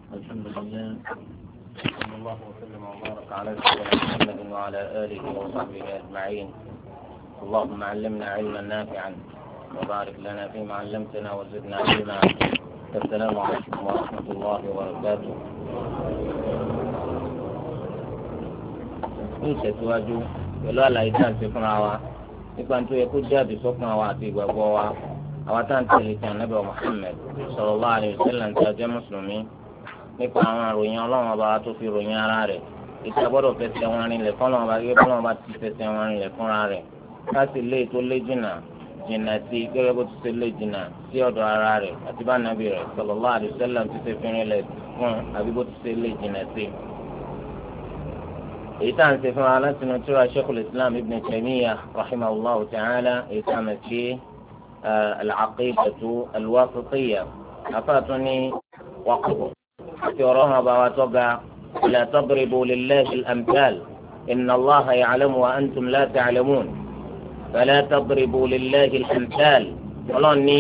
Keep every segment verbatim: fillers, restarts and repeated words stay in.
الحمد لله صلى الله وسلم وبارك على سيدنا محمد وعلى آله وصحبه أجمعين. اللهم علمنا علما نافعا وبارك لنا فيما علمتنا وزدنا علما. السلام عليكم ورحمة الله وبركاته. ní ìtẹ̀síwájú pẹ̀lú àlàyé tí a ń ṣe fúnra wa nípa tó yẹ kó jáde sọ́kàn wa àti ìgbàgbọ́ wa àwa tá à ń tẹ̀lé ti ànábì Muhammad sallallahu alaihi wasallam tí a jẹ́ mùsùlùmí nípa àwọn àròyìn ọlọ́run ọba tó fi ròyìn ara rẹ̀ ìta gbọ́dọ̀ fẹsẹ̀ wọn rinlẹ̀ fọlọ́run ọba gẹ́gẹ́ bọ́lọ́run ọba ti fẹsẹ̀ wọn rinlẹ̀ fúnra rẹ̀ ká sì lé tó lé jìnnà jìnnà sí gẹ́gẹ́ bó ti ṣe lé jìnnà sí ọ̀dọ̀ ara rẹ̀ àti bá nàbì rẹ̀ sallallahu alaihi wasallam ti ṣe fi rinlẹ̀ fún àbí bó ti ṣe lé jìnnà sí. èyí tá à ń ṣe fún wa láti nu tírà Sheikhul Islam Ibn Taymiyyah rahimahullahu ta'ala èyí tá à ń ṣe al-aqidatu al-wasitiyyah afáàtúní waqfu في وراها بواتوغا لا تضربوا لله الأمثال إن الله يعلم وأنتم لا تعلمون فلا تضربوا لله الأمثال Ọlọ́run ní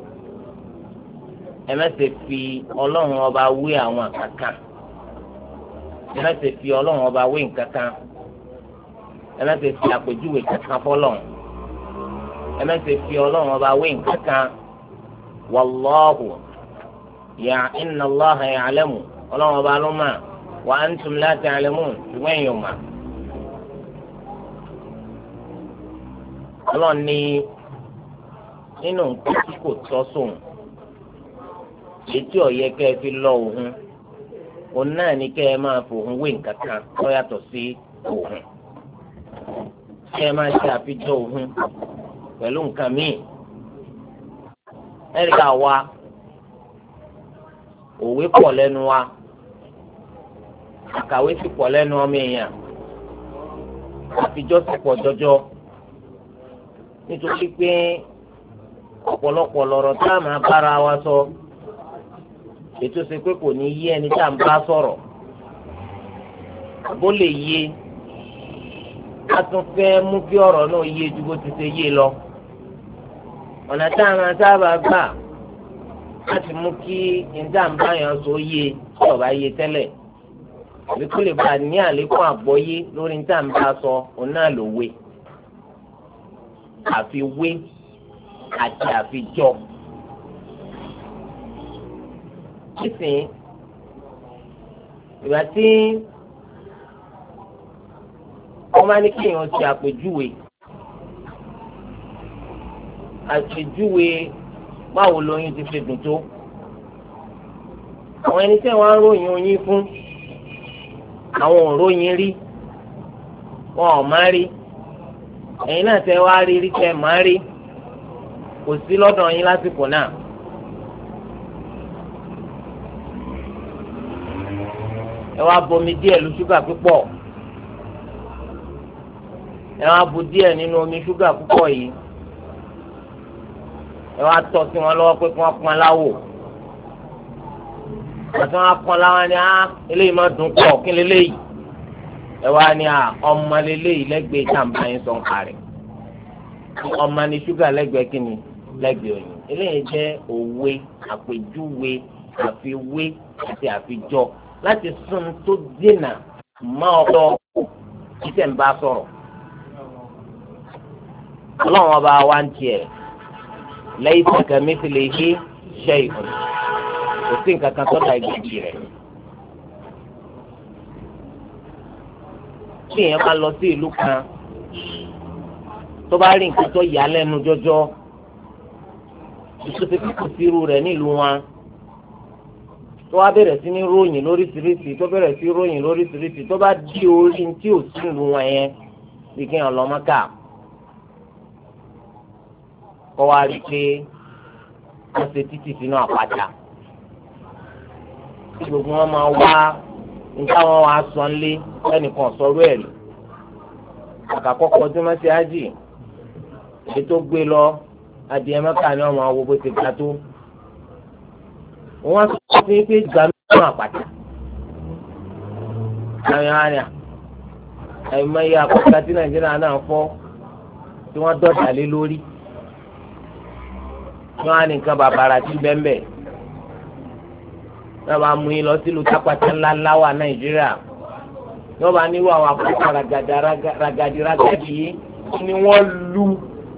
ẹ má ṣe fi Ọlọ́run ọba wé àwọn kankan ẹ má ṣe fi Ọlọ́run ọba wé nǹkankan ẹ má ṣe fi àpèjúwe kankan fọ́lọ́run ẹ má ṣe fi Ọlọ́run ọba wé nǹkankan wàlláhu yà inna Allah ya'lamu ọlọ́run ọba ló mà wa antum la ta'lamun ṣùgbọ́n èèyàn mà. ọlọ́run ní nínú nǹkan tí kò tọ́ sóun etí ọ̀yẹ́ kẹ́ ẹ fi lọ òun òun náà ní kẹ́ ẹ máa fòun wé nǹkan kan tó yàtọ̀ sí òun kẹ́ ẹ máa ṣe àfijọ́ òun pẹ̀lú nǹkan míì ẹ̀ríkà wa òwe pọ̀ lẹ́nu wa àkàwé sì pọ̀ lẹ́nu ọmọ èèyàn àfijọ́ sì pọ̀ jọjọ nítorí pé ọ̀pọ̀lọpọ̀ lọ̀rọ̀ tá a máa bára wa sọ ètò ṣe pé kò ní yé ẹni tá a ń bá sọ̀rọ̀ bó lè yé a tún fẹ́ mú kí ọ̀rọ̀ náà yé ju bó ti ṣe yé lọ ọ̀nà tá a máa sábà gbà láti mú kí ìdáǹbá yẹn sọ yé tí ọba yé tẹ́lẹ̀ àbí kó lè bá a ní àlékún àgbọ́yé lórí ìdáǹbá sọ òun náà ló wé àfi wé àti àfijọ́. nísìnyí ìgbà tí wọ́n máa ní kéèyàn ṣe àpèjúwe àpèjúwe báwo lóyún ti ṣe dùn tó àwọn ẹni tí wọ́n á ròyìn oyin fún àwọn ò ròyìn rí wọn ò má rí ẹ̀yin náà tẹ́ wá rí rí tẹ́ má rí kò sí lọ́dọ̀ yín lásìkò náà. ẹ wá bomi díẹ̀ lu ṣúgà púpọ̀ ẹ wá bu díẹ̀ nínú omi ṣúgà púpọ̀ yìí ẹ wá tọ́ sí wọn lọ́wọ́ pé kí wọ́n pọn láwò àti wọn pọn láwọn ni á eléyìí má dùn pọ̀ kí leléyìí ẹ wá ní à ọmọ leléyìí lẹ́gbẹ̀ẹ́ jàǹbá yín sọ̀ ń parẹ́ ọmọ ní ṣúgà lẹ́gbẹ̀ẹ́ kí ni lẹ́gbẹ̀ẹ́ oyin eléyìí jẹ́ òwe àpèjúwe àfiwé àti àfijọ́ láti sún tó dènà má ọ̀dọ́ títẹ̀ ń bá sọ̀rọ̀ ọlọ́run ọba wa ń tiẹ̀ laysa kamithlihi shay'un kò sí nǹkan kan tó da ìgbàgbé rẹ̀. tí èèyàn bá lọ sí ìlú kan tó bá rí nǹkan tó yà á lẹ́nu jọjọ ìṣòfin kò sí irú rẹ̀ nílùú wọn tó wá bẹ̀rẹ̀ sí ní ròyìn lóríṣiríṣi tó bẹ̀rẹ̀ sí ròyìn lóríṣiríṣi tó bá di orí tí ò sí ìlú wọn yẹn bí kéèyàn lọ Mẹ́kà kọ́ wá rí i pé wọ́n ṣe títì sínú àpáta tí gbogbo wọn máa wá níta wọn wá sọ nílé ẹnìkan sọ̀rọ̀ ẹ̀ rí àkàkọ́kọ́ tí wọ́n ṣe ájì èyí tó gbé lọ adìẹ Mẹ́kà ni wọ́n máa wo bó ti ga tó wọ́n sọ fún yín pé ìgbà nínú àpáta àwọn ará ẹ̀mọ iye àpáta tí Nàìjíríà náà fọ́ tí wọ́n dọ̀tà lé lórí wọ́n á ní nǹkan bàbàrà tí bẹ́ẹ̀ náà bá mú yín lọ sílùú tápàtà ńláńlá wà Nàìjíríà náà bá níwò àwọn àpótá ragadi ragadi yìí ni wọ́n lu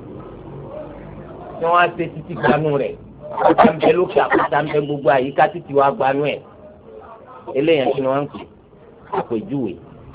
ni wọ́n á ṣe títí gbanú rẹ̀ àpótá ń bẹ lókè àpótá ń bẹ gbogbo àyíká títí wàá gbanú ẹ̀ eléyàn kí ni wọ́n ń pè àpèjúwe.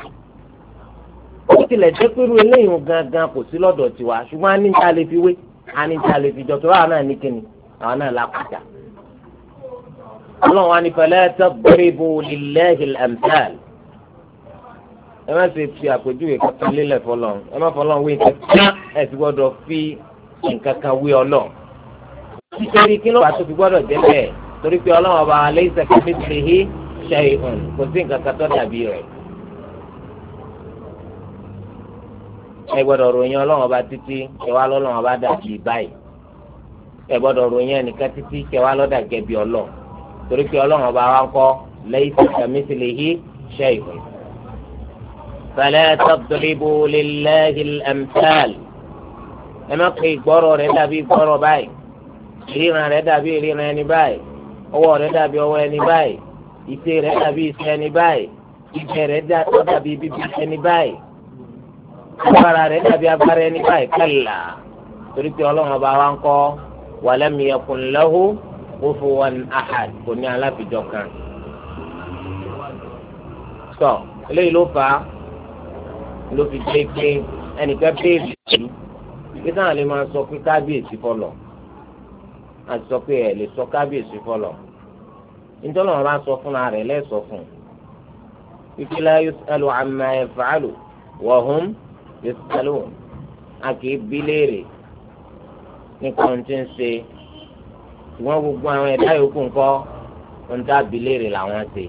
ó tilẹ̀ jẹ́ pẹ̀lú eléyìí gangan kò sí lọ́dọ̀ tiwa ṣùgbọ́n a ní ta lè fi wé a ní ta lè fi jọ tó àwọn náà ní kíni àwọn náà lápàtà. ọlọ́run wa ní fala tadribu lillahi al-amthal. ẹ má ṣe fi àpèjúwe kankan lélẹ̀ fọlọ́run ẹ má fọlọ́run wé nǹkan ẹ ti gbọ́dọ̀ fi nǹkan kan wé ọlọ́run. nítorí kí ló wà tó fi gbọ́dọ̀ jẹ́ bẹ́ẹ̀ torí pé ọlọ́run ọba laysa kamithlihi shay'un kò sí nǹkan kan tó dàbí rẹ̀. ẹ gbọ́dọ̀ ròyìn ọlọ́run ọba títí kẹwàá lọ́lọ́run ọba dàbí báyìí ẹ gbọ́dọ̀ ròyìn ẹnìkan títí kẹwàá lọ́dà gẹ̀bí ọlọ́run torí pé ọlọ́run ọba wa ń kọ́ laysa kamithlihi shay'un. fala tadribu lillahi al-amthal. ẹ má pe ìgbọ́rọ̀ rẹ̀ dàbí ìgbọ́rọ̀ báyìí ìríran rẹ̀ dàbí ìríran ẹni báyìí ọwọ́ rẹ̀ dàbí ọwọ́ ẹni báyìí ìṣe rẹ̀ dàbí ìṣe ẹni báyìí ìjẹ rẹ̀ dàbí bíbí ẹni báyìí agbára rẹ̀ dàbí agbára ẹni báyìí kálá torí pé ọlọ́run ọba wa ń kọ́ walam yakun lahu kufuwan ahad kò ní aláfijọ́ kan. sọ eléyìí ló fà á ló fi jẹ́ pé ẹnìkan béèrè ìlú kí táwọn lè máa sọ pé kábíyèsí fọlọ̀ àti sọ pé ẹ̀ lè sọ kábíyèsí fọlọ̀ nítorí wọn bá sọ fúnra rẹ̀ lẹ́sọ̀ fún un fífi la yus'alu amma yaf'alu wa hum yus'alun a kì í bí léèrè nípa ohun tí ń ṣe ṣùgbọ́n gbogbo àwọn ẹ̀dá yòókù ńkọ́ ohun tá a bí léèrè làwọn ṣe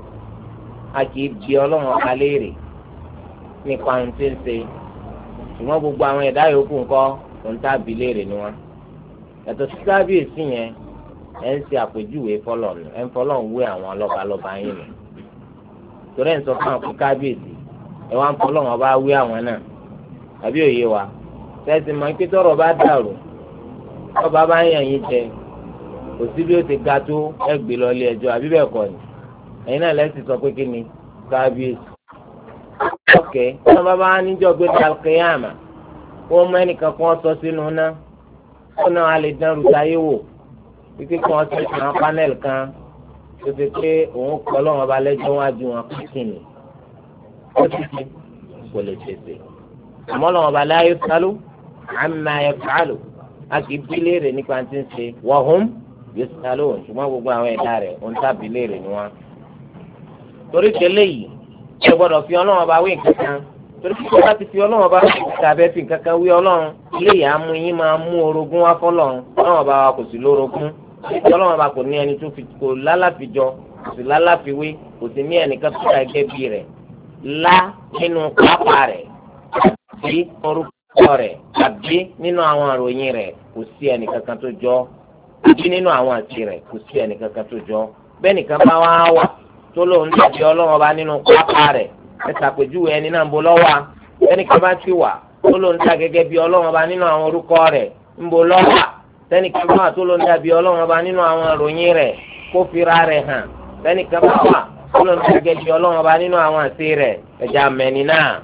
a kì í bí ọlọ́run ọ̀ka léèrè nípa ohun tí ń ṣe ṣùgbọ́n gbogbo àwọn ẹ̀dá yòókù ńkọ́ ohun tá a bí léèrè ni wọn. yàtọ̀ sí kábíyèsí yẹn ẹ̀ ń ṣe àpèjúwe fọlọ́ nù ẹ̀ ń fọlọ́ ń wé àwọn lọ́balọ́ba yín nù torí ẹ̀ ń sọ fún àwọn kábíyèsí ẹ̀ wá ń fọlọ́ wọn bá wé àwọn náà àbí òye wa tẹ́sí mọ́ pé tọ́rọ̀ bá dàrú ọba bá ń yàn yín jẹ kò sí bí ó ti ga tó ẹ gbé lọ ilé ẹjọ́ àbí bẹ́ẹ̀ kọ́ ni ẹ̀yin náà lẹ́sìn sọ pé kí ni kábíyèsí. ọ̀kẹ́ wọn bá bá níjọ́ gbé dàlùkìyàmà wọ́n mú ẹnìkan kan sọ sínú náà ó náà a lè dán rúta yé wò títí kí wọ́n ti sàn án panel kan tó ti pé òun kọ́ lọ́wọ́ ọba lẹ́jọ́ wájú wọn kíkìnì ó ti ti kò lè tètè àmọ́ lọ́wọ́ ọba la yusalu amma yaf'alu a kì í bí léèrè nípa tí ń ṣe wa hum yusalun ṣùgbọ́n gbogbo àwọn ẹ̀dá rẹ̀ ń tàbí léèrè ni wọ́n. torí tẹ́lẹ̀ yìí ṣe gbọ́dọ̀ fi ọlọ́wọ́ ọba wí nǹkan kan torí pé ọba ti fi ọlọ́wọ́ ọba wí nǹkan abẹ́ fi nǹkan kan wí ọlọ́run ilé ìyá mú yín máa mú orogún wá fọlọ́run ọlọ́wọ́ ọba wa kò sí lórogún ọlọ́wọ́ ọba kò ní ẹni tó fi kò lálàfijọ kò sí lálàfiwé kò sí ní ẹnìkan tó dà gẹ́gẹ́ bí rẹ̀ lá nínú pápá rẹ̀ àbí orúkọ rẹ̀ àbí nínú àwọn àròyìn rẹ̀ kò sí ẹnìkankan tó jọ àbí nínú àwọn àti rẹ̀ kò sí ẹnìkankan tó jọ bẹ́ẹ̀ nìkan bá wá wà tó lóun dàbí ọlọ́wọ́ ọba nínú pápá rẹ̀ ẹ ṣàpèjúwe ẹni náà ń bo lọ́wọ́ ẹnìkan bá ti wà tó lóun dà gẹ́gẹ́ bí ọlọ́wọ́ ọba nínú àwọn orúkọ rẹ̀ ń bo lọ́wọ́ ẹnìkan bá wà tó lóun dàbí ọlọ́wọ́ ọba nínú àwọn àròyìn rẹ̀ kó fira rẹ̀ hàn ẹnìkan bá wà tó lóun dà gẹ́gẹ́ bí ọlọ́wọ́ ọba nínú àwọn àti rẹ̀ ẹ̀já mẹ́ni náà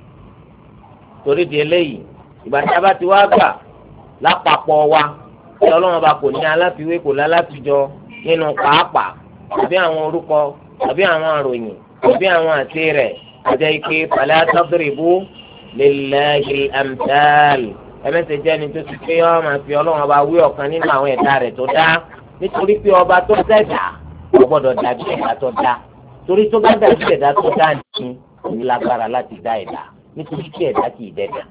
torí di eléyìí ìgbà tí a bá ti wá gbà lápapọ̀ wa tí ọlọ́run bá kò ní aláfiwé kò láláfijọ nínú pàápàá tàbí àwọn orúkọ tàbí àwọn àròyìn tàbí àwọn àti rẹ̀ àjẹ́ ike fala tadribu lillahi al-amthal ẹ̀mẹ́sẹ̀ jẹ́ ni tó ti pé ọ́ máa fi ọlọ́run bá wí ọ̀kan nínú àwọn ẹ̀dá rẹ̀ tó dá nítorí pé ọba tó dẹ̀dá kò gbọ́dọ̀ dàbí ẹ̀dá tó dá torí tó bá dàbí ẹ̀dá tó dá ní òní lágbára láti dá ẹ̀dá nítorí kí ẹ̀dá kì í dẹ́dà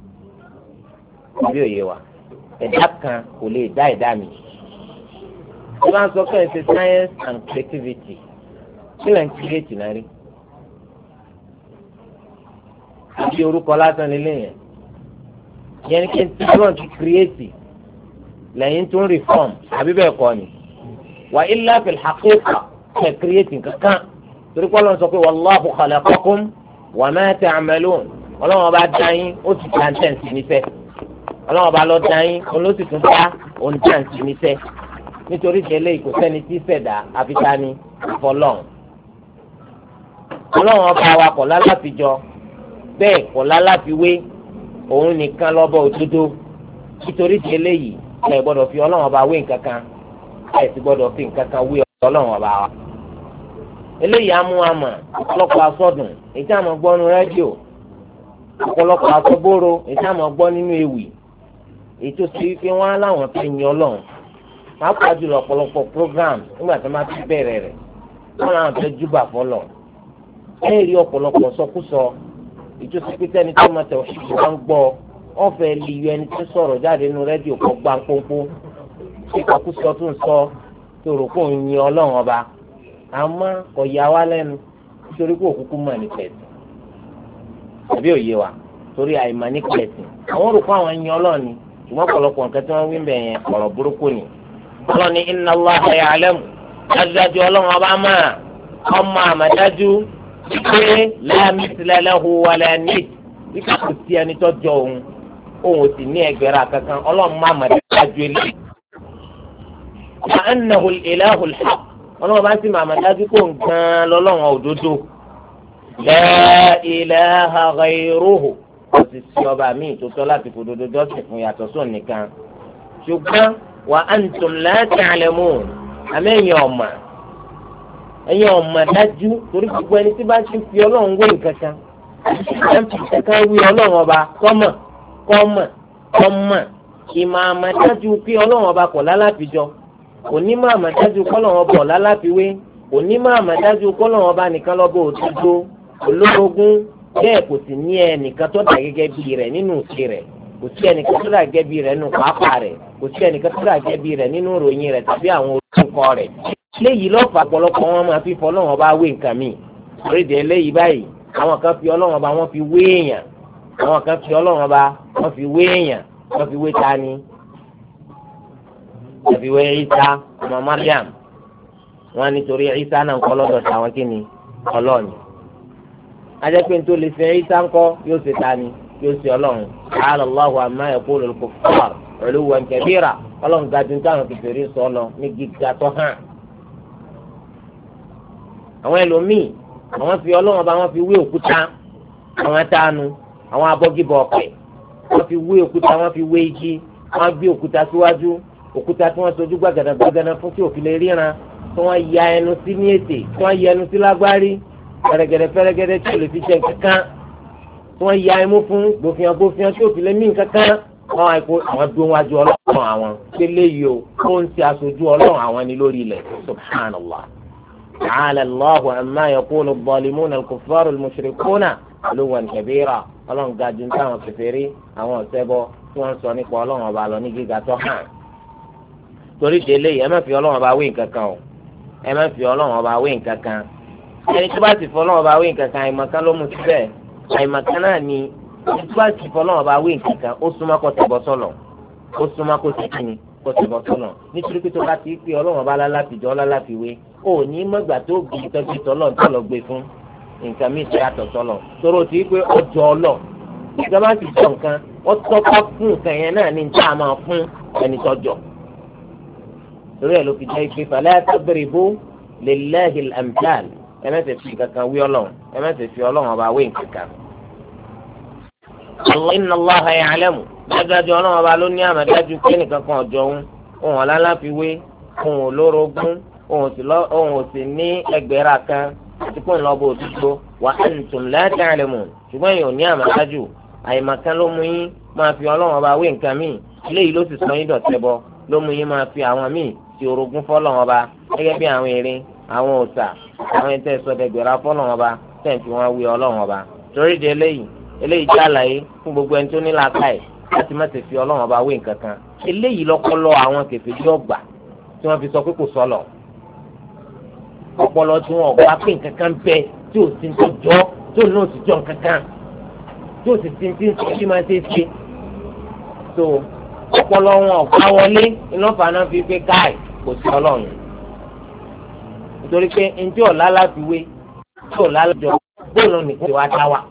bí òye wa ẹ̀dá kan kò lè dá ẹ̀dá mi. ṣé wọ́n á sọ pé ẹ ṣe science and creativity kí lè ń create náà rí àbí orúkọ lásán nílé yẹn yẹn kí n tí wọ́n ti create lẹ́yìn tó ń reform àbí bẹ́ẹ̀ kọ́ ni wà illa fil haqiqa ẹ̀ create kankan torí kọ́ ló ń sọ pé wallahu khalaqakum wa ma ta'malun ọlọ́wọ́n bá dá yín ó sì dá ntẹ̀sí níṣẹ́ ọlọ́wọ́n bá lọ dá yín òun ló sì tún dá òun tẹ̀sí níṣẹ́ nítorí tẹ́lẹ̀ kò sẹ́ni tí ṣẹ̀dá àfitání àfọlọ́n. ọlọ́run ọba wa kọ̀ lálàfijọ́ bẹ́ẹ̀ kọ̀ lálàfiwé òun nìkan lọ́bọ òdodo nítorí tẹ́lẹ̀ yìí ẹ gbọ́dọ̀ fi ọlọ́run ọba wé nǹkan kan ẹ sì gbọ́dọ̀ fi nǹkan kan wé ọlọ́run ọba wa. eléyìí á mú wa mọ̀ ọ̀pọ̀lọpọ̀ asọ́dùn èyí àmọ́ gbọ́ nínú rédíò ọ̀pọ̀lọpọ̀ asọ́bóró èyí àmọ́ gbọ́ nínú ewì èyí tó ti fi wọ́n láwọn fi yin ọlọ́run pàápàá jùlọ ọ̀pọ̀lọpọ̀ program nígbà tí wọ́n bá ti bẹ̀rẹ̀ rẹ̀ wọ́n làwọn fẹ́ júbà fọlọ̀ ẹ̀ rí ọ̀pọ̀lọpọ̀ sọkúsọ èyí tó ti pé tẹ́ni tó máa tẹ̀ òṣìṣẹ́ wọn gbọ́ wọ́n fẹ́ lè yọ ẹni tó sọ̀rọ̀ jáde nínú rédíò kọ́ gbáǹpónpó ìkàkùsọ tó ń sọ tó rò kó ń yin ọlọ́run ọba àmọ́ kò yà wá lẹ́nu nítorí pé òkúkú mọ̀ ní pẹ̀sì tàbí òye wa torí àìmọ̀ ní pẹ̀sì àwọn rò kó àwọn yin ọlọ́run ni ṣùgbọ́n ọ̀pọ̀lọpọ̀ nǹkan tí wọ́n wí bẹ̀ yẹn ọ̀rọ̀ burúkú ni ọlọ́run ní inna Allaha ya'lamu dájúdájú ọlọ́run ọba máa ọmọ àmàdájú wípé la mithla lahu wala nid wípé kò sí ẹni tó jọ òun òun ò sì ní ẹgbẹ̀rún kankan ọlọ́run máa àmàdájú eléyìí. wa annahu al-ilahu al-haqq ọlọ́run bá sì máa àmàdájú kó nǹkan lọ́lọ́run òdodo la ilaha ghayruhu kò sì sí ọba míì tó tọ́ láti fòdodo jọ́sìn fún yàtọ̀ sóun nìkan ṣùgbọ́n wa antum la ta'lamun àmẹ́yìn ọ̀mà ẹ̀yìn ọ̀mà dájú torí gbogbo ẹni tí bá ti fi ọlọ́run wé nǹkan kan ẹ̀ ń fi kankan wí ọlọ́run ọba kọ́mọ̀ kọ́mọ̀ kọ́mọ̀ ìmọ̀ àmàdájú pé ọlọ́run ọba kọ̀ lálàfijọ́ onímọ̀ àmàdájú kọ́lọ́run ọba ọ̀la láfiwé onímọ̀ àmàdájú kọ́lọ́run ọba nìkan lọ́bọ̀ òtútù olórogún bẹ́ẹ̀ kò sì ní ẹnìkan tó dà gẹ́gẹ́ bí rẹ̀ nínú ìṣe rẹ̀ kò sí ẹnìkan tó dà gẹ́gẹ́ bí rẹ̀ nínú pàápàá rẹ̀ kò sí ẹnìkan tó dà gẹ́gẹ́ bí rẹ̀ nínú ìròyìn rẹ̀ tàbí àwọn orúkọ rẹ̀ léyìí lọ́fà ọ̀pọ̀lọpọ̀ wọn máa fi fọ ọlọ́run ọba wé nǹkan míì oríṣi eléyìí báyìí àwọn kan fi ọlọ́run ọba wọn fi wé èèyàn àwọn kan fi ọlọ́run ọba wọn fi wé èèyàn wọn fi wé tani wọn fi wé Ìsá ọmọ Mariam wọn nítorí Ìsá náà ń kọ́ lọ́dọ̀ táwọn kí ni ọlọ́ọ̀ni ajẹ́pẹ́ tó lè fẹ́ Ìsá ńkọ́ yóò ṣe tani yóò ṣe ọlọ́run ta'ala Allahu amma yaqulu al-kuffar 'uluwwan kabira ọlọ́run ga ju táwọn kìfèrè sọ lọ ní gíga tó hàn. àwọn ẹlòmíì àwọn fi ọlọ́run ọba wọn fi wé òkúta àwọn tánu àwọn abọ́gibọ̀ ọ̀pẹ wọ́n fi wé òkúta wọ́n fi wé igi wọ́n gbé òkúta síwájú òkúta tí wọ́n sojú gbàgàdàgbàgàdà fún kí òfin lè ríran tí wọ́n ya ẹnu sí ní ètè tí wọ́n ya ẹnu sí lágbárí fẹ́rẹ́gẹ́dẹ́ fẹ́rẹ́gẹ́dẹ́ tí ò lè fi jẹ kankan tí wọ́n ya ẹmu fún gbòfìyàn gbòfìyàn tí òfin lè mí kankan wọ́n àìkú àwọn dún wájú ọlọ́run àwọn pélé yìí o ó ń ti aṣojú ọlọ́run àwọn ní lórí ilẹ̀ subhanallah ta'ala Allahu amma yaqulu adh-dhalimuna al-kuffaru al-mushrikuna 'uluwwan kabira ọlọ́run ga ju táwọn kèfèrí àwọn ọ̀sẹ́bọ tí wọ́n sọ nípa ọlọ́run ọba lọ ní gíga tó hàn torí délé ẹ má fi ọlọ́run ọba wé nǹkan kan o ẹ má fi ọlọ́run ọba wé nǹkan kan ẹni tó bá ti fọ ọlọ́run ọba wé nǹkan kan àìmọ̀kan ló mú síbẹ̀ àìmọ̀kan náà ni ẹni tó bá ti fọ ọlọ́run ọba wé nǹkan kan ó súnmọ́ kó tẹ̀bọ́ sọ́lọ̀ ó súnmọ́ kó tẹ̀kíni kó tẹ̀bọ́ sọ́lọ̀ nítorí pé tó bá ti pé ọlọ́run ọba lálàfíjọ́ lálàfíwé ó ní mọ́gbà tó gbé tọ́jú tọ́lọ̀ tọ́lọ̀ gbé fún nǹkan míì tó yàtọ̀ sọ́lọ̀ tóró ti pé ọjọ́ ọlọ́ ìjọba ti sọ nǹkan ó tọ́ka fún nǹkan yẹn náà ní níta máa fún ẹni tọ́jọ́ torí ẹ̀ ló fi jẹ́ pé fala tadribu lillahi al-amthal ẹ má ṣe fi kankan wí ọlọ́run ẹ má ṣe fi ọlọ́run ọba wé nǹkankan. inna Allaha ya'lamu dájúdájú ọlọ́run ọba ló ní àmàdájú pé nìkan kan ọ̀jọ̀ òun òun ọ̀làlá fi wé òun olórogún òun ò sì ní ẹgbẹ̀rà kan àti pé ńlọ́bù òtútù wa antum la ta'lamun ṣùgbọ́n èèyàn ò ní àmàdájú àyèmàkan ló mú yín máa fi ọlọ́run ọba wé nǹkan míì eléyìí ló sì sọ yín dọ̀tẹ́ bọ ló mú yín máa fi àwọn míì ti orogún fọ́lọ́run ọba gẹ́gẹ́ bí àwọn erin àwọn òòṣà àwọn ẹni tẹ́ sọdẹgbẹ̀rà fọ́lọ́run ọba tẹ́ ń fi wọ́n wé ọlọ́run ọba torí de eléyìí eléyìí jẹ́ àlàyé fún gbogbo ẹni tó ní làákàyè láti má ṣe fi ọlọ́run ọba wé nǹkan kan eléyìí lọ́pọlọ àwọn kèfèrí ọgbà tí wọ́n fi sọ pé kò sọlọ ọpọlọ tí wọ́n ọgbà pé nǹkan kan bẹ tí ò sí tó jọ tó náà sì jọ nǹkan kan tí ò sì sí tí ń sọ bí máa ṣe ṣe tó ọpọlọ wọn ọgbà wọlé ìlọ́fà náà fi pé káì kò sí ọlọ́run nítorí pé njẹ́ ọ̀la láti wé tí ọ̀la lọ́jọ́ bóòlù nìkan ti wá dá wa.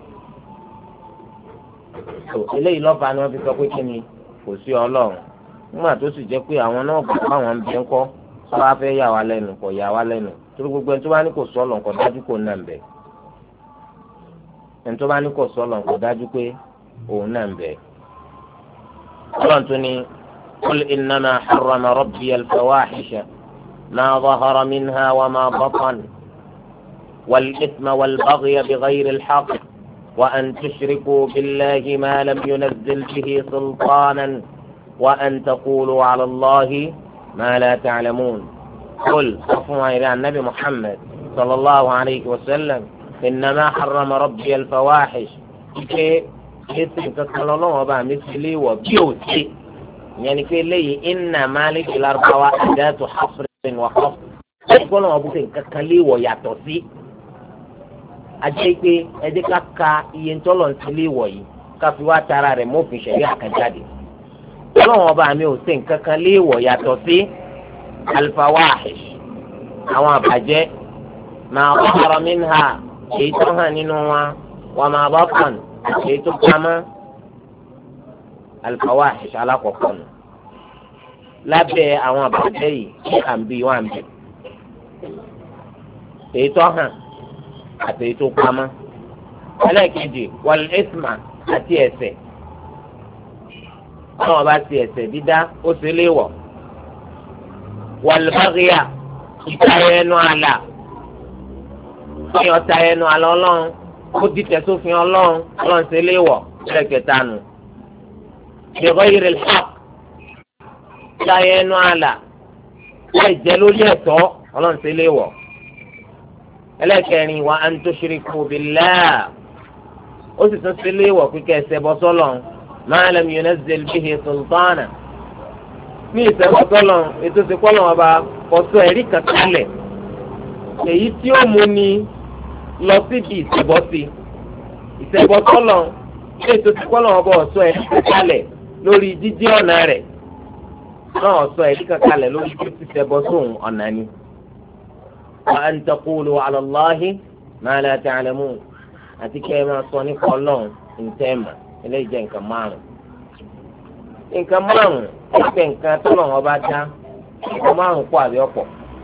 tó eléyìí lọ́fà ni wọ́n fi sọ pé kí ni kò sí ọlọ́run nígbà tó sì jẹ́ pé àwọn náà gbà fáwọn ń bẹ ńkọ́ sọ wá fẹ́ yà wá lẹ́nu kò yà wá lẹ́nu torí gbogbo ẹni tó bá ní kò sọ lọ́nkọ̀ dájú kò nà ń bẹ̀ ẹni tó bá ní kò sọ lọ́nkọ̀ dájú pé òun nà ń bẹ̀. ọlọ́run tún ní qul innama harrama rabbi al-fawahisha ma zahara minha wa ma batan wal-ithma wal-baghya bighayri al-haqq wa an tushriku billahi ma lam yunazzil bihi sultanan wa an taqulu ala Allahi ما لا تعلمون قل صفوا إلى النبي محمد صلى الله عليه وسلم إنما حرم ربي الفواحش كي يتكلم الله وبا مثلي وبيوتي يعني كي لي إن مالك الأربعة أداة حصر وخفض يقول الله أبو تكلي ويعتصي أجيكي أجيكا كا ينتظر سلي وي كفوا ترى موفي شريعة كجادي ọlọ́run ọba mi ò ṣe nǹkan kan léèwọ̀ yàtọ̀ sí alfawahish àwọn àbàjẹ́ máa zahara minha èyí tó hàn nínú wa wa ma batan èyí tó pamọ́ alfawahish alákọ̀ọ́kọ́ nù lábẹ́ àwọn àbàjẹ́ yìí kí à ń bí wà ń bẹ̀ èyí tó hàn àti èyí tó pamọ́ ẹlẹ́ẹ̀kejì wal ithma àti ẹ̀ṣẹ̀ àwọn bá ti ẹ̀ṣẹ̀ dídá ó sì léèwọ̀ wàlúbáríà ìtayọ ẹnu àlà fíyàn tayọ ẹnu àlà ọlọ́run ó dìtẹ̀ sófin ọlọ́run ọlọ́run sì léèwọ̀ ẹlẹ́kẹta nù ìrọ̀ ìrẹ̀ lẹ́hàp tayọ ẹnu àlà láì jẹ́ lórí ẹ̀tọ́ ọlọ́run sì léèwọ̀ ẹlẹ́kẹrin wa an tushriku billah ó sì tún sí léèwọ̀ kíkẹ́ ẹsẹ̀ bọ́ sọ́lọ́run ma lam yunazzil bihi sultana ní ìṣẹ́gbọ́sọ́lọ̀ ètò ìsìnkọ́lọ̀ ọba kọ̀sọ́ ẹ̀rí kankanlẹ̀ èyí tí ó mú ni lọ síbi ìṣẹ́bọ́sí ìṣẹ́gbọ́sọ́lọ̀ ètò ìsìnkọ́lọ̀ ọba ọ̀sọ́ ẹ̀rí kankanlẹ̀ lórí jíjí ọ̀nà rẹ̀ náà ọ̀sọ́ ẹ̀rí kankanlẹ̀ lórí jíjí ìṣẹ́bọ́sọ̀hún ọ̀nà ni. wa an taqulu ala Allahi ma la ta'lamun àti kẹ́ ẹ máa sọ nípa ọlọ́run ntẹ́ẹ̀mà eléyìí jẹ́ nǹkan márùn nǹkan márùn ẹgbẹ́ nǹkan tó lọ́wọ́ bá dá nǹkan márùn pọ̀ àbí ọ̀pọ̀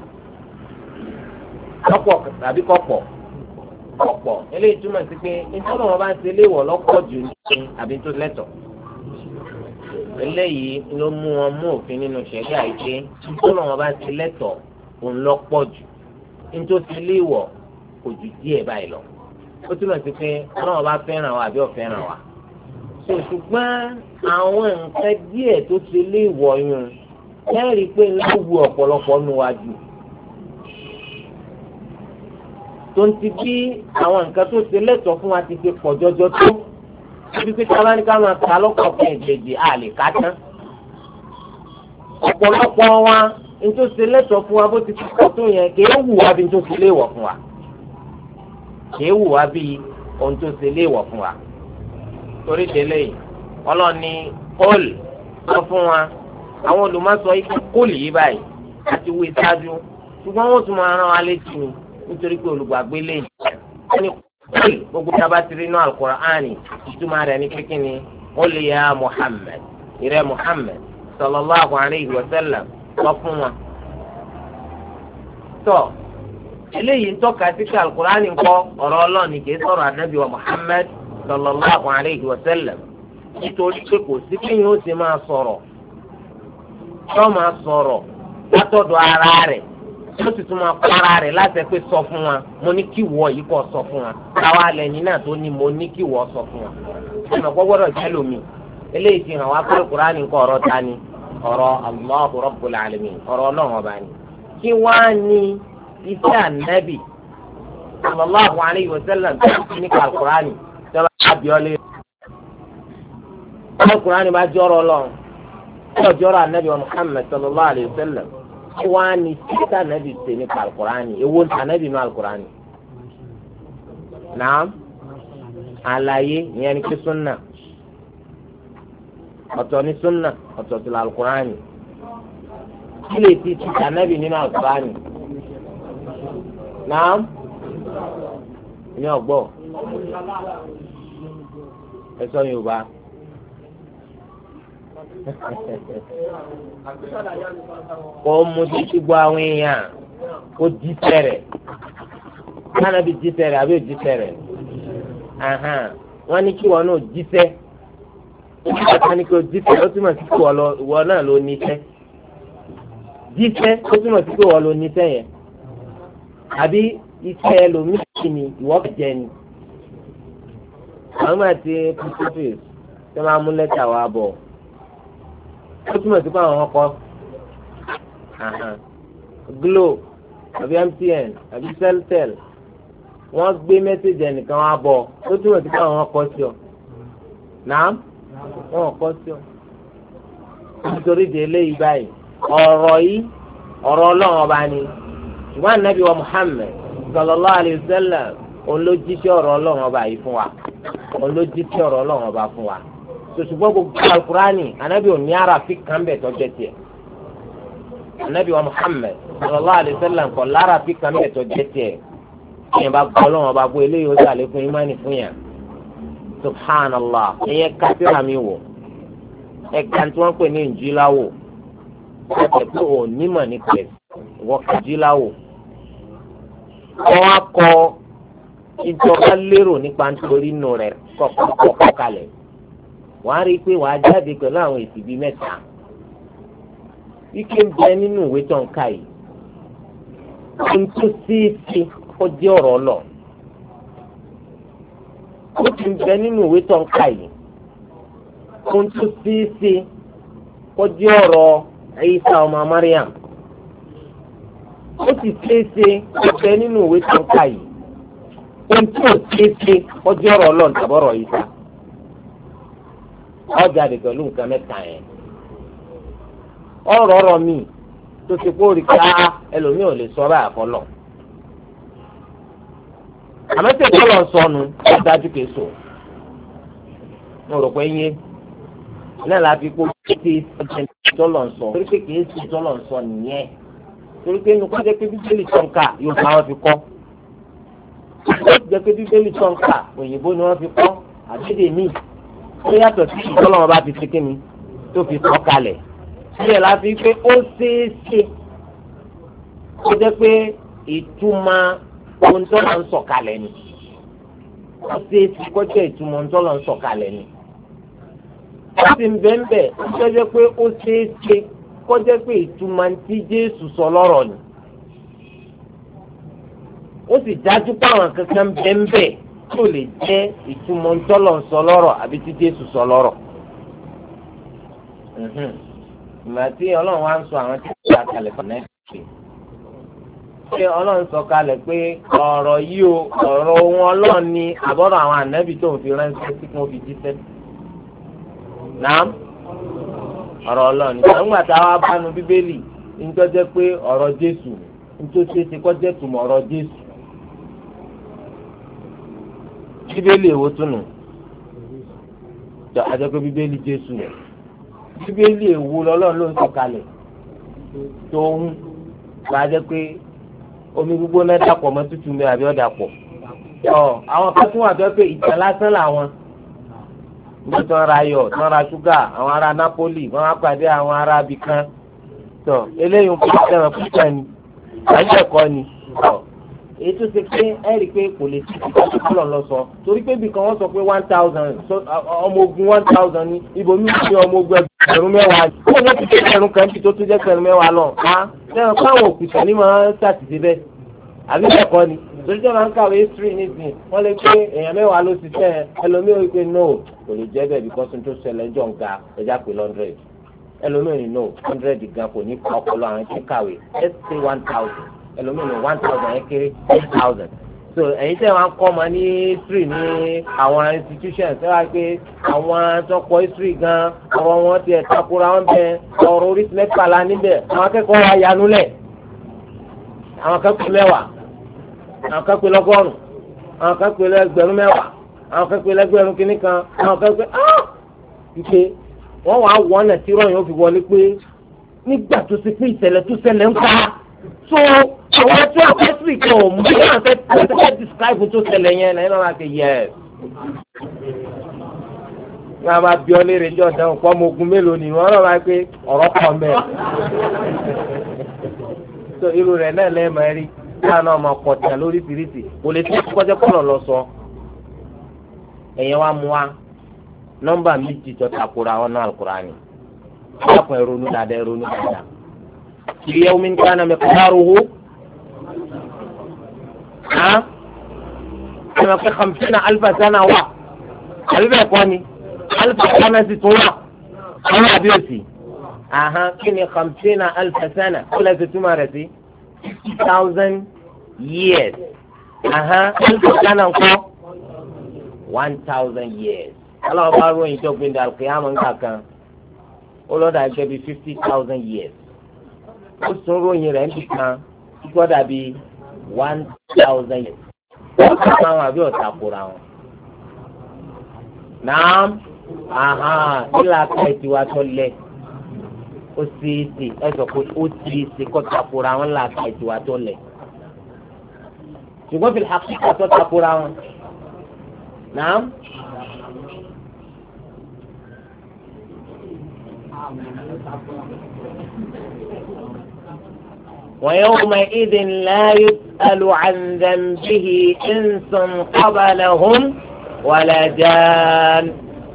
ọ̀pọ̀ tàbí kọ̀pọ̀ ọ̀pọ̀ eléyìí túmọ̀ sí pé nítorí wọn bá ń ṣe léèwọ̀ lọ́pọ̀ jù ní àbí tó lẹ́tọ̀ eléyìí ló mú wọn mú òfin nínú ṣẹ̀ríà àìpé nítorí wọn bá ń ṣe lẹ́tọ̀ òun lọ́pọ̀ jù nítorí ṣe léèwọ̀ kò jù díẹ̀ báyìí lọ ó túmọ̀ sí pé ọlọ́wọ́ bá fẹ́ràn wa àbí ó fẹ́ràn wa ṣùgbọ́n àwọn nǹkan díẹ̀ tó ṣe lé ìwọ̀nyún lẹ́rìí pé láwù ọ̀pọ̀lọpọ̀ nu wa jù tó ń ti bí àwọn nǹkan tó ṣe lẹ́tọ̀ọ́ fún wa ti ṣe pọ̀ jọjọ tó ibi pé ká bá ní ká máa ta lọ́kọ̀ fún ìjẹ̀jì a lè ká tán ọ̀pọ̀lọpọ̀ wa ní tó ṣe lẹ́tọ̀ọ́ fún wa bó ti ti pọ̀ tó yẹn kì í wù wá bí ní tó ṣe léèwọ̀ fún wa kì í wù wá bí ohun tó ṣe léèwọ̀ fún wa torí délé yìí ọlọ́ni kóòlù sọ fún wa àwọn olùmọ̀sọ ikú kóòlù yìí báyìí àti wí sáájú ṣùgbọ́n wọ́n tún máa rán wa létí ni nítorí pé olùgbàgbé lẹ́yìn wọ́n ní kóòlù gbogbo tí a bá ti rí inú Al-Qur'ani ìtumọ̀ rẹ̀ ní kékeré ni wọ́n lè ya Muhammad ìrẹ́ Muhammad sallallahu alayhi wa sallam sọ fún wa. tọ́ eléyìí ń tọ́ka sí pé Al-Qur'ani ń kọ́ ọ̀rọ̀ ọlọ́ọ̀ni kì í sọ̀rọ̀ ànábì wa Muhammad sallallahu alayhi wa sallam nítorí pé kò sí kéèyàn ó ti máa sọ̀rọ̀ tó máa sọ̀rọ̀ látọ̀dọ̀ ara rẹ̀ tó sì tún máa kọ́ ara rẹ̀ láti pé sọ fún wa mo ní kí wọ́ yìí kọ́ sọ fún wa káwa lẹ́yìn náà tó ní mo ní kí wọ́ sọ fún wa ọ̀nà kọ́ gbọ́dọ̀ jẹ́ lómi eléyìí fi hàn wá pé Kùránì nǹkan ọ̀rọ̀ ta ni ọ̀rọ̀ Allahu Rabbul Alamin ọ̀rọ̀ Ọlọ́run ọba ni kí wá ní iṣẹ́ ànábì sallallahu alayhi wa sallam tó ti ní Kùránì tọ́lá abiọ́lé Al-Qur'ani bá jọ́rọ̀ lọ́n tó jọ́rọ̀ anabi wa Muhammad sallallahu alayhi wa sallam kí wọ́n á ní sísá anabi ṣe nípa Al-Qur'ani èwo ní anabi nù Al-Qur'ani naam àlàyé ìyẹn ní kí sunna ọ̀tọ̀ ní sunna ọ̀tọ̀ tó Al-Qur'ani kí lè ti ti anabi nínú Al-Qur'ani naam ní ọgbọ́ ẹsọ yorùbá kó mú títí gbọ́ àwọn èèyàn kó jíṣẹ́ rẹ̀ kánábì jíṣẹ́ rẹ̀ àbí òjíṣẹ́ rẹ̀ wọ́n ní kí wọ́n náà jíṣẹ́ wọ́n ní kí wọ́n jíṣẹ́ ó túmọ̀ sí pé ìwọ náà ló níṣẹ́ jíṣẹ́ ó túmọ̀ sí pé ìwọ ló níṣẹ́ yẹn àbí iṣẹ́ ẹlòmíì ni ìwọ jẹ ni àwọn máa ti pírísípìs tí wọ́n máa mú lẹ́tà wá bọ̀ ó túmọ̀ sí pé àwọn ọkọ̀ Glo àbí M T N àbí Celtel wọ́n gbé mẹ́sẹ̀jì ẹnìkan wá bọ̀ ó túmọ̀ sí pé àwọn ọkọ̀ sí ọ náà wọ́n ọkọ̀ sí ọ nítorí di eléyìí báyìí ọ̀rọ̀ yìí ọ̀rọ̀ ọlọ́run ọba ni ṣùgbọ́n Ànábì wa Muhammad sallallahu alayhi wa sallam òun ló jíṣẹ́ ọ̀rọ̀ ọlọ́run ọba yìí fún wa òun ló jíṣẹ́ ọ̀rọ̀ ọlọ́run ọba fún wa ṣùgbọ́n gbogbo alukurani Ànábì ò ní àràfin kan bẹ̀ tọ́jọ́ tiẹ̀ Ànábì wa Muhammad sallallahu alayhi wa sallam kọ́ láràfin kan bẹ̀ tọ́jọ́ tiẹ̀ ìyẹn bá gbọ́ ọlọ́run ọba gbọ́ eléyìí ó sàlẹ̀ fún imáni fún yàn subhanallah ìyẹn kásìrà mi wò ẹ̀ka tí wọ́n pè ní Ìnjílà wò ẹ̀ka tó ò nímọ̀ ní pẹ̀lú wọ́n kàjílà wò wọ́n á kọ ìjọba lérò nípa nítorí inú rẹ̀ kọ́kọ́ kalẹ̀ wọ́n á rí i pé wọ́n á jáde pẹ̀lú àwọn èsì bíi mẹ́ta ike ń bẹ nínú ìwé tó ń ka yìí ohun tó ṣeéṣe kó jẹ́ ọ̀rọ̀ ọlọ́ ó ti ń bẹ nínú ìwé tó ń ka yìí ohun tó ṣeéṣe kó jẹ́ ọ̀rọ̀ Ìsá ọmọ Mariam ó sì ṣeéṣe kó bẹ nínú ìwé tó ń ka yìí ohun tí ò ṣeéṣe kó jẹ́ ọ̀rọ̀ ọlọ́ tàbọ̀rọ̀ Ìsá ọjà dè pẹ̀lú nǹkan mẹ́ta yẹn ọ̀rọ̀ ọ̀rọ̀ mi tó ti kó rí ká ẹlòmíì ò lè sọ báyà fọlọ́ àmọ́tẹ́ ìtọ́lọ̀ sọnù ó dájú késo mo rò pé yé náà la fi kó títí ìtọ́lọ̀ sọ torí pé kìí sí ìtọ́lọ̀ sọ nìyẹn torí pé inú kọ́jẹ́ pé bíbélì tó ń kà yóò bá wọn fi kọ́ ó jẹ́ pé bíbélì tó ń kà òyìnbó ni wọ́n fi kọ́ àbédè míì ó yàtọ̀ sí ìtọ́lọ̀ wọn bá ti fi kíni tó fi kọ́ kalẹ̀ sílẹ̀ la fi pé ó ṣeé ṣe ó jẹ́ pé ìtumọ̀ ohun tó lọ ń sọ̀kalẹ̀ ni ó ṣeé ṣe kó jẹ́ ìtumọ̀ ohun tó lọ ń sọ̀kalẹ̀ ni ó sì ń bẹ́ẹ̀ bẹ́ẹ̀ ó jẹ́ pé ó ṣeé ṣe kó jẹ́ pé ìtumọ̀ tí Jésù sọ lọ́rọ̀ ni ó sì dájú pé àwọn kankan bẹ́ẹ̀ bẹ́ẹ̀ tó lè jẹ́ ìtumọ̀ ohun tó lọ ń sọ lọ́rọ̀ àbí tí Jésù sọ lọ́rọ̀ ìgbà tí Ọlọ́run wá ń sọ àwọn tí wọ́n ti kalẹ̀ fún nẹ́ẹ̀tì ṣé Ọlọ́run sọ kalẹ̀ pé ọ̀rọ̀ yìí o ọ̀rọ̀ ohun Ọlọ́run ni àbọ̀rọ̀ àwọn ànábì tó ń fi ránṣẹ́ sí kí wọ́n fi jíṣẹ́ náà ọ̀rọ̀ Ọlọ́run nígbà nígbà tá a wá bánu Bíbélì nítorí jẹ́ pé ọ̀rọ̀ Jésù nítorí ṣe ṣe kọ́ jẹ́ tùmọ̀ ọ̀rọ̀ Jésù Bíbélì èwo tún nù àjẹ́ pé Bíbélì Jésù rẹ̀ Bíbélì èwo lọ́lọ́run ló ń sọ̀kalẹ̀ tó ń gbàjẹ́ pé omi gbígbóná dàpọ̀ mọ́ tútù mi àbí ọ̀dàpọ̀ ọ àwọn kan tún wà tó pé ìtàn lásán làwọn ní tí wọ́n ra ayọ̀ tí wọ́n ra ṣúgà àwọn ará Nápólì wọ́n á pàdé àwọn ará abìkan tó eléyìí ń pè é púpọ̀ ni àyè ẹ̀kọ́ ni tó èyí tó ṣe pé ẹ rí i pé kò lè ti ìgbà tó kọ́ lọ sọ torí pé ibìkan wọ́n sọ pé one thousand ọmọ ogun one thousand ní ibòmí ní ọmọ ogun ẹgbẹ̀rún mẹ́wàá kó ní ti ẹgbẹ̀rún kan tí tó tún jẹ́ ẹgbẹ̀rún mẹ́wàá lọ á lẹ́yìn káwọn òkùnkùn ní máa ń ṣàtìṣe bẹ́ẹ̀ àbí ẹ̀kọ́ ni torí jẹ́ máa ń kàwé history nísìnyí wọ́n lè pé èèyàn mẹ́wàá ló ti tẹ́ ẹlòmíràn wípé no kò lè jẹ́ bẹ́ẹ̀ because tó ṣẹlẹ̀ jọ̀ ń ga ẹja pé hundred ẹlòmíràn no hundred gan kò ní kọ́ ọpọlọ àwọn tí kàwé let's say one thousand ẹlòmíràn one thousand yẹn kéré ten thousand so ẹ̀yin tẹ́ wọn kọ́ ọmọ ní history ní àwọn institutions ẹ wá pé àwọn tó kọ́ history gan ọ̀rọ̀ wọn tiẹ̀ takora wọn bẹ ọ̀rọ̀ oríṣi mẹ́fà la níbẹ̀ àwọn akẹ́kọ̀ọ́ wa yanu lẹ̀ àwọn akẹ́kọ̀ọ́ mẹ́wàá àwọn akẹ́kọ̀ọ́ lọ́gọ́rùn àwọn akẹ́kọ̀ọ́ lẹ́gbẹ̀rún mẹ́wàá àwọn akẹ́kọ̀ọ́ lẹ́gbẹ̀rún kìíní kan àwọn akẹ́kọ̀ọ́ ah ike wọ́n wàá wọ́n náà tí rọ́ọ̀yìn ó fi wọlé pé nígbà tó ti pín ìṣẹ̀lẹ̀ tó ṣẹlẹ̀ ń pa so àwọn tí wọ́n fẹ́ sí kan ò mú bí wọ́n fẹ́ fẹ́ describe tó ṣẹlẹ̀ yẹn náà náà láti yẹ wọ́n á máa bí ọ léèrè ní ọ̀dọ́ nǹkan ọmọ ogun mélòó ni wọ́n rọ̀ máa pé ọ̀rọ̀ kan mẹ́. tó irú rẹ̀ náà lẹ́ẹ̀ máa rí káà náà máa kọ̀ tìǹà lórí fìrìsì kò lè tẹ́ kọ́jọ́ kọ́lọ̀ lọ sọ. ẹ̀yẹ wa mú wa nọ́mbà méjì tó takora wọn náà Al-Qur'ani. ọ̀pọ̀ ẹ̀rọnú dáadáa ẹ̀rọnú dáadáa. fi yawmin kana miqdaruhu ha ẹ̀rọ pé khamsina alfa sana wà àbí bẹ́ẹ̀ kọ́ ni alfa sana sì tún wà àwọn àbí òsì àhán kí ni khamsina alfa sana ó lè fi túmọ̀ rẹ̀ sí fifty thousand years àhán alfa sana ńkọ́ one thousand years aláwọ̀ bá ròyìn tó gbé ní alqiyama ńkà kan ó lọ́dà gẹ́gẹ́ bí fifty thousand years ó tún ròyìn rẹ̀ nìkan kíkọ́ dàbí one thousand years wọ́n kọ́ àwọn àbí ọ̀tà kóra wọn. Naam, aha, ilà aka ìtiwa tó lẹ̀ ó sì sì ẹ sọ pé ó sì sì kọ́ takora wọn là aka ìtiwa tó lẹ̀. Ṣùgbọ́n fi hakika tó takora wọn. Naam. ويومئذ لا يسأل عن ذنبه إنس قبلهم ولا جان.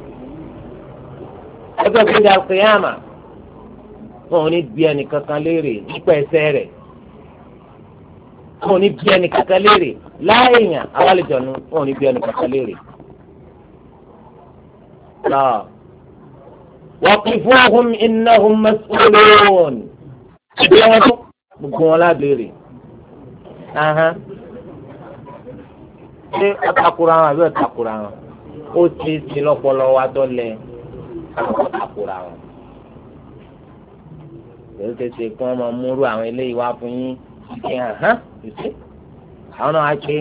ẹgbẹ́ fi dà kíyàmà wọn ò ní bí ẹnì kankan léèrè nípa ẹ̀ṣẹ̀ rẹ̀ wọn ò ní bí ẹnì kankan léèrè láàyèyàn awálejòónú wọn ò ní bí ẹnì kankan léèrè. waqifuhum innahum mas'ulun. gbogbo wọn lábẹ́rè ṣé ọ̀takùrọ̀ àwọn àbí ọ̀takùrọ̀ àwọn ó ti ṣe lọ́pọ̀lọ́ wa tó lẹ ọ̀takùrọ̀ àwọn. èyí ti ṣe kí wọ́n máa múrú àwọn eléyìí wá fún yín kí hàn hàn ṣe àwọn náà á ṣe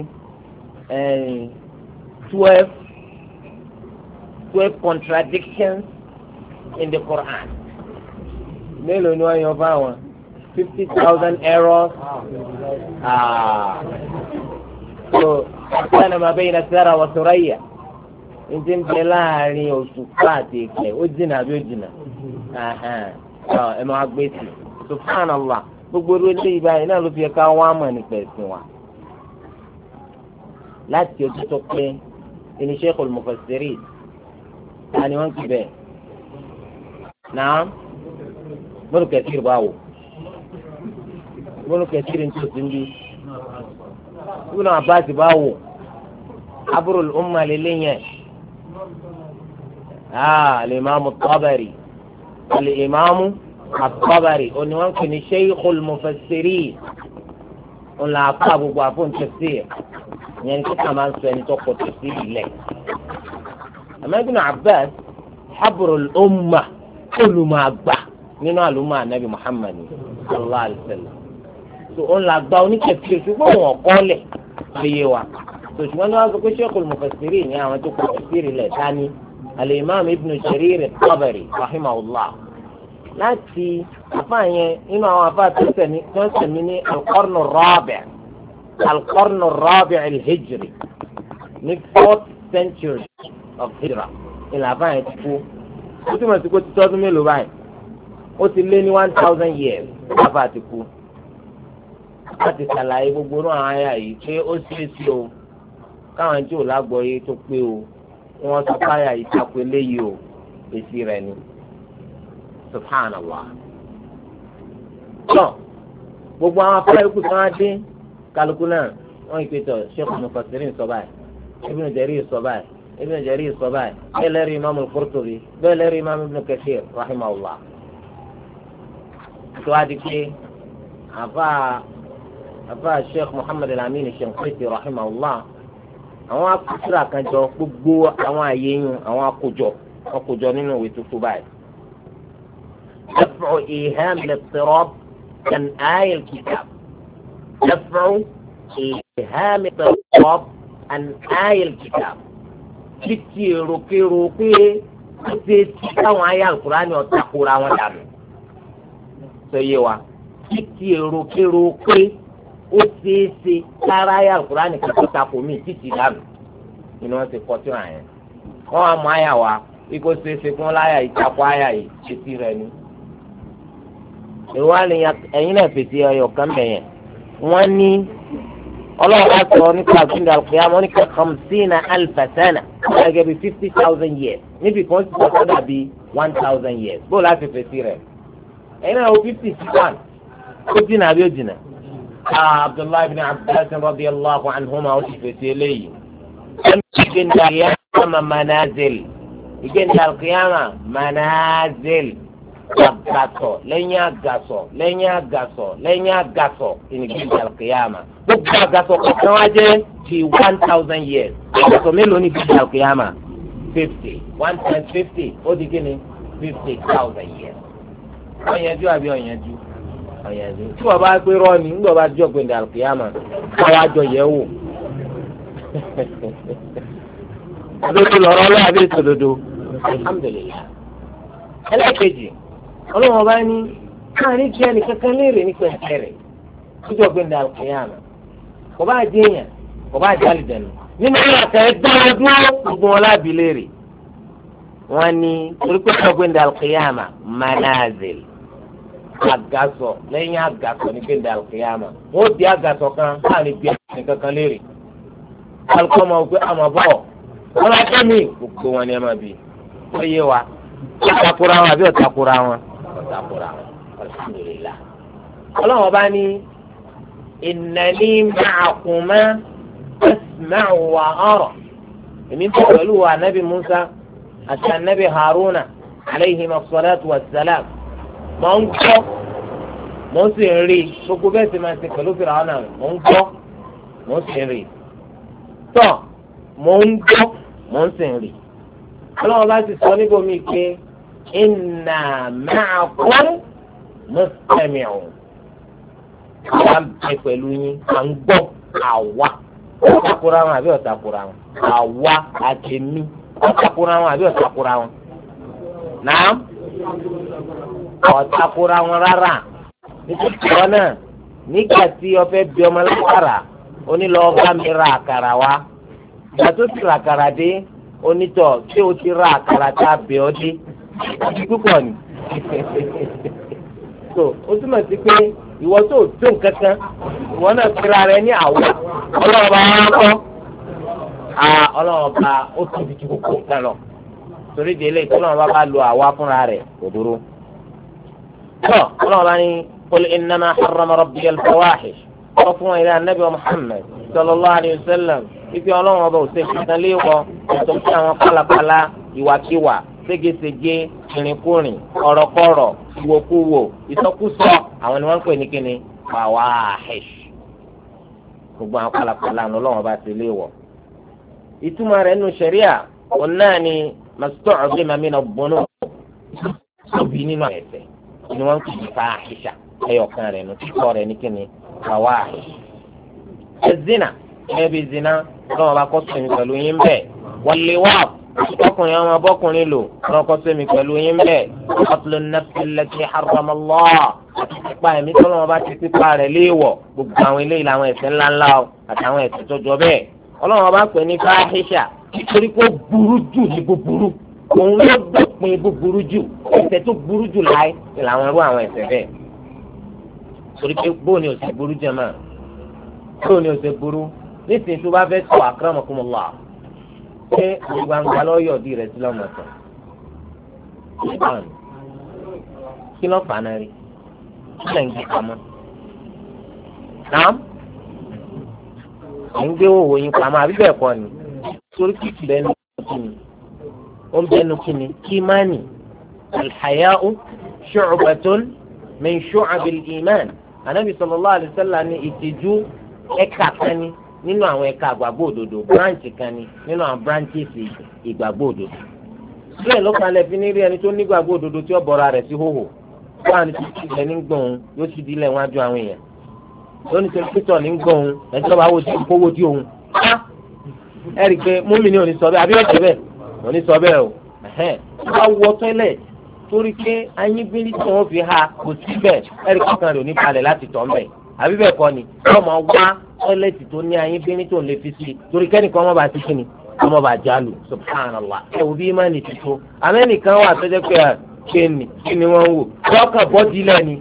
twelve twelve contradictions in the Quran mélòó ni wọ́n yan fáwọn. Fifty thousand errors. Ah. So, كان ما بين سارة وثريا. Ǹjẹ́ ń bẹ láàrin òṣùpá àti ìkẹ́ ó jìnnà àbí ó jìnnà? Ẹ máa gbé sí. Subhanallah. Gbogbo orí eléyìí báyìí náà ló fi ẹ̀ka wá mọ̀ nípa ẹ̀sìn wa. Láti ojú tó pé ẹni Sheikhul Mufassirin. Ta ni wọ́n ti bẹ̀? Naam. Ibn Kathir báwo? Ibn Kathir ń tó sí ń bí. Ibn Abbas báwo? Habrul Umma lélẹ́yìn. Ah, al-Imam at-Tabari. Al-Imam at-Tabari. Òní wọ́n kì ní Sheikhul Mufassirin. Òun là á fà gbogbo àfọ̀n tafsir. Ìyẹn ní kíkà máa ń sọ ẹni tó kọ tafsir ilẹ̀. Àmọ́ Ibn Abbas, Habrul Umma, olùmọ̀ àgbà nínú àlùmọ́ ànábì Muhammad sallallahu alayhi wa sallam. So òun là gba oníkẹ̀kẹ́ ṣùgbọ́n wọn kọ́ lẹ̀ léyé wa. So ṣùgbọ́n ní wọ́n sọ pé Sheikhul Mufassirin ní àwọn tó kọ tafsir ilẹ̀ dání. Al-Imam Ibn Jarir at-Tabari rahimahullah. Láti àfáà yẹn nínú àwọn àfáà tó ń sẹ̀mí ní al-Qarn ar-Rabi' al-Qarn ar-Rabi' al-Hijri ní fourth century of Hijra. Ìlà àfáà yẹn ti kú. Ó túmọ̀ sí kó ti tọ́dún mélòó báyìí. Ó ti lé ní one thousand years àfáà ti kú. Láti ṣàlàyé gbogbo náà àwọn àyà yìí pé ó ṣeé ṣe o káwọn tí ò lágbọ́yé tó pé o wọ́n sọ káyà yìí tako eléyìí o èsì rẹ̀ ni subhanallah. tó gbogbo àwọn afárá ikú tí wọ́n á dín kálukú náà wọ́n ìpè tọ̀ Sheikh Mufassirin sọ báyìí Ibn Jarir sọ báyìí Ibn Jarir sọ báyìí bẹ́ẹ̀ lẹ́rìí Imam al-Qurtubi bẹ́ẹ̀ lẹ́rìí Imam Ibn Kathir rahimahullah. tó a di pé àfa àfa Sheikh Muhammad al-Amin al-Shinqiti rahimahullah àwọn akutira kan jọ gbogbo àwọn àyè yín àwọn akójọ akójọ nínú ìwé tuntun báyìí. دفع إيهام الاضطراب عن آية الكتاب دفع إيهام الاضطراب عن آية الكتاب títí èròkèrò pé ó ṣe tí káwọn ayé Al-Qur'ani ọ̀takùrà wọn dànù. sọ yé wa títí èròkèrò pé ó ṣe é ṣe kára ayé Al-Qur'ani kan tó takò mí títí dànù nínú wọn ti kọ́ tí wọn yẹn. wọ́n á mọ àyà wa ikú ṣeéṣe fún láyà ìtakò àyà yìí etí rẹ̀ ni. ìwà ni ẹ̀yin náà fèsì ọyọ̀ kan bẹ̀yẹn wọ́n ní ọlọ́run bá sọ nípa àgbéǹde àlùkìyámà wọ́n ní kí khamsina alfa sana gẹ́gẹ́ bí fifty thousand years níbi kan ti sọ dàbí one thousand years bó láti fèsì rẹ̀ ẹ̀yin náà wò fifty sí one ó jìnnà àbí ó jìnnà. Abdullahi ibn Abbas radiyallahu anhuma ó ti fèsì eléyìí. ìgbéǹde àlùkìyámà manazil ìgbéǹde àlùkìyámà manazil àgàsọ̀ lẹ́yìn àgàsọ̀ lẹ́yìn àgàsọ̀ lẹ́yìn àgàsọ̀ ìgbéǹde àlùkìyámà gbogbo àgàsọ̀ kọ̀ọ̀kan wá jẹ́ ti one thousand years àgàsọ̀ mélòó ní ìgbéǹde àlùkìyámà fifty one times fifty ó di kí ni fifty thousand years. ọ̀yẹ́jú àbí ọ̀yẹ́jú ọ̀yẹ́jú tí wọ́n bá gbé rọ́ọ̀nì ńgbọ́ bá jọ ìgbéǹde àlùkìyámà káwá jọ yẹ̀ wò. òdodo lọ̀rọ̀ ọlọ́wọ́ àbí ìsòdodo alhamdulilayi. ẹlẹ́kejì ọlọ́wọ́ bá ní káàrin kí ẹnì kankan léèrè nípa ẹ̀sẹ̀ rẹ̀ lójú ọ̀gbìn dàlùkìyàmà kò bá jẹ́ èèyàn kò bá jẹ́ àlùjànnú nínú ìlàkà ẹ̀ dára dúró gbogbo wọn lábì léèrè. wọ́n ní torí pé ọ̀gbìn dàlùkìyàmà manazil àgàsọ̀ lẹ́yìn àgàsọ̀ ní gbìn dàlùkìyàmà wọ́n di àgàsọ̀ kan káàrin bí ẹnì kankan léèrè. alukọ́ máa gbé àmọ́ bọ̀ wọ́n bá tẹ́ mi gbogbo wọn ni ẹ máa bì ó yé wa ọ̀takùrà wọn àbí ọ̀takùrà wọn ọ̀takùrà wọn alhamdulillah. ọlọ́wọ́n bá ní innani ma'akuma asma'u wa ara èmi ń bọ̀ pẹ̀lú anabi Musa àti anabi Haruna alayhim as-salatu was-salam mọ̀ ń gbọ́ mọ̀ ń sì ń rí gbogbo bẹ́ẹ̀ sì máa ń ṣe pẹ̀lú Fìràwọ́nà mọ̀ ń gbọ́ mọ̀ ń sì ń rí tọ́ mọ̀ ń gbọ́ mọ̀ ń sì ń rí. ọlọ́wọ́ bá ti sọ níbomi pé inna ma'akum mustami'un àwa ń bẹ pẹ̀lú yín à ń gbọ́ àwa ọ̀takùrà wọn àbí ọ̀takùrà wọn àwa àtẹ̀mí ọ̀takùrà wọn àbí ọ̀takùrà wọn náà ọ̀takùrà wọn rárá nítorí wọn náà nígbà tí ó fẹ́ bí ọmọ lákàrà onílọ́ọ̀ bá mi ra àkàrà wa ìgbà tó ti ra àkàrà dé onítọ̀ tí o ti ra àkàrà tá a bẹ̀ ọ́ dé púpọ̀ ni. so o túmọ̀ sí pé ìwọ tó tó nǹkan kan ìwọ náà kíra rẹ ní àwọ̀ ọlọ́ọ̀bá wọn kọ́ ọlọ́ọ̀bá ó tóbi ju kókó nǹkan lọ torí délé tí ọlọ́ọ̀bá bá lo àwa fúnra rẹ̀ kò dúró. tó ọlọ́ọ̀bá ní qul innama harrama rabbiyal fawahish wọ́n fún ẹ̀rẹ́ anabi Muhammad sallallahu alayhi wa sallam ibi ọlọ́run ọba òsè kankan léwọ́ ètò fún àwọn pálapàla ìwàkiwà ségesège ìrìnkúrìn ọ̀rọ̀kọ̀rọ̀ ìwòkuwò ìsọkúsọ àwọn ni wọ́n ń pè ní kíni fawahish gbogbo àwọn pálapàla ní ọlọ́run ọba ti léwọ́. ìtumọ̀ rẹ̀ nù sẹ̀ríà òun náà ni mastu'zima min ad-dunub tóbi nínú ẹ̀ṣẹ̀ ni wọ́n ń pè ní fahisha ẹyọkan rẹ̀ nù títọ́ rẹ̀ ní kíni fawahish. ẹ̀zínà ẹbí zina lọ́wọ́ bá kọ́ sẹ́mi pẹ̀lú yín bẹ́ẹ̀ wọlé wá ọkùnrin àwọn abọ́kùnrin lò lọ́wọ́ kọ́ sẹ́mi pẹ̀lú yín bẹ́ẹ̀ qatlun nafsi allati harrama Allah pípa ẹ̀mí tó lọ́wọ́ bá ti pípa rẹ̀ léèwọ̀ gbogbo àwọn eléyìí làwọn ẹ̀ṣẹ̀ ńláńlá o àtàwọn ẹ̀ṣẹ̀ tó jọ bẹ́ẹ̀ ọlọ́wọ́ bá pè ní fáhíṣà nítorí pé ó burú jù ní búburú òun ló dópin búburú jù ẹ̀ṣẹ̀ tó burú jù láì ní làwọn irú àwọn ẹ̀ṣẹ̀ bẹ́ẹ̀ torí pé bóun ni ò sì burú jẹ máa bóun ni ò sì burú nísìnyí tó bá fẹ́ sọ akramakumullah ṣé gbangba lọ́yọ̀ di rẹ̀ sí lọ́mọ sọ. kí ló fà náà rí kí lè ń gbé pamọ́. nàám ẹ̀ ń gbé owó yín pamọ́ àbí bẹ́ẹ̀ kọ́ ni torí kìkì lẹ́nu kíni ó ń bẹ́nu kíni kímánì alḥayá'u shu'batun min shu'abil iman anabi sallallahu alaihi wasallam ní ìtìjú ẹ̀ka kan ni nínú àwọn ẹ̀ka àgbàgbọ́ òdodo branch kan ni nínú àwọn branches ìgbàgbọ́ òdodo. bẹ́ẹ̀ ló kan lẹ fi ní rí ẹni tó nígbàgbọ́ òdodo tí ó bọ̀ra rẹ̀ sí hóhò wọ́n á ní títí ilẹ̀ ní gbọ̀n yóò sì di ilẹ̀ wájú àwọn èèyàn lónìí tó pítọ̀ ní gbọ̀n ẹni tó bá wò sí kówó tí òun. ẹ rí i pé múmi ní òní sọ bẹ́ẹ̀ àbí ọ̀sẹ̀ bẹ́ẹ̀ òní sọ bẹ́ẹ̀ o tó bá wọ tọ́lẹ̀ torí pé ayínbílí tí wọ́n fi ha kò sí bẹ́ẹ̀ ẹ rí i kọ́kàn rẹ̀ ò ní balẹ̀ láti tọ́ mbẹ̀ àbí bẹ́ẹ̀ kọ́ ni wọ́n máa wá tọ́lẹ̀tì tó ní ayínbílí tó ń lè fi sí torí kẹ́nìkan má bàa ti kíni ọmọ bàjálù subhanallah ẹ wò bí imáni ti tó amẹ́nìkan wà tó jẹ́ pé à kéènì kí ni wọ́n ń wò lọ́kàn bọ́dí lẹ́ni.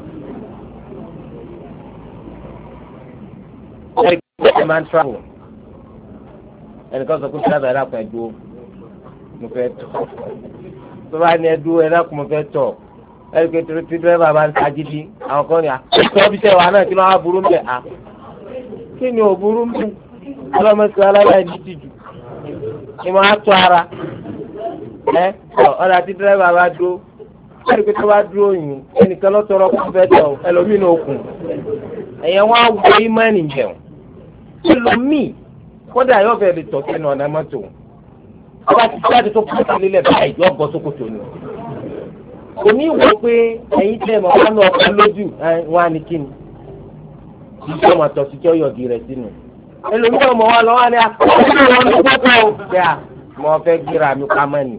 ẹnìkan máa ń travel ẹnìkan sọ pé travel ẹ̀rọ àpò ẹ̀dúró mo fẹ́ tọ̀ tó bá ní ẹ̀dúró ẹ̀rọ àpò mo fẹ́ tọ̀ ẹ̀rọ pé tí dírẹ́bà máa ń sagídí àwọn kan ní à tọ́bi tẹ̀ wá náà kí ló wá burú mbẹ́ à kí ni ò burú mbẹ́ ọlọ́mọsí aláìláì ní tìjú ni mo á tó ara ẹ ọ̀dà tí dírẹ́bà bá dúró ẹ̀rọ pé tó bá dúró yìí ẹnìkan ló tọrọ kó fẹ́ tọ̀ ẹlòmínú òkun ẹ̀yẹn wá wọ ìmánì jẹun ẹlòmíì kódà yóò fẹ́ lè tọ̀ sínú ọ̀nà mọ́tò ọba ti jáde tó kú sí lílẹ̀ báyìí yóò bọ́ sókòtò ni kò ní wọ pé ẹ̀yin tẹ̀ mọ́ wọn ọkọ̀ lójú wọn á ní kíni ìjọ ọmọ tọ̀ sí kí ọyọ̀ di rẹ̀ sínú ẹlòmíì ọmọ wa lọ́wọ́ ni akọ́kọ́ wọn ló gbọ́dọ̀ ṣe à mo fẹ́ gbéra mi ká mọ́ ni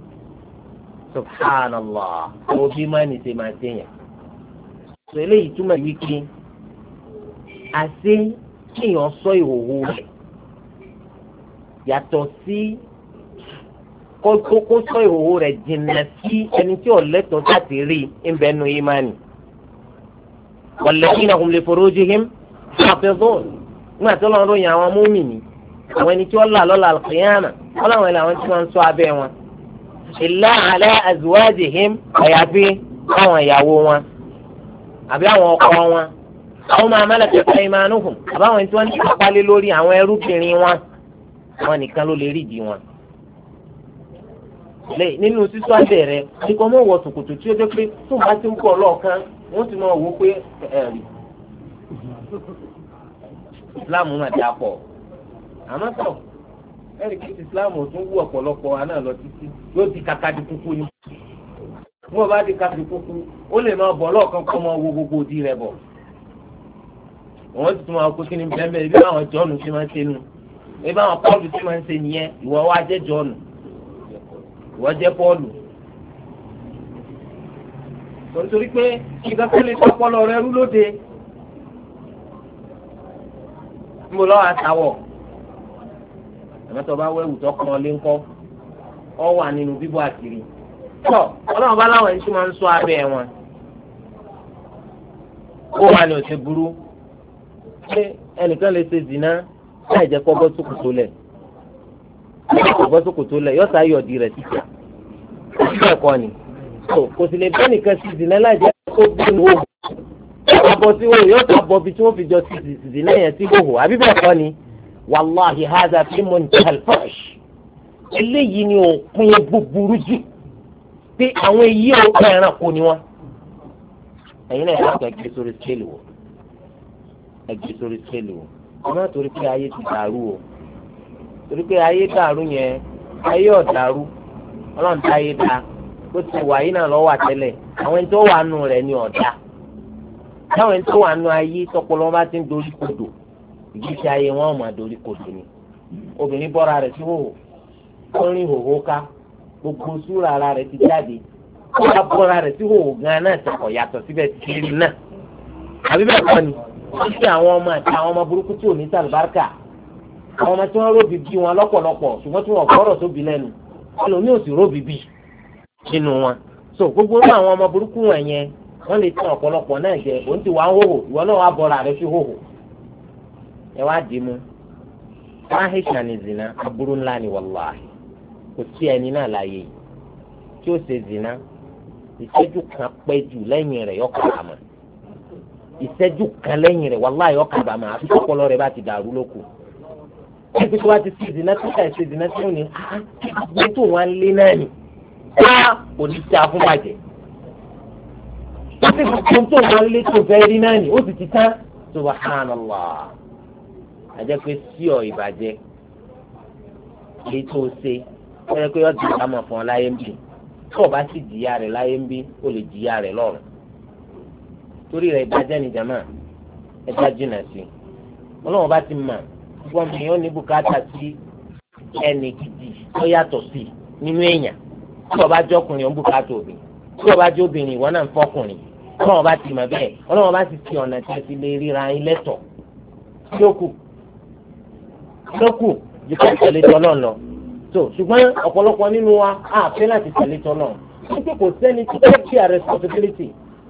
subhanallah òbí mọ́ni ṣe máa ṣe yẹn sọ eléyìí túmọ̀ wípé àṣé kéèyàn sọ ìhòòhò rẹ̀ yàtọ̀ sí kó sọ ìhòòhò rẹ̀ jìnnà sí ẹni tí ò lẹ́tọ̀ọ́ láti rí ìbẹ́nu ìmánì. walladhina hum li furujihim hafidhun nígbà tó lọ́n ròyìn àwọn mùmínì àwọn ẹni tí wọ́n là lọ́la al-qiyama wọ́n làwọn ẹni àwọn tí wọ́n ń ṣọ́ abẹ́ wọn. illa ala azwajihim àyàfi àwọn ìyàwó wọn àbí àwọn ọkọ wọn àwọn máa malakat aymanuhum àbáwọn ẹni tí wọ́n ń kápálé lórí àwọn ẹrúbìnrin wọn wọn nìkan ló lè rí di wọn. nínú sísọ abẹ rẹ kíkọ mọ wọ ṣòkòtò tí ó jẹ pé tó bá ti ń bọ̀ lọ́ọ̀kan wọ́n ti máa wò pé ẹ̀rí islam náà dà pọ̀ àmọ́ tọ̀ ẹ̀rí kí islam ò tún wú ọ̀pọ̀lọpọ̀ wa náà lọ títí yóò di kàkà di kúkú ni wọ́n bá di kàkà di kúkú ó lè máa bọ̀ lọ́ọ̀kan kọ́ máa wo gbogbo òdi rẹ̀ bọ̀ wọ́n ti tún máa kó kí ni bẹ́ẹ̀ bẹ́ẹ̀ bí àwọn jọ́ọ̀nù ti máa ń ṣe nù ebi àwọn pọ́ọ̀lù tí wọ́n ń ṣe nìyẹn ìwọ wa jẹ́ jọ́ọ̀nù ìwọ jẹ́ pọ́ọ̀lù nítorí pé ìgbà tó lè tọpọlọ rẹ rú lóde ń bọ̀ lọ́wọ́ àtàwọ̀ àmọ́tọ́ bá wẹ̀wù tó kàn lé ńkọ́ ọ wà nínú bíbọ̀ àkìrí tọ́ ọlọ́run bá láwọn ẹni tí wọ́n ń sọ abẹ́ wọn ó wà ní òṣè burú pé ẹnìkan lè ṣe zìnà láì jẹ́ kó bọ́ sókòtò lẹ̀ kó bọ́ sókòtò lẹ̀ yọ sáyọ̀ di rẹ̀ títà bẹ́ẹ̀ kọ́ ni kò sì lè bẹ́ẹ̀ nìkan sí zìnà láì jẹ́ kó bí wò abọ́ sí wò yọ sá bọ́ bí tí wọ́n fi jọ sí zìnà yẹn sí wò àbí bẹ́ẹ̀ kọ́ ni wàláhi haza fi muntal fash eléyìí ni òpin búburú jù pé àwọn èyí ọ̀pọ̀ ẹranko ni wọ́n ẹ̀yin náà yọ ẹgbẹ́ sórí skéèlì wò ẹgbẹ́ sórí skéèlì wò ọmọ torí pé ayé ti dàrú o torí pé ayé dàrú yẹn ayé ọ̀dàrú ọlọ́run tá ayé dá bó ti wà yín náà lọ́wọ́ àtẹ́lẹ̀ àwọn ẹni tó wà nù rẹ̀ ní ọ̀dà táwọn ẹni tó wà nù ayé tọpọlọ bá ti ń dorí kodò ìgbésí ayé wọn ò máa dorí kodò ni obìnrin bọ́ra rẹ̀ sí hòhò ó rìn hòhò ká gbogbo súra ara rẹ̀ ti jáde ó bá bọ́ra rẹ̀ sí hòhò gan-an náà tẹ̀kọ̀ yàtọ̀ síbẹ̀ ti rí náà àbí bẹ́ẹ̀ kọ́ ni wọ́n ti àwọn ọmọ àti àwọn ọmọ burúkú tí ò ní sàlùbáríkà àwọn ọmọ tí wọ́n róbi bí wọn lọ́pọ̀lọpọ̀ ṣùgbọ́n tí wọ́n gbọ́rọ̀ tóbi lẹ́nu ẹlòmíì ò sì róbi bí nínú wọn so gbogbo ní àwọn ọmọ burúkú wọn yẹn wọ́n lè tán ọ̀pọ̀lọpọ̀ náà jẹ òun ti wà ń hòhò ìwọ náà wà bọ́ra rẹ sí hòhò ẹ wá dì í mú fáhíṣà ní zina aburú ńlá ni wàláhì kò sí ẹni náà láàyè tí ó ṣe zina ìṣẹ́jú kan pẹ́ jù lẹ́yìn rẹ̀ yọkọ̀ àmọ́ ìṣẹ́jú kan lẹ́yìn rẹ̀ wàláhì ọkọ̀ àbàmọ́ àfi ọpọlọ rẹ̀ bá ti dàrú lóko ẹgbẹ́ tó wá ti ṣe zina tó ṣe zina tó ní gbé tó wọn lé náà ni wá kò ní ta fún bàjẹ́ ó sì fi tó wọn lé tó fẹ́ rí náà ni ó sì ti tán subhanallah àjẹ́ pé sí ọ ìbàjẹ́ èyí tó ṣe ó yẹ pé ó di àmọ̀ fún ọ láyé ń bì tó o bá sì jìyà rẹ̀ láyé ń bí ó lè jìyà rẹ̀ lọ́run torí rẹ̀ ìbàjẹ́ ni jàmáà ẹ já jìnnà sí i ọlọ́run bá ti mọ̀ wọ́n mi yóò ní bùkátà sí ẹnì gidi tó yàtọ̀ sí nínú èèyàn tí wọ́n bá jẹ́ ọkùnrin ó ń bùkátà obìnrin tí wọ́n bá jẹ́ obìnrin ìwọ náà ń fọkùnrin ọlọ́run bá ti mọ̀ bẹ́ẹ̀ ọlọ́run bá ti fi ọ̀nà tí a ti lè ríra yín lẹ́tọ̀ lókù lókù ju ká tẹ̀lé tọ́lọ̀ lọ. tó ṣùgbọ́n ọ̀pọ̀lọpọ̀ nínú wa á fẹ́ láti tẹ̀lé tọ́lọ̀ nígbà kò sẹ́ni tí ó fi a responsibility.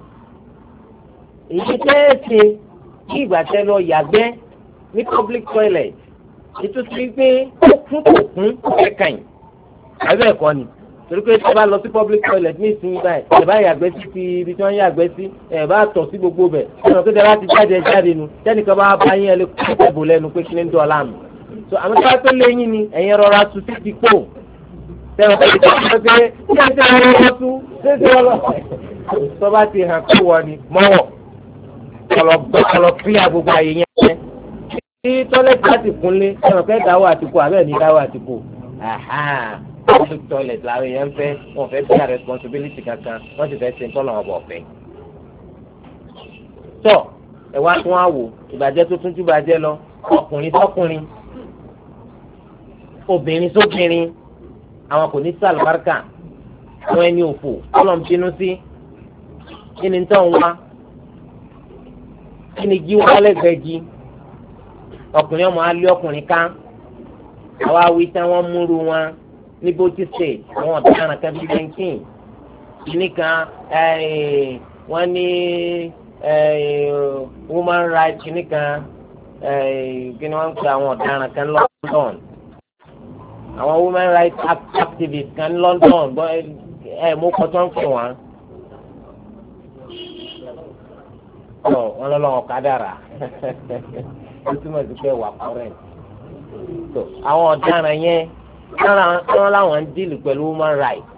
èyí tẹ́ ẹ ṣe kí ìgbà tẹ lọ yàgbẹ́ ní public toilet ètò sí pé ó kún kò kún ẹ̀ka yìí àbẹ́ ẹ̀kọ́ ni torí pé ẹ bá lọ sí public toilet ní ìsinyìí báyìí ẹ bá yàgbẹ́ sí ti ibi tí wọ́n yàgbẹ́ sí ẹ bá tọ̀ sí gbogbo bẹ̀ ẹ lọ kéde láti jáde jáde nu tẹ́nìkan bá bá yín ẹ lè kó ẹ̀bù lẹ́nu pé kí ni ń dọ̀ láàmú so àmì tí wọ́n pé lẹ́yìn ni ẹ̀yin rọra tu sí ti kó tẹ̀wọ̀n pé kí wọ́n pé kí wọ́n ti rọra wọ́n tú ṣéṣe wọ́n lọ tó bá ti hàn kó wọ ni mọ́wọ́ kọlọ kílíà gbogbo àyè yẹn tí tọ́lẹ̀tì láti kúnlé tẹ̀wọ̀n pé dáwọ́ àtìkù àbẹ́ẹ̀ ní dáwọ́ àtìkù public toilet làwọn èèyàn fẹ́ wọn fẹ́ bí a responsibility kankan wọ́n sì fẹ́ ṣe nǹkan lọ́wọ́ bọ̀ fẹ́. tọ́ ẹ wá tún wá wò ìbàjẹ́ tó tún tún bàjẹ́ lọ ọkùnrin sọ́kùnrin obìnrin sóbìnrin àwọn kò ní sàlùbáríkà àwọn ẹni òfò ọlọ́run bínú sí kí ni tó ń wá kí ni jí wá lẹ́gbẹ̀ẹ́ jí ọkùnrin ọmọ alẹ́ ọkùnrin ká àwa wí tí wọ́n múru wọn ní bóti state àwọn ọ̀daràn kan bíi bẹ́ńkìn kìnnìkan wọ́n ní woman rights kìnnìkan kí ni wọ́n ń pè àwọn ọ̀daràn kan London àwọn woman rights activists kan ní London ẹ mú kọ́tọ́ ń pè wọ́n wọ́n lọ́lọ́wọ́ kádàrà ó túmọ̀ sí pé wà kọ́rẹ́ so àwọn ọ̀daràn yẹn wọ́n láwọn ń díìlì pẹ̀lú human rights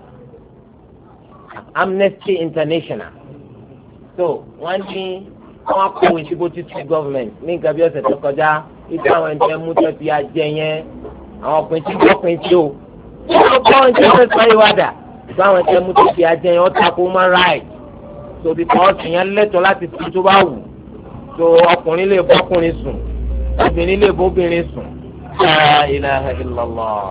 Amnesty International so wọ́n ní wọ́n kọ̀wé sí bó ti ti government ní nǹkan bí ọ̀sẹ̀ tó kọjá ibi àwọn ẹ̀jẹ̀ mú tó fi ajẹ yẹn àwọn ọkùnrin tí wọ́n pin tí o wọ́n kọ́ ọ̀hún tí wọ́n fẹ́ sọ ìwádà tó àwọn ẹ̀jẹ̀ mú tó fi ajẹ yẹn wọ́n tako human rights so because ìyẹn lẹ́tọ̀ọ́ láti fi tó bá wù so ọkùnrin lè bọ́kùnrin sùn obìnrin lè bóbìnrin sùn la ilaha illallah.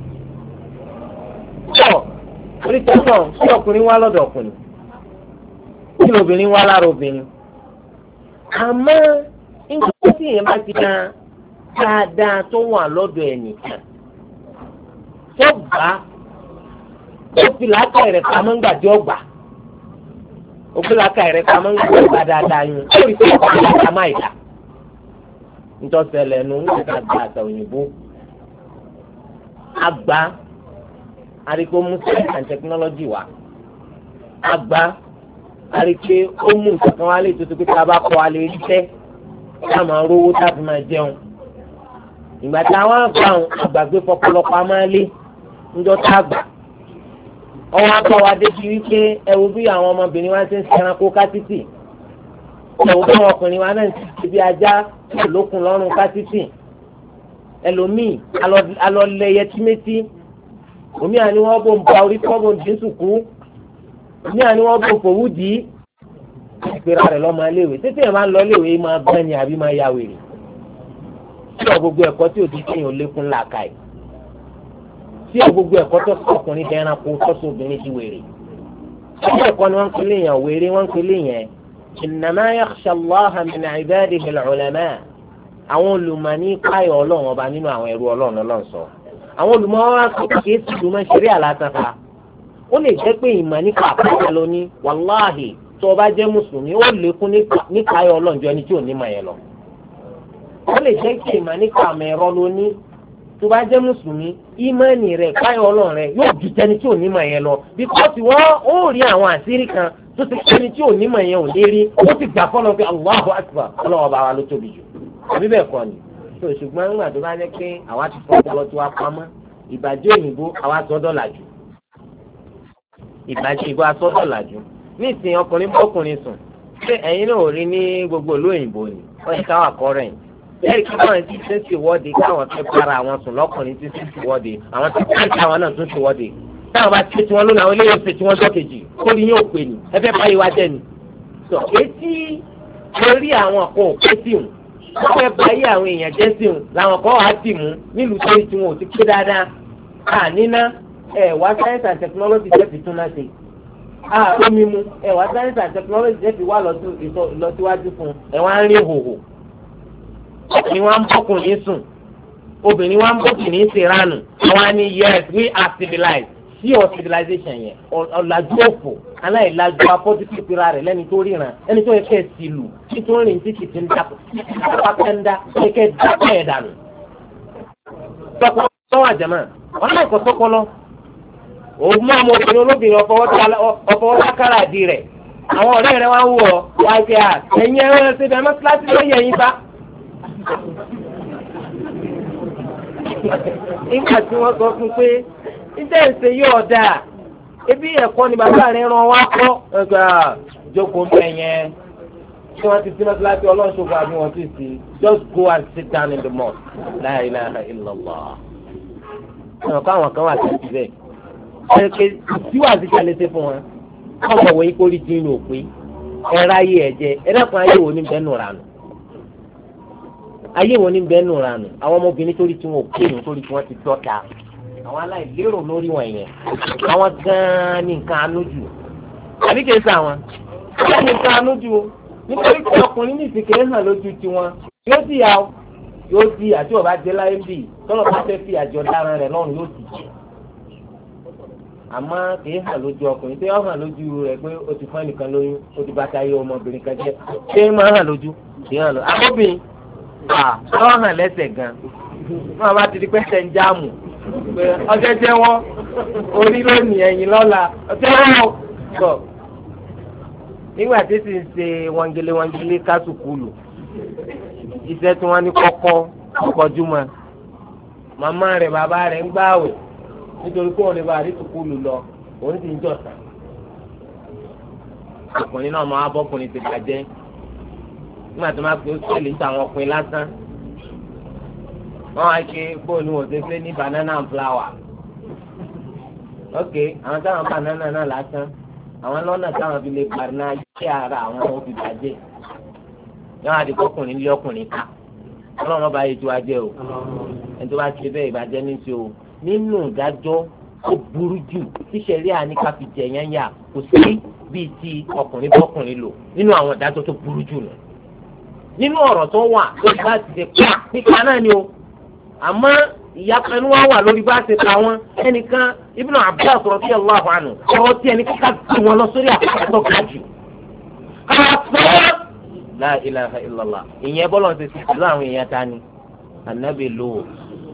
Ṣọ́ onítọ̀tọ̀ sí ọkùnrin wá lọ́dọ̀ ọkùnrin kí lóbìnrin wá lára obìnrin. Àmọ́ nígbà tí èèyàn bá ti dán dáadáa tó wà lọ́dọ̀ ẹnìkan tó gbà ó fi làákà rẹ̀ pamọ́ ńgbà tí ó gbà ó fi làákà rẹ̀ pamọ́ ńgbà tí ó gbà dáadáa yín ó rí pé ọkọ̀ ìlàkà máa ìdá. Ntọ́sẹ̀lẹ̀ nu ń gbà gbà àtà òyìnbó àgbà àríkó mú science and technology wá àgbà àríkè ó mú nǹkan wá lè tuntun pé ká bá kọ́ wa lè rí tẹ́ ká máa rówó tá a fi máa jẹun ìgbà tí àwọn àgbà àgbàgbé fọpọlọpọ amáálé ńjọ tá a gbà ọwọ́ akọ wa débi wípé ẹ wo bí àwọn ọmọbìnrin wa ṣe ń ṣẹranko kátìtì ẹ wo bí àwọn ọkùnrin wa náà ń ṣe bí ajá lókun lọ́rùn kátìtì ẹlòmíì alọ́lẹ̀ yẹtúmẹ́tì omi àni wọ́n bò ń ba orí tí wọ́n bò ń dín sùkú omi àni wọ́n bò ń fòwú dì í ìpera rẹ̀ lọ́mọ iléèwé títí ẹ̀ máa ń lọ iléèwé máa gbọ́n ni àbí máa ya wèrè tí ọ̀ gbogbo ẹ̀kọ́ tí òdi kéèyàn lékún làákà yìí tí ọ̀ gbogbo ẹ̀kọ́ tó ọkùnrin dẹ́ran kó tọ́sọ obìnrin di wèrè ọjọ́ ẹ̀kọ́ ni wọ́n ń pèlè yẹn wèrè wọ́n ń pèlè yẹn innama yakhsha Allaha min ibadihi al-ulama àwọn olùmọ̀ní káyọ̀ ọlọ́run ọba nínú àwọn ẹrú ọlọ́run ọlọ́run sọ àwọn olùmọ̀ wa sọ pé kìí sùn mọ́ ṣeré àlàtàfà ó lè jẹ́ pé ìmọ̀ nípa àpáta lóní wàláhì tó o bá jẹ́ mùsùlùmí ó lékún ní káyọ̀ ọlọ́run jọ ẹni tí ò ní mọ̀ yẹn lọ ó lè jẹ́ pé ìmọ̀ nípa àmọ̀ ẹ̀rọ lóní tó bá jẹ́ mùsùlùmí ìmọ̀ọ́nì rẹ̀ káyọ̀ ọlọ́run rẹ̀ yóò ju tẹni tí ò ní mọ̀ yẹn lọ bíkọ́sì wọ́n ó rí àwọn àṣírí kan tó ti tẹni tí ò ní mọ̀ yẹn ò lè rí ó ti gbà fọ́lọ́ pé Allahu Akbar ọlọ́wọ́ bá wa ló tóbi jù àbí bẹ́ẹ̀ kọ́ ni tó ṣùgbọ́n nígbà tó bá jẹ́ pé àwa ti fọ́ ọpọlọ tí wàá pamọ́ ìbàjẹ́ òyìnbó àwa sọ́dọ̀ làjù ìbàjẹ́ òyìnbó asọ́dọ̀ làjù ní ìsìn ọkùnrin bọ́kùnrin sùn ṣé ẹ̀yin náà ò rí ní gbogbo ìlú òyìnbó ni wọ́n yẹ káwà kọ́rẹ̀ yìí ẹ̀rí kí wọ́n ti ṣe ṣe wọ́de káwọn fẹ́ para àwọn sùn lọ́kùnrin ti ṣe ṣe wọ́de àwọn ti ṣe káwọn náà tún ṣe wọ́de táwọn bá ṣe tiwọn lónìí àwọn eléyìí ṣe tiwọn jọ́kejì kó ní yóò pè ní ẹ fẹ́ báyìí wá jẹ́ ni. sọ etí orí àwọn kan ò pé sí òun wọ́n fẹ́ báyìí àwọn èèyàn jẹ́ sí òun làwọn kan wàá tì mú nílùú tó ti wọn ò ti pé dáadáa à níná ẹ wá science and technology jẹ́ fi tún náà ṣe à omi mu ẹ wá science and technology jẹ́ fi wá lọ síwájú fún ẹ wá ń rí hòhò ni wọ́n á ń bọ́kùnrin sùn obìnrin wa ń bọ́ kì ní ṣèrànù àwọn ni yes we are civilized sí ọ civilization yẹn ọ̀làjú òfò aláìlájú apọ́títì pera rẹ̀ lẹ́ni tó ríran ẹni tó yẹ kẹ́ ẹ̀ sì lù nítorí rìn títí tí ń dapò pápákẹ́ńdá yẹ kẹ́ ẹ̀ dápọ̀ ẹ̀ dànù. tọ́wọ́ àjẹmọ́ wọn náà kọ́ tọ́kọ́lọ́ òun mú àwọn obìnrin olóbìnrin ọ̀fọwọ́ lákàrà àdì rẹ̀ àwọn ọ̀rẹ́ rẹ̀ wá ń wọ̀ wá jẹ́ à ẹ̀yin ẹ̀rọ ẹ̀sìn bẹ́ẹ̀ mọ́sálásí ló yẹ yín bá. nígbà tí wọ́n sọ fún pé ìjẹ́ ìṣe yóò dáa ebi ẹ̀kọ́ ni bàbá rẹ̀ ràn wá kọ́ ẹ̀ka jókòó bẹ́ẹ̀ yẹn tí wọ́n ti sí mọ́sálásí ọlọ́ṣogbo àbí wọ́n ti sí just go and sit down in the mosque la ilaha illallah. ẹ̀rọ káwọn kan wà sí ibẹ̀ ẹ̀kẹ́ síwájú kí a lè ṣe fún wọn káwọn wọ̀nyí kó rí dín ní òpin ẹ̀rọ ayé ẹ̀jẹ̀ ẹ̀dẹ́kun ayé wo ní bẹ́ẹ̀ nù rànù ayé wo ní bẹ́ẹ̀ nù rànù àwọn ọmọbìnrin torí tí wọn ò pè nù torí tí wọ́n ti tọ́ta àwọn aláìlérò lórí wọn yẹn àwọn gan-an ní nǹkan anújù àbí kìí sá wọn wọ́n ní nǹkan anújù nítorí pé ọkùnrin ní ìsìnkè hàn lójú tiwọn yóò di ya yóò di àti ọba dé láyé bì tọ́lọ̀ bá fẹ́ fi àjọ dára rẹ̀ lọ́rùn yóò di àmọ́ kìí hàn lójú ọkùnrin tí ó hàn lójú rẹ̀ pé ó ti fún ẹnìkan lóyún ó ti bá táyé ọmọbìnrin kan jẹ́ ṣé máa hàn lójú kìí hàn lójú àbóbìn ó hàn lẹ́sẹ̀ gan wọn bá ti di pẹ́sẹ̀ ń jáàmù ọjọ́ jẹ́ wọ́n orí lónìí ẹ̀yìn lọ́la ọjọ́ wọ́n bọ̀ nígbà tí sì ń ṣe wọ́ngele wọ́ngele kásùkúlù iṣẹ́ tí wọ́n ní kọ́kọ́ kọjúmọ́ màmá rẹ̀ bàbá rẹ̀ ń gbààwẹ̀ nítorí kó wọn lè bá àdìsùkúlù lọ òun sì ń jọ̀sán ọkùnrin náà máa bọ́kùnrin ti bàjẹ́ nígbà tí wọ́n máa fi ó sẹ́lẹ̀ ń ta àwọn ọkùnrin lásán wọ́n wá ké bóòlù wọ́n ṣe fẹ́ ní banana and flower ok àwọn táwọn banana náà lásán àwọn lọ́nà táwọn fi lè parina yí ara àwọn ọmọ fi bàjẹ́ yọ́n àti kọkùnrin lé ọkùnrin ká ọlọ́run bá yẹ ju ajẹ́ o ẹni tó bá ṣe bẹ́ẹ̀ ìbàjẹ́ ní ti o nínú ìdájọ́ ó burú jù tí sẹ́ríà ní ká fi jẹ yẹn yà kò sí bíi ti ọkùnrin bọ́kùnrin lò nínú àwọn ìdájọ́ tó burú jù nù nínú ọ̀rọ̀ tó wà lórí bá ti ṣe pa pípa náà ni o àmọ́ ìyapẹnu wa wà lórí bá ṣe pa wọn ẹnìkan Ibn Abbas radiyallahu anhu ọ̀rọ̀ tí ẹni kíkà gbé wọn lọ sórí àpapọ̀ ga jù káwá fẹ́ la ilaha illallah ìyẹn bọ́lọ̀ ṣe ti pẹ̀lú àwọn èèyàn ta ni ànábì lò ó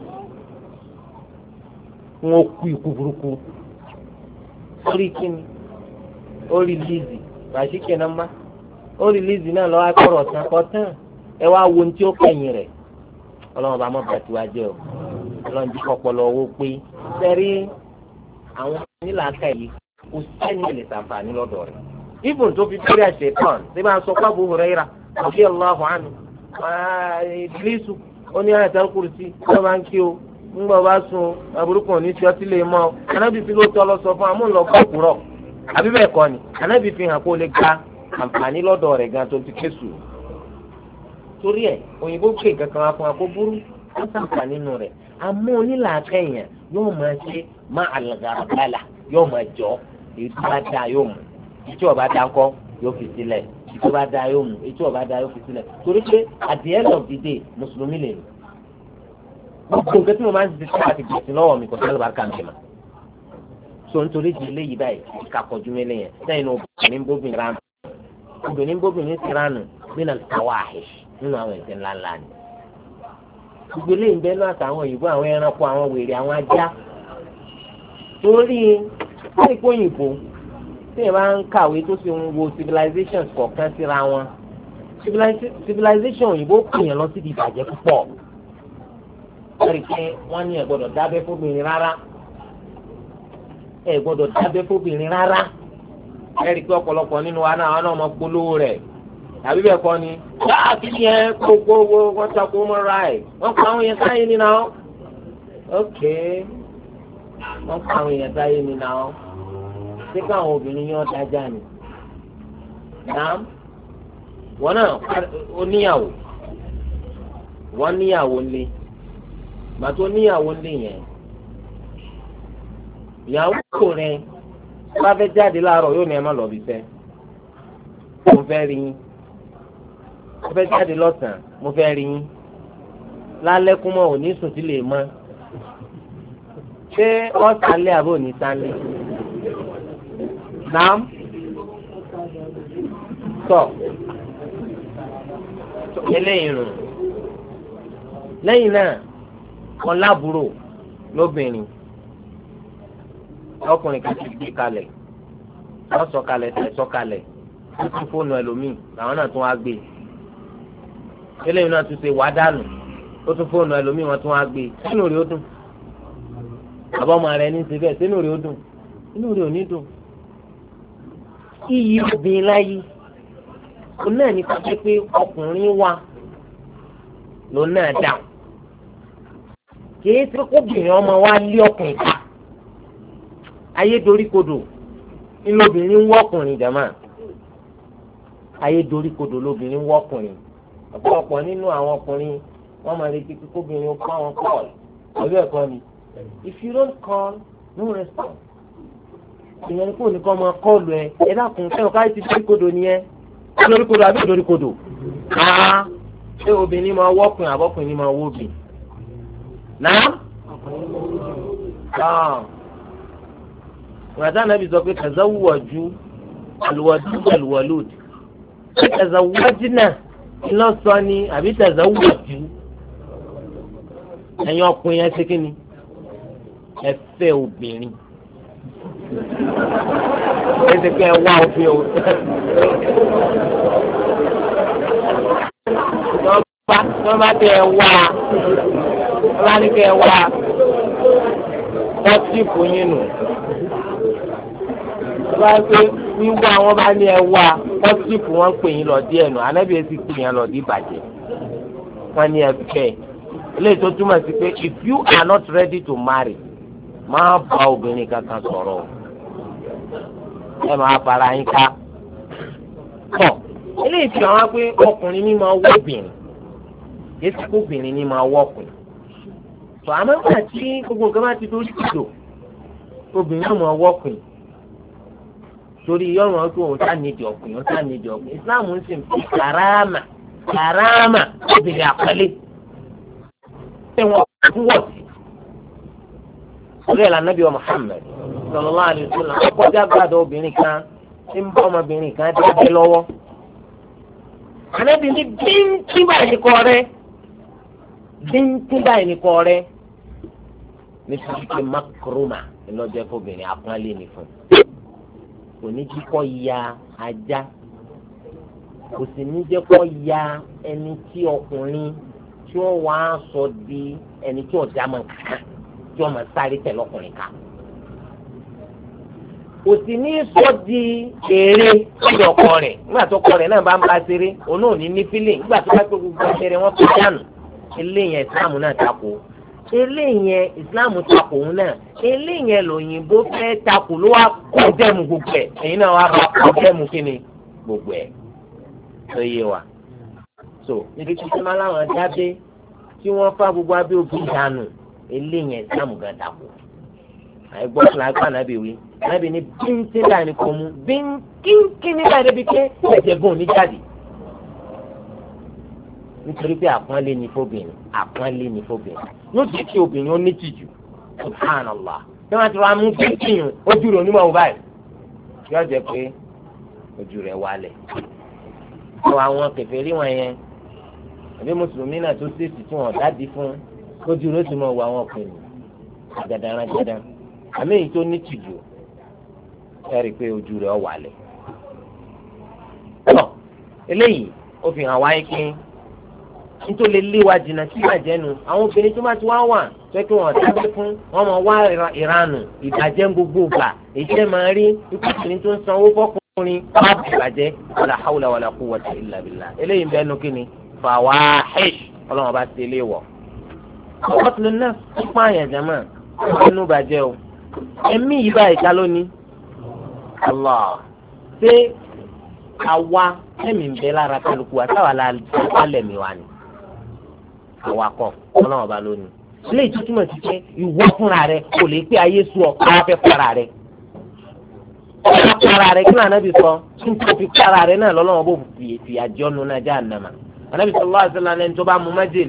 wọn kú ikú burúkú orí kíni orí lizi ràṣíkè nàmbá orí lizi náà lọ́wọ́ akọ̀rọ̀ tán kọ́ tán ẹ wá wo ní tí ó kẹ́yìn rẹ̀ ọlọ́run bá mọ̀ bàtí wá jẹ́ o ọlọ́run jí kọ́pọ̀lọ́ owó pé sẹ́rí àwọn onílàákà yìí kò sẹ́ni lè ṣàǹfààní lọ́dọ̀ rẹ̀ ibùn tó fi kéré àṣẹ tán ṣé bá ń sọ pé Abu Hurairah radiyallahu anhu ìdílísù ó ní Ayatul Kursi ló máa ń kí o ńgbà bá sun aburúkọ ní tí ọtí lè mọ ọ anábì fi ló tọ́ lọ sọ fún amúnlọ́gbọ́ òkúrọ̀ àbí bẹ́ẹ̀ kọ́ ni anábì fi hàn kó lè gba àǹfààní lọ́dọ̀ rẹ̀ gan tó ti kéṣù torí ẹ̀ òyìnbó pè kankan wá fún wa kó burú ó sàǹfààní nù rẹ̀ àmọ́ onílàákẹ́ èèyàn yóò máa ṣe má àlàgàbàlà yóò máa jọ èyí tó bá dáa yóò mú èyí tí ó bá dáa ńkọ́ yóò fi sílẹ̀ èyí tó bá dáa yóò mú èyí tí ó bá dáa yóò fi sílẹ̀ torí pé at the end of the day mùsùlùmí lè ní gbogbo nǹkan tí mo máa ń ti sọ́wọ́ àti gbèsè lọ́wọ́ mi kò sí àlùbáríkà mi mà so nítorí di eléyìí báyìí kakọ̀jú mẹ́lẹ̀ yẹn sẹ́yìn náà obìnrin bóbìnrin ránù obìnrin bóbìnrin ti ránù nínú àwọn àhẹ́ nínú àwọn ẹ̀ṣẹ̀ ńláńlá ni gbogbo eléyìí bẹ́ẹ̀ náà àtàwọn òyìnbó àwọn ẹranko àwọn wèrè àwọn ajá torí láìpẹ́ òyìnbó tí yẹn bá ń kàwé tó sì ń wo civilizations kọ̀ọ̀kan síra wọn civilization òyìnbó kìyàn lọ sí di ìbàjẹ́ púpọ̀ ẹ̀rí pé wọ́n ní ẹ̀ gbọ́dọ̀ dábẹ́ fóbìnrin rárá ẹ̀ gbọ́dọ̀ dábẹ́ fóbìnrin rárá ẹ̀rí pé ọ̀pọ̀lọpọ̀ nínú wa náà àwọn náà mọ polówó rẹ̀ àbí bẹ́ẹ̀ kọ́ ni láti yẹn gbogbo wọ́n takò mọ́ ráì wọ́n pa àwọn yẹn sáyé nínú àwọn ok wọ́n pa àwọn yẹn sáyé nínú àwọn ṣé káwọn obìnrin yẹn dájà ni nàám wọ́n náà oníyàwó wọ́n níyàwó lé màtó níyàwó lé yẹn ìyàwó kò rẹ bá fẹ́ jáde láàárọ̀ yóò ní ẹ má lọ bí fẹ́ mo fẹ́ rí yín mo fẹ́ jáde lọ́sàn-án mo fẹ́ rí yín lálẹ́ kún mọ́ òní sùn tí lè mọ́ ṣé wọ́n sálẹ̀ àbò ní sálẹ̀ náà tọ̀ eléyìí rùn lẹ́yìn náà kan lábúrò lóbìnrin ọkùnrin kan ti gbé kalẹ̀ wọ́n sọ kalẹ̀ tẹ̀ sọ kalẹ̀ wọ́n tún fóònù ẹlòmíì làwọn náà tún wá gbé eléyìí náà tún ṣe wá dànù ó tún fóònù ẹlòmíì wọ́n tún wá gbé sínú rẹ̀ ó dùn àbọ̀mọ rẹ̀ ní ti bẹ́ẹ̀ sínú rẹ̀ ó dùn inú rẹ̀ ò ní dùn. iyì obìnrin láyé òun náà ní pàṣẹ pé ọkùnrin wà lòun náà dáhùn kìí ṣe kóbìnrin ọmọ wa lé ọkùnrin ká ayé dorí kodò nínú obìnrin ń wọ́kùnrin jàmá ayé dorí kodò lóbìnrin ń wọ́kùnrin ọ̀pọ̀lọpọ̀ nínú àwọn ọkùnrin wọ́n máa retí pé kóbìnrin ó kọ́ àwọn kọ́ọ̀lù ọ̀bí ẹ̀kọ́ ni if you don't call no response ìyẹn ní kò ní kọ́ máa kọ́ọ̀lù ẹ ẹ dákun fẹ́ràn káyé ti dorí kodò nìyẹn ó dorí kodò àbí dorí kodò káá ṣé obìnrin máa wọ́kùnrin àbọ̀kùnrin máa wọ́bìn náà wàtá nàbì sọ pé tazawwaju alwadud alwalud tazawwajna iná sọ ni àbí tazawwaju ẹ̀yin ọkùnrin yẹn ṣe kí ni ẹ fẹ́ obìnrin ẹ ṣe pé ẹ wá òfin o wọ́n bá tẹ ẹ wá wọ́n ní kẹ́ ẹ wá wọ́n tí fún yín nù wọ́n bá pé wíwá wọn bá ní ẹ wá wọ́n tí fún wọn pè yín lọ díẹ̀ nù ànábì èsì pè yín lọ dí ìbàjẹ́ wọ́n ní ẹ fẹ́ eléyìí tó túmọ̀ sí pé if you are not ready to marry máa bá obìnrin kankan sọ̀rọ̀ ẹ máa fara yín ká tọ̀ eléyìí fi hàn wá pé ọkùnrin ní máa wọ́ obìnrin yéésì kóbìnrin ní máa wọ́kùn tó àmọ́ nígbà tí gbogbo nǹkan bá ti tó ṣùdò obìnrin náà máa wọ́kùn torí yọ̀rùn ọ̀tún òun tá nídìí ọkùnrin òun tá nídìí ọkùnrin Islam ń sìn fún kàráàmà kàráàmà obìnrin àpẹẹlẹ ṣé wọn fún wọ̀ sí. orí ẹ̀ la Nábì wa Muhammad sallallahu alaihi wasallam ọkọjá gbàdọ̀ obìnrin kan tí ń bá ọmọbìnrin kan dábẹ́ lọ́wọ́. Ànábì ní bíntí báyìí ní kọ́ rẹ́ bíntí báyìí ní kọ́ rẹ́ nítorí pé makroma ńlọ́jọ́ fóbìnrin àpọ́nlé ní fún kò ní jí kọ́ ya ajá kò sì ní jẹ́ kọ́ ya ẹni tí ọkùnrin tí wọ́n wá sọ di ẹni tí ọ̀dà máa kàn tí wọ́n máa sáré tẹ̀ lọ́kùnrin ká kò sì ní sọ di èrè lọ́dọ̀ ọkọ rẹ̀ nígbà tó ọkọ rẹ̀ náà bá ń bá ṣeré òun náà ní ní fílẹ̀ nígbà tó bá pé gbogbo ṣeré wọn fi dànù eléyẹn ìsìláàmù náà takò eléyẹn ìsìláàmù takò òun náà eléyẹn lòyìnbó fẹ́ takò ló wá kọ́ dẹ́mu gbogbo ẹ̀ ẹ̀yin náà wá bá kọ́ dẹ́mu kíni gbogbo ẹ̀ tó yé wa so níbi tí sẹ́mà láwọn dábẹ́ tí wọ́n fá gbogbo abẹ́ òbí dànù eléyẹn ìsìláàmù gan takò àìgbọ́ fún àgbà nábì wí nábì ní bíntí báyìí ní kò mú bínkínkí ní báyìí débi pé ẹ̀jẹ̀ gùn ní jáde nítorí pé àpọ́nlé ní fóbìnrin àpọ́nlé ní fóbìnrin yóò jẹ́ kí obìnrin ó ní tìjú subhanallah tí wọ́n ti wá mú kíkìyàn ojú rẹ̀ onímọ̀ wò báyìí yóò jẹ́ pé ojú rẹ̀ wálẹ̀ tó àwọn kèfèrí wọn yẹn àbí mùsùlùmí náà tó ṣèṣì tí wọ́n dáàdi fún ojú rẹ̀ sì mọ̀ wọ àwọn ọkùnrin àgàdàràgàdà àmì èyí tó ní tìjú ẹ rí i pé ojú rẹ̀ wálẹ̀ tó eléyìí ó fi hàn wáyé pé nítorí léwà jìnnà sí ìbàjẹ́ nu àwọn obìnrin tó bá ti wá wà tó kí wọ́n dábẹ́ fún wọn máa wá ìranù ìbàjẹ́ gbogbo gbà èyí tẹ́ máa rí ikú ìsìn tó ń sanwó fọkùnrin wá ìbàjẹ́ wàlà hàwùlà wàlà quwwata illa billah eléyìí bẹ́ẹ̀ nu kíni fawahish ọlọ́wọ́n bá ti lé wọ̀. ọ̀pọ̀tún náà ń pa àyàn jẹ́mọ̀ nínú ìbàjẹ́ o ẹ̀mí yìí báyìí ká lónìí Allah ṣé àwa ẹ̀mí ń bẹ lára kálukú àtàwà lálẹ́ mi wá ni awakọ̀ ọlọ́wọ́n bá lónìí ilé ìtútùmọ̀ ti pé ìwọ fúnra rẹ kò lè pé ayé sú ọ káwá fẹ́ para rẹ ọ̀la para rẹ kí lóò anábì sọ nítorí fi para rẹ náà lọ́lọ́wọ́n bó fi àjọnu náà já ànàmà anábì sallallahu alaihi wasallam ẹni tó bá mú májèlé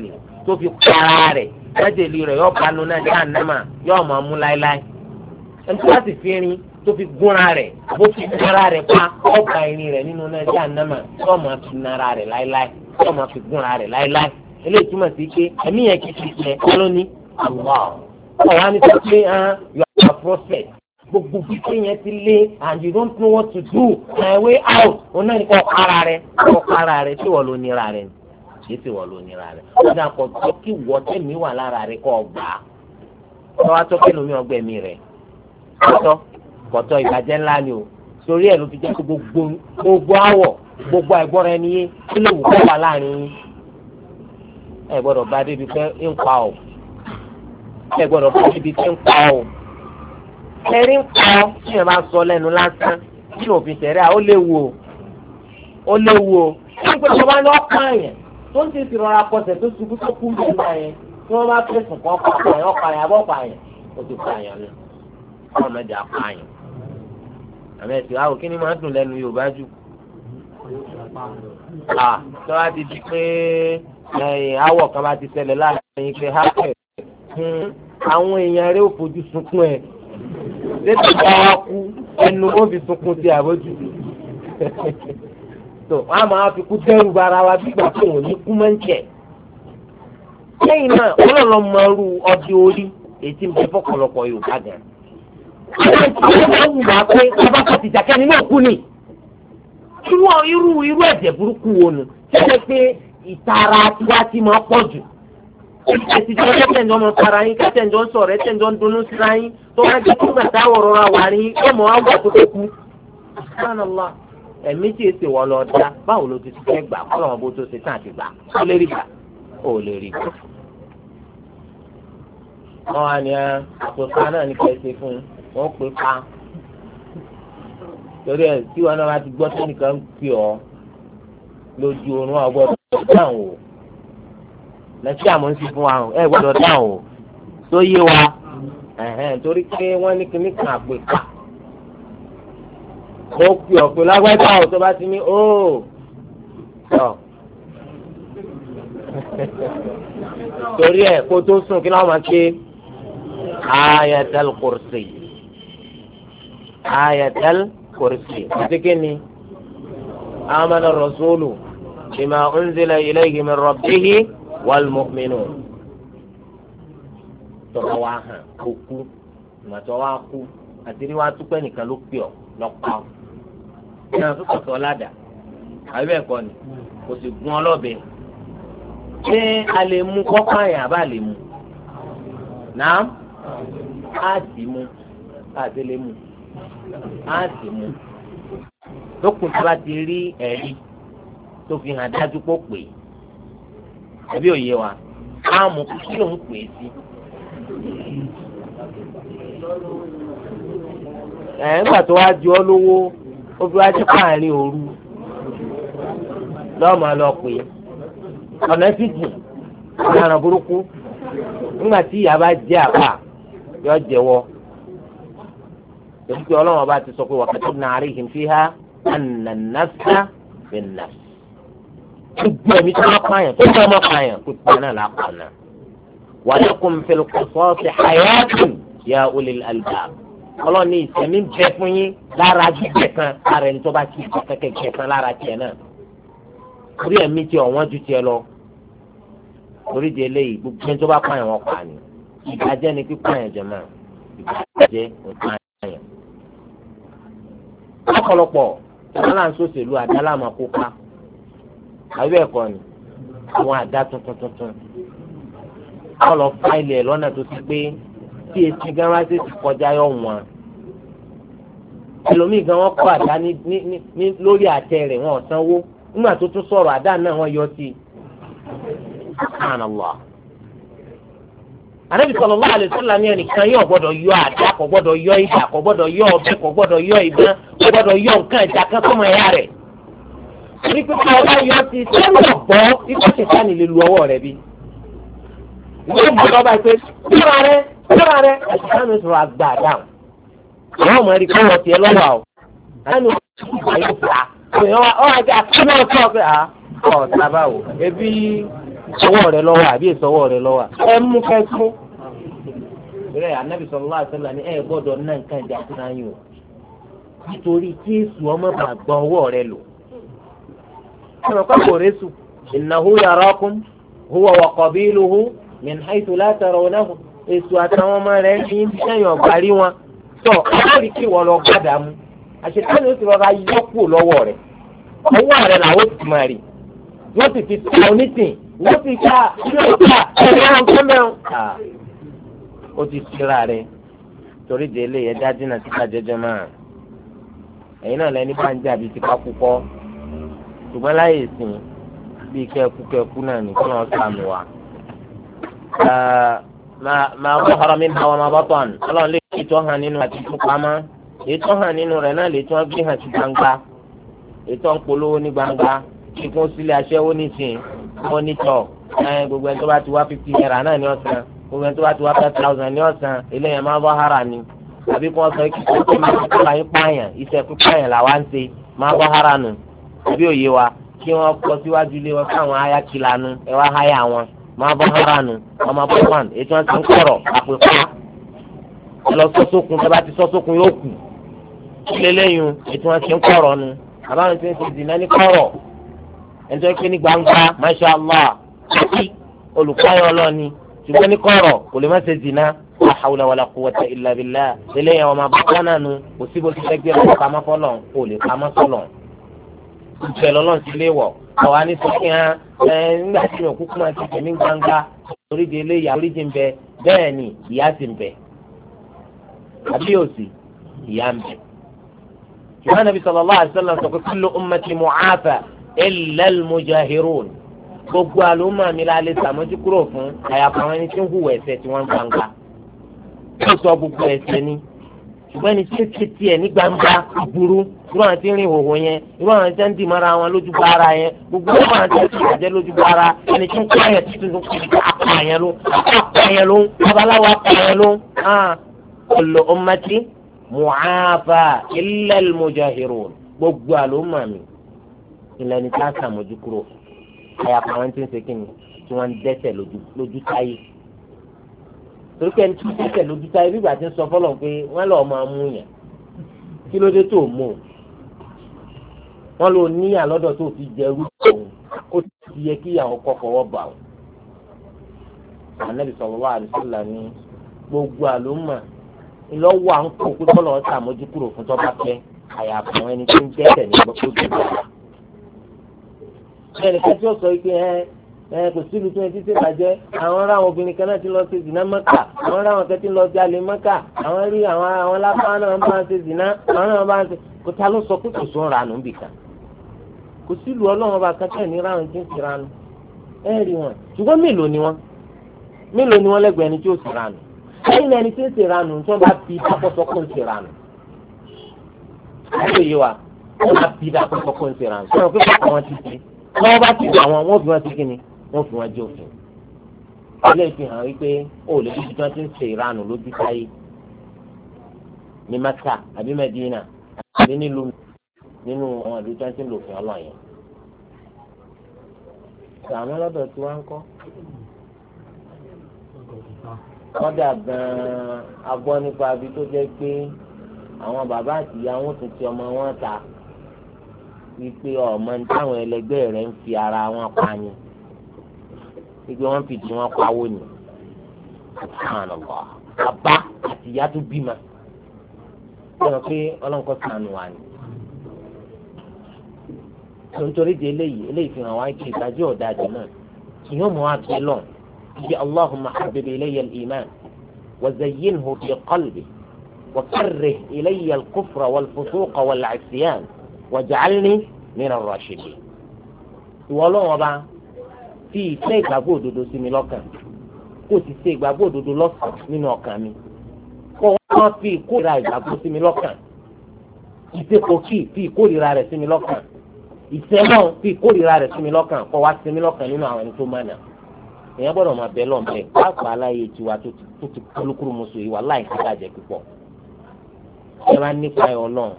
tó fi para rẹ̀ májèlé rẹ̀ yóò panu náà jahannama yóò máa mú láéláé ẹni tó bá sì fi irin tó fi gúnra rẹ̀ bó fi gúnra rẹ̀ pa ọ̀pá irin rẹ̀ nínú náà jahannama yóò máa fi nara rẹ̀ láéláé yóò máa fi gúnra rẹ̀ láéláé eléyìí túmọ̀ sí pé ẹ̀mí yẹn kì í ti tiẹ̀ kọ́lóní Allah ọ̀wá ní sọ pé you are a prophet gbogbo fífi yẹn ti lé and you don't know what to do my way out òun náà ní kọ́ kára rẹ̀ kọ́ kára rẹ̀ tí wọ́n ló nira rẹ̀ kì í sì wọ́n ló nira rẹ̀ ó dà kọ́ tó kí wọ́n tẹ̀mí wà lára rẹ̀ kọ́ gbà á tọ́wá tó kí lómi ọgbẹ́mí rẹ̀ kọ́tọ́ kọ́tọ́ ìbàjẹ́ ńlá ni o torí ẹ̀ ló fi jẹ́ kó gbogbo gbogbo àwọ̀ gbogbo àìgbọ́ra ẹni yé kí ló wù kọ́ wà láàrin yín ẹ gbọ́dọ̀ bá débi pé ń pa ọ́ ẹ gbọ́dọ̀ bá débi pé ń pa ọ́ ẹ̀rí ń pa ọ́ tí yẹn bá sọ lẹ́nu lásán tí òfin ṣẹ̀rẹ́ à ó léwu o ó léwu o nígbà tó bá ní ọkàn yẹn tó ń tètè rọra kọsẹ̀ tó ṣubú tó kú nígbà yẹn tí wọ́n bá fẹ̀sùn kan ọkọ̀ yẹn ọkọ̀ yẹn abọ́ ọkọ̀ yẹn ó ti pa yẹn lọ ọmọ mẹ́jọ apá yẹn àmì ẹ̀sìn àwọn kí ni máa dùn lẹ́nu Yorùbá jù à tó bá ti di pé awọ kan bá ti ṣẹlẹ̀ láàrin pé hápẹ̀ àwọn èèyàn rẹ̀ ò fojú sunkún ẹ̀ létí bá wa kú ẹnu wọn fi sunkún sí àbójú tó wọn a máa fi kú dẹ́rù bara wa bí ìgbà tó wọn ní kú máa ń jẹ lẹ́yìn náà ọlọ́lọ́ máa ru ọdí orí ètí ń bẹ fọ́pọ̀lọpọ̀ Yorùbá gan àwọn ìṣòro máa ń wù wá pé bàbá kàtì jàkẹ́ni náà kú ni irú irú irú ẹ̀jẹ̀ burúkú wo nù ṣẹlẹ̀ pé ìtara tiwa ti máa pọ̀ jù ẹ̀sìn tí wọ́n tẹ̀jọ́ mọ fara yín kẹ́tẹ̀jọ́ sọ̀rọ̀ ẹ̀tẹ̀jọ́ ń dunnú síra yín tó wá jẹ́ kí gbàtà wọ̀rọ̀ ra wà ní ọmọ wa wà tó tó kú. Subhanallah ẹ̀mí tí èsì wọ̀ lọ dá báwo ló ti ti fẹ́ gbà kọ́ lọ́wọ́ bó tó ṣe tán àti gbà ó lè rí gbà ó lè rí gbà. wọ́n wá ní àpòpá náà ní kẹ́sì fún wọn pé pa torí ẹ̀ tí wọn náà bá ti gbọ́ sẹ́nìkan ń pè ọ́ lójú oorun ọgbọ́dọ̀ dáhùn o lẹ́sí àmọ́ ń sí fún wa ẹ gbọ́dọ̀ dáhùn o tó yé wa torí pé wọ́n ní kíní kan àpè ká ó pè ọ́ pé lágbájá o tó bá ti ní ó tọ́ torí ẹ̀ kó tó sùn kí náà máa ké ayatul kursi ayatul kursi àti kíni amana rasulu bima unzila ilayhi min rabbihi wal mu'minun tọ́wọ́ wa hàn kó kú ìmọ̀tọ́ wa kú àti ní wa túpẹ́ nìkan ló pè ọ́ lọ́pàá ní àwọn tó kọ̀tọ̀ ládàá àbí bẹ́ẹ̀ kọ́ ni kò sì gún ọlọ́bẹ ṣé a lè mú kọ́kọ́ àyàn àbá lè mú náà á sì mú àti lè mú á sì mú lókun tí wàá ti rí ẹ̀rí tó fi hàn dájú pọ̀ pé ẹbí òye wa á mú kí ló ń pè é sí. ẹ̀ ńgbà tó wá di ọ́ lówó ó fi wá jẹ́ káàrin òru lọ́mọ lọ pé ọ̀nà sì jìn ọ̀nà burúkú nígbà tí ìyá bá jẹ́ àpá yọ jẹ́wọ́ èyí tí ọlọ́run bá ti sọ pé wa katabna alayhim fiha anna an-nafsa bin-nafs gbogbo ẹ̀mí tí wọ́n pààyàn tó bá wọn pààyàn kó tí wọn náà là pa náà wa lakum fil qisasi hayatun ya ulil albab ọlọ́run ní ìsẹ̀mí bẹ fún yín lára jíjẹ kan lára ẹni tó bá ti kẹ̀kẹ́ jẹ kan lára tiẹ̀ náà orí ẹ̀mí tí ọ̀wọ́n ju tiẹ̀ lọ orí di eléyìí gbogbo ẹni tó bá pààyàn wọn pa ni ìbàjẹ́ ni pípààyàn jẹ máa ìbàjẹ́ òpààyàn. ọ̀pọ̀lọpọ̀ ìdálà ń sòṣèlú àdálà máa kópa àbí ẹ̀kọ́ ni àwọn àdá tuntun tuntun wọ́n lọ fáìlì ẹ̀ lọ́nà tó ti pé tí etí gan wá sí ti kọjá yọ wọn ẹlòmíì gan wọ́n kọ́ àdá ní ní ní lórí àtẹ rẹ̀ wọ́n sanwó nígbà tó tún sọ̀rọ̀ àdá náà wọ́n yọ sí i. Subhanallah. Ànábì sallallahu alaihi wasallam ní ẹnìkan yóò gbọ́dọ̀ yọ àdá kò gbọ́dọ̀ yọ ìdà kò gbọ́dọ̀ yọ ọ̀bẹ kò gbọ́dọ̀ yọ ìbọn kò gbọ́dọ̀ yọ nǹkan ìjà kan sọ́mọ ẹ̀yà rẹ̀. Ní pípa ọba yọ ti sẹ́wọ̀n bọ́ ikú ṣètánì lè lu ọwọ́ rẹ̀ bí. Ìwé ìbò lọ́ba ìpè kúrò rẹ̀ kúrò rẹ̀ ẹ̀sìtánì sọ̀rọ̀ àgbà dáhùn. Àwọn ọmọ ẹ̀rí kọ́ wọ́n tiẹ̀ lọ́wọ́ o. Àánú ìgbà yóò fà á. Ọ̀ àjà kí náà sọ̀ pé à ọ̀ sábà wò ebi ọwọ́ rẹ lọ́wọ́ àbí ìsọwọ́ rẹ lọ́wọ́ ẹ mú kẹ́ fún. ìrẹ́ Ànábì sallallahu alaihi wasallam ní ẹ gbọ́dọ̀ ná nǹkan ìjà fún ayò nítorí kí èsù ọmọ bá gbọ́ ọwọ́ rẹ lò. ẹ̀rọ kọ́kọ́ rẹ̀ sùn innahu yarakum huwa wa qabiluhu min haythu la tarawnahum èsù àtàwọn ọmọ rẹ̀ ní sẹ́yìn ọ̀gbà rí wọn. tọ́ ọ̀rẹ́ kí wọ́n lọ gbàdá mu àṣetánì ó ti rọra yọ kúrò lọ́wọ́ rẹ̀ ọwọ́ rẹ̀ làwọn ti máa rí wọ́n sì fi ta onítìn wọ́n sì ká ìlọ́ọ̀ká ẹ̀rọ nǹkan mẹ́rin. ó ti síra rẹ̀ torí délé yẹn dájú náà ti ká jẹjẹ máa ẹ̀yin náà lẹ́ni bá ń jà bíi tipa púpọ̀ ṣùgbọ́n láyé ìsìn bíi kẹ́ẹ̀kú kẹ́ẹ̀kú náà ní kí wọ́n sàmì wá. máa bọ́ ọ̀rọ̀ mi bá wọn máa bọ́ tán ọlọ́run lè fi tó hàn nínú àti tó pamọ́ ètò hàn nínú rẹ̀ náà lè tí wọ́n gbé hàn sí gbangba ètò ń polówó ní gbangba kíkún sílé aṣẹ́wó nísìn wọ́n nítọ̀ gbogbo ẹni tó bá ti wá fifty naira náà ní ọ̀sán gbogbo ẹni tó bá ti wá five thousand ní ọ̀sán eléyàn máa bọ́ hàrà ni àbí kí wọ́n sọ kí wọ́n ti máa kó àyín pààyàn iṣẹ́ pípààyàn làwa ń ṣe máa bọ́ hàrà nù àbí òye wa kí wọ́n kọ síwájú ilé wọn káwọn háyà kìlànù ẹ wá háyà wọn máa bọ́ hàrà nù ọmọ bọ́ wọn ètò wọn ti ń kọ̀rọ̀ àpèkọ́ ẹ lọ sọ́sọ́kun tẹ bá ti sọ́sọ́kun yóò kù lélẹ́yìn ètò wọn ti ń kọ̀rọ̀ nu àbáwọn ti ń ṣe dìnnà ní kọ̀rọ̀ ẹnitọ́ pé ní gbangba masha allah olùkọ́yọ̀ ọlọ́ni ṣùgbọ́n ní kọ̀rọ̀ kò lè má ṣe dìnnà la hawla wala quwwata illa billah lélẹ́yìn ọmọ abúlé náà nu kò síbo ti fẹ́ gbé ọmọ pamọ́ fọlọ́ kò lè pamọ́ sọlọ́ ìfẹ́ lọ́lọ́ ti lé wọ̀ ọ̀wá ní sọ́kì hàn ẹ̀ nígbà tí mo kúkú máa ti tẹ̀mí gbangba oríṣi eléyà oríṣi ń bẹ bẹ́ẹ̀ ni ìyá sì ń bẹ àbí òsì ìyá ń bẹ. ìwà nàbí sallallahu alaihi wasallam sọ pé kullu ummati mu'afa illa al-mujahirun gbogbo àlùmọ́ mi la lè sàmójú kúrò fún àyàfà àwọn ẹni tí ń hùwà ẹ̀ṣẹ̀ tí wọ́n ń gbangba. ó sọ gbogbo ẹ̀ṣẹ̀ ni ṣùgbọ́n ẹni tí ó ti tiẹ̀ ní gbangba burú irú àwọn tí ń rìn ìhòòhò yẹn irú àwọn tí ń dì mọ́ra wọn lójú bára yẹn gbogbo àwọn tí ń ti àjẹ́ lójú bára ẹni tí ń kọ́ àyẹ̀ tuntun tó kọ́ àyẹ̀ apààyàn ló apààyàn ló babaláwo apààyàn ló kullu ummati mu'afa illa al-mujahirun gbogbo àlùmọ́ mi ilẹ̀ ní ká sàmójú kúrò àyàfà àwọn tí ń ṣe kí ni tí wọ́n ń dẹ́ṣẹ̀ lójú táyé torí pé ẹni tí wọ́n dẹ́ṣẹ̀ lójú táyé bí ìgbà tí ń sọ fọ́lọ̀ pé wọ́n lọ́ọ́ máa mú yàn kí ló dé tó mú o wọ́n lò ní àlọ́dọ̀ tó fi jẹ irú òun ó ti yẹ kí àwọn kọ́ fọwọ́ bà ó. Ànábì sallallahu alaihi wasallam ní gbogbo àlùmọ́ ìlọ́wọ́ à ń kó pé kọ́lọ́ ṣàmójú kúrò fún tọ́ba fẹ́ àyàfà àwọn ẹni tí ń dẹ́ṣẹ̀ ní gbogbo ìgbà. ẹnì kan tí ó sọ pé ẹ ẹ kò sílùú tí wọn ti ṣe bàjẹ́ àwọn ará àwọn obìnrin kan náà ti lọ ṣe zìnà mọ́kà àwọn ará àwọn kan ti lọ jalè mọ́kà àwọn rí àwọn àwọn lápá náà bá ń ṣe zìnà àwọn náà bá ń ṣe kò ta ló sọ pé kò sún ranù bìkan kò sílùú ọlọ́run ọba kan tẹ̀ ní ráhùn tí ń ti ranù ẹ rí wọn ṣùgbọ́n mélòó ni wọn mélòó ni wọn lẹ́gbẹ̀ẹ́ ẹni tí ó ti ranù lẹ́yìn ẹni tí ń ti ranù tí wọ́n bá fi dákọ́sọ́ kó ń ti ranù àti òye wa wọ́n bá fi dákọ́sọ́ kó ń ti ranù sọ̀rọ̀ pé kò wọ́n ti ti wọ́n bá ti àwọn wọ́n fi wọ́n ti kí ni wọ́n fi wọ́n jẹ́ òfin. ilé ìfihàn wípé ó lè fi tí wọ́n ti ń ṣe ìranù lójú táyé ní Mẹ́kà àbí Mẹ́dínà àbí nílùú nínú àwọn ìlú tí wọ́n ti ń lò fún ọlọ́yìn. sàmú lọ́dọ̀ tí wọ́n ń kọ́. kọ́dà gan-an agbọ́ nípa ibi tó jẹ́ pé àwọn bàbá àti ìyá wọn tún ti ọmọ wọn ta wípé ọmọ ní táwọn ẹlẹgbẹ́ rẹ̀ ń fi ara wọn pa ni wípé wọ́n fìdí wọn pawó ni subhanallah bàbá àti ìyá tó bímọ sọ pé ọlọ́nkọ́ sànù wà ní. nítorí di eléyìí eléyìí fi hàn wá kí ìdájọ́ ọ̀dájú náà ìyọ́n mọ́ abẹ́ lọ ibi allahumma habib ilayya al-iman wa zayyinhu fi qalbi wa karrih ilayya al-kufra wal-fusuqa wal-'isyan waj'alni mina ar-rashidin. ìwọ lọ́wọ́ bá fi ìfẹ́ ìgbàgbọ́ òdodo sí mi lọ́kàn kó o sì ṣe ìgbàgbọ́ òdodo lọ́kàn nínú ọkàn mi kó wọ́n fi ìkórìíra ìgbàgbọ́ sí mi lọ́kàn ìṣekòkì fi ìkórìíra rẹ̀ sí mi lọ́kàn ìṣẹ́wọ̀n fi ìkórìíra rẹ̀ sí mi lọ́kàn kó wá sí mi lọ́kàn nínú àwọn ẹni tó mọ̀nà. èèyàn gbọ́dọ̀ máa bẹ lọ́n bẹ́ẹ̀ pàápàá aláyé tiwa tó ti kólúkúrú musu ìwà láì ká bàjẹ́ púpọ̀. ẹ máa nípa ẹ̀ ọlọ́run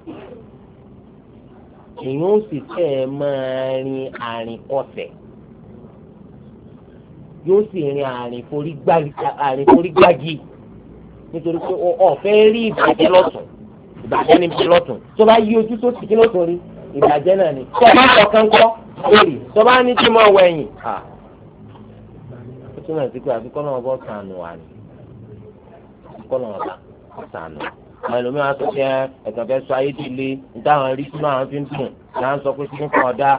èèyàn ó sì fẹ́ ẹ máa rin àrìn kọsẹ̀ yóò sì rin àrìn forí gbági nítorí pé ọ̀fẹ́ rí ìbàjẹ́ lọ́tún ìbàjẹ́ níbi lọ́tún tó bá yí ojú tó sì kí lọ́tún rí ìbàjẹ́ náà ni tó bá sọ kánkọ́ lórí tó bá ní kí n máa wọ ẹ̀yìn. ó túmọ̀ sí pé àfikọ́ náà bọ́ sànù wà ní àfikọ́ náà bá sànù. àwọn ẹlòmíràn sọ pé ẹ̀sán fẹ́ sọ ayé ti le níta àwọn rí sínú àwọn fi ń dùn náà ń sọ pé sínú kan ọ̀dá.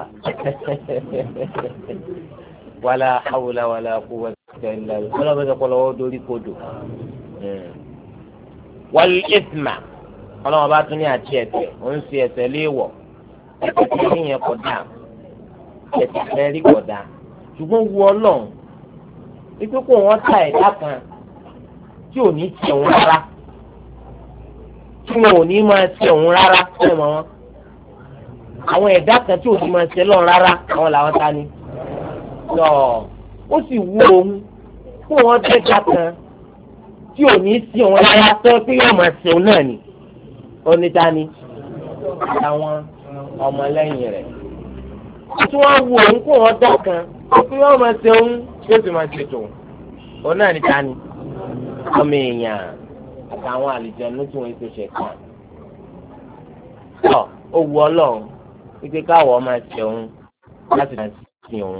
wàlà hawla wàlà quwwata illa billah ọlọ́mọdé kọlọ́wọ́ dórí kodò. wal ithma ọlọ́wọ́ bá tún ní àti ẹ̀ṣẹ̀ ó ń ṣe ẹ̀ṣẹ̀ léèwọ̀ ẹ̀ṣẹ̀ tí ní yẹn kọjá ẹ̀ṣẹ̀ fẹ́ rí kọjá ṣùgbọ́n wu ọlọ́run wípé kó wọ́n ta ẹ̀dá kan tí ò ní tẹ̀ wọ́n rárá tí wọn ò ní máa tẹ̀ wọ́n rárá fún ẹ̀mọ́ wọn àwọn ẹ̀dá kan tí ò ní máa tẹ̀ lọ́n rárá àwọn làwọn ta ni tọ́ ó sì wú òun kó wọ́n tẹ̀dá kan tí ò ní tẹ̀ wọ́n rárá tó pé yóò máa tẹ̀ wọ́n náà ni onítàní àwọn ọmọlẹ́yìn rẹ̀ tí wọ́n wú òun kó wọ́n dá kan pé wọ́n máa ṣe òun yóò sì máa ṣe tò òun náà nítàní ọmọ èèyàn àtàwọn àlùjànnú tí wọ́n ṣe ṣe kàn. ọ̀ ó wu ọlọ́run wípé káwọ́ máa ṣe òun láti máa ṣe òun.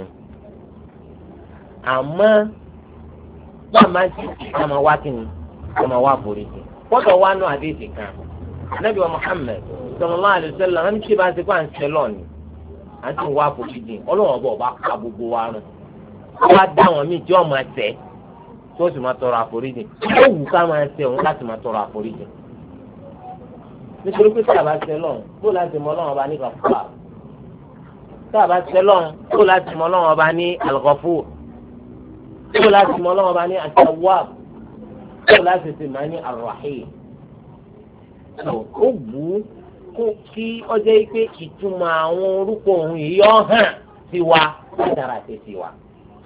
àmọ́ bá a máa ṣe ká máa wá kí ni ká máa wá foríjì. wọ́n wá nù àdéhìí kan. Ànábì wa Muhammad sallallahu alaihi wasallam wọn tí bá ń sèpá ń sẹlọ ni à ń tún wá foríjì Ọlọ́run ọba ọba ká gbogbo wa rún wọ́n á dá wọn míì tí wọ́n máa tẹ̀ tí wọ́n sì máa tọrọ àforíjì ó wù ká máa tẹ̀ òun láti máa tọrọ àforíjì nítorí pé tí a bá sẹlọ kó láti mọ Ọlọ́run ọba ní Ghaffar tí a bá sẹlọ kó láti mọ Ọlọ́run ọba ní Al-Ghafur kó láti mọ Ọlọ́run ọba ní At-Tawwab kó láti sì máa ní Ar-Rahim. ó wù ú kó kí ọjọ́ yìí pé ìtumọ̀ àwọn orúkọ òun yìí yọ hàn sí wa látara àti sí wa.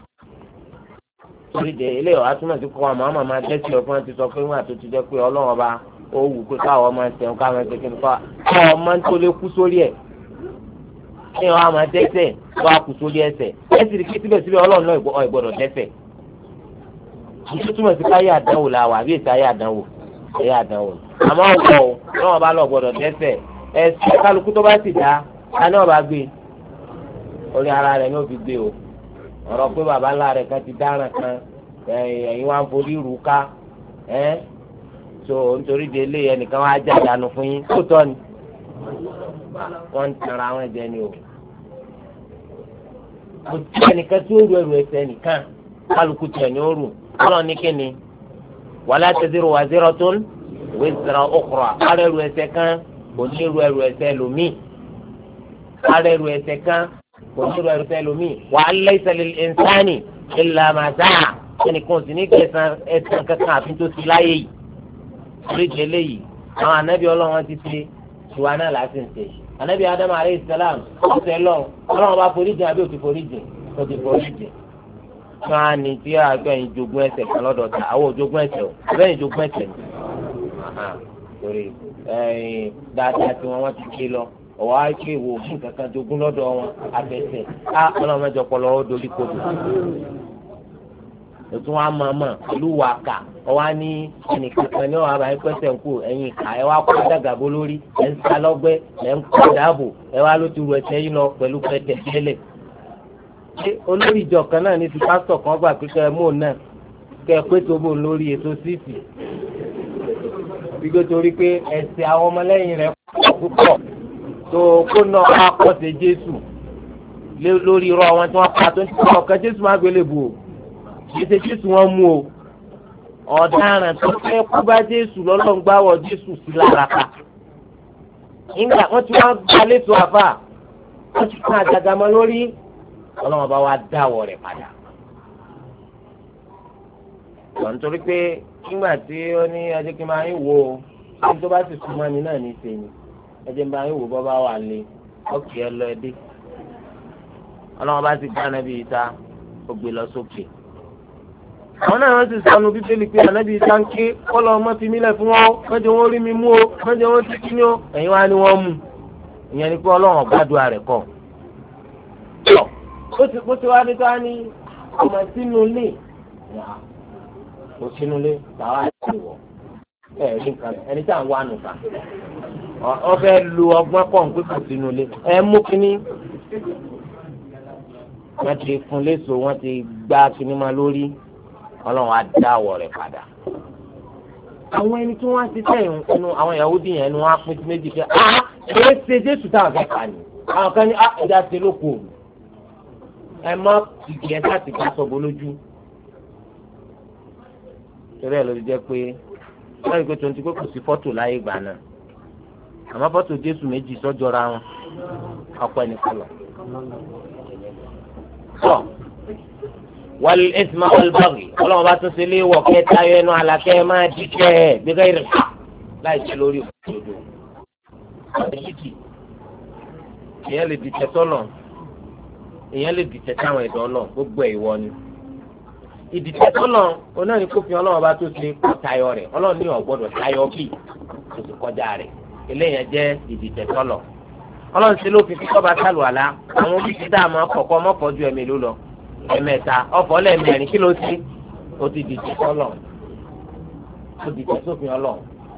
torí de ilé ìwà túmọ̀ sí kọ́ àmọ́ àmọ́ máa dẹ́sí ọ̀fun ti sọ pé wọ́n àti ti jẹ́ pé ọlọ́run ọba ó wù pé káwọn máa ṣẹ̀wọ̀n káwọn ṣe kí n kọ́ ọ máa ń tó lé kú sórí ẹ̀ kí wọ́n máa dẹ́sẹ̀ wọ́n á kú sórí ẹsẹ̀ ẹ̀ sì rí kí síbẹ̀síbẹ̀ ọlọ́run náà ìgbọ́dọ̀ dẹ́sẹ̀. ìṣó túmọ̀ sí káyé àdánwò la wà bí èsì ayé àdánwò ayé àdánwò àmọ́ ọ̀pọ̀ ọlọ́run ọba lọ gbọ́dọ̀ dẹ́sẹ̀ ẹsẹ kálukú tó bá sì dá tani ọba gbé orí ara rẹ̀ ní òbí gbé o ọ̀rọ̀ pé baba ńlá rẹ̀ kan ti dáràn kan ẹ̀yin wá ń forí rù ká ẹ so nítorí de ilé ẹnìkan wá já dànù fún yín tó tọ́ ni wọ́n ń tara àwọn ẹ̀jẹ̀ ni o kò tí ẹnìkan tí ó ru ẹrù ẹ̀ṣẹ̀ nìkan kálukú tiẹ̀ ní ó rù ọlọ́run ní kíni wala taziru waziratun wizra ukhra ara ẹrù ẹ̀ṣẹ̀ kan kò ní ru ẹrù ẹ̀ṣẹ̀ lómi ara ẹrù ẹ̀ṣẹ̀ kan kò ní ru ẹrù ẹ̀ṣẹ̀ lómi wa an laysa lil insani illa ma sa'a ẹnìkan sì ní kẹsàn ẹ̀ṣẹ̀ kankan àfi tó ti láyé yìí oríṣi eléyìí àwọn anábì ọlọ́run ti ṣe ṣùgbọ́n náà láti ń ṣe anábì adamu alayhi salam ọ̀sẹ̀ lọ ọlọ́run bá foríjì àbí òtí foríjì òtí foríjì wọn á ní tí àgbẹ̀yìn jogún ẹ̀ṣẹ̀ kan lọ́dọ̀ ta àwọn òjogún ẹ̀ṣẹ̀ o àbẹ́yìn jogún ẹ̀ṣẹ̀ ni torí dáadáa tí wọn wọn ti ké lọ ọwọ àìké wo fún kankan jogún lọ́dọ̀ wọn abẹsẹ á Ọlọ́run mẹ́jọ pọlọ ó dorí kodò ètò wọn máa mọ pẹ̀lú wàkà ọwọ á ní ẹnìkankan ní ọwọ àbáyé pẹsẹ ń kú ẹ̀yìn ìka ẹ wá kó dàgàbó lórí ẹ ń sá lọgbẹ ẹ ń kó dáàbò ẹ wá ló ti ru ẹsẹ̀ yìí lọ pẹ̀lú pẹtẹ tẹ́lẹ̀ ṣé olórí ìjọ kan náà ní ti pásítọ̀ kan gbà pé kẹ ẹ mú òun náà kẹ ẹ pé tó bò lórí ètò síìtì gbígbé torí pé ẹ̀ṣẹ̀ àwọn ọmọlẹ́yìn rẹ̀ pọ̀ púpọ̀ tó kó náà wá kọ́sẹ̀ Jésù lórí irọ́ wọn tí wọ́n pa tó ń tẹ́ ọ̀kan Jésù máa gbélé bù ó kìí ṣe Jésù wọn mú o ọ̀daràn tó fẹ́ kú bá Jésù lọ́lọ́run gbáwọ̀ Jésù sí lára ká nígbà wọ́n ti wá gba létò àfà wọ́n ti kún àjàgàmọ́ lórí ọlọ́run bá wá dáwọ̀ rẹ̀ padà wọ́n nítorí pé nígbà tí ó ní ẹjẹ́ kí n máa ń wò ó ẹni tó bá sì súnmọ́ ni náà ní í ṣe ni ẹjẹ́ máa ń wò bọ́ bá wà lé ọkì ẹ lọ ẹdí ọlọ́run bá ti gbá anábì Ìsá ó gbé lọ sókè. àwọn náà wọ́n sì sọnù bíbélì pé anábì Ìsá ń ké kọ́lọ́ ọmọ fi mílẹ̀ fún wọn wọ́n jẹ́ wọ́n rí mi mú o wọ́n jẹ́ wọ́n ti kí ni o ẹ̀yin wá ni wọ́n mú ìyẹn ni pé ọlọ́run gbàdúrà rẹ̀ kọ́. ó ti wá dé tó á ní ọmọ sínú ilé kò sínú ilé tàwa ti wọ̀ ẹ̀ rí nǹkan ẹni tí à ń wá nù kà ọ fẹ́ lu ọgbọ́n pọ̀ ń pé kò sínú ilé ẹ mú kínní wọ́n ti fún léṣo wọ́n ti gbá kínní máa lórí ọlọ́run á dá àwọ̀ rẹ̀ padà. àwọn ẹni tí wọ́n á ti sẹ́yìn inú àwọn Yahudi yẹn ni wọ́n á pín sí méjì pé ah ẹ ṣe Jésù táwọn fẹ́ kà ní àwọn kan ní ah ẹja ṣe lóko òru ẹ má ìgbẹ́ láti ká sọ̀bọ lójú. torí ẹ̀ ló ti jẹ́ pé lẹ́yìn pé tuntun pé kò sí fọ́tò láyé ìgbà náà àmọ́ fọ́tò Jésù méjì sọ́jọ́ra wọn ọ̀pọ̀ ẹnìkan lọ. sọ wal isma wal baghi ọlọ́run bá tún ṣe lé wọ̀ kẹta ayọ̀ ẹnu àlàkẹ́ máa dìkẹ́ gbẹgẹ́ rẹ̀ láì jẹ́ lórí òdodo. èèyàn lè dìtẹ̀ sọ́nà èèyàn lè dìtẹ̀ táwọn ẹ̀dọ́ náà gbogbo ẹ̀ ìwọ ni. ìdìtẹ̀ sọ́nà onáà ní kófin ọlọ́run bá tó ṣe kọ́ tayọ rẹ̀ ọlọ́run ní ọ̀gbọ́dọ̀ tayọ bíi kò sì kọjá rẹ̀ eléyàn jẹ́ ìdìtẹ̀ sọ́nà. ọlọ́run ṣe ló fi fi kọ́ba sálù àlá àwọn oríṣi dáàmú ọkọ̀ mọ́kọ̀ ju ẹ̀mí ló lọ ẹ̀mẹ́ta ọ̀fọ̀ lẹ́ẹ̀mẹ́rin kí ló sí ó ti dìtẹ̀ sọ́nà ó dìtẹ̀ sófin ọlọ́run.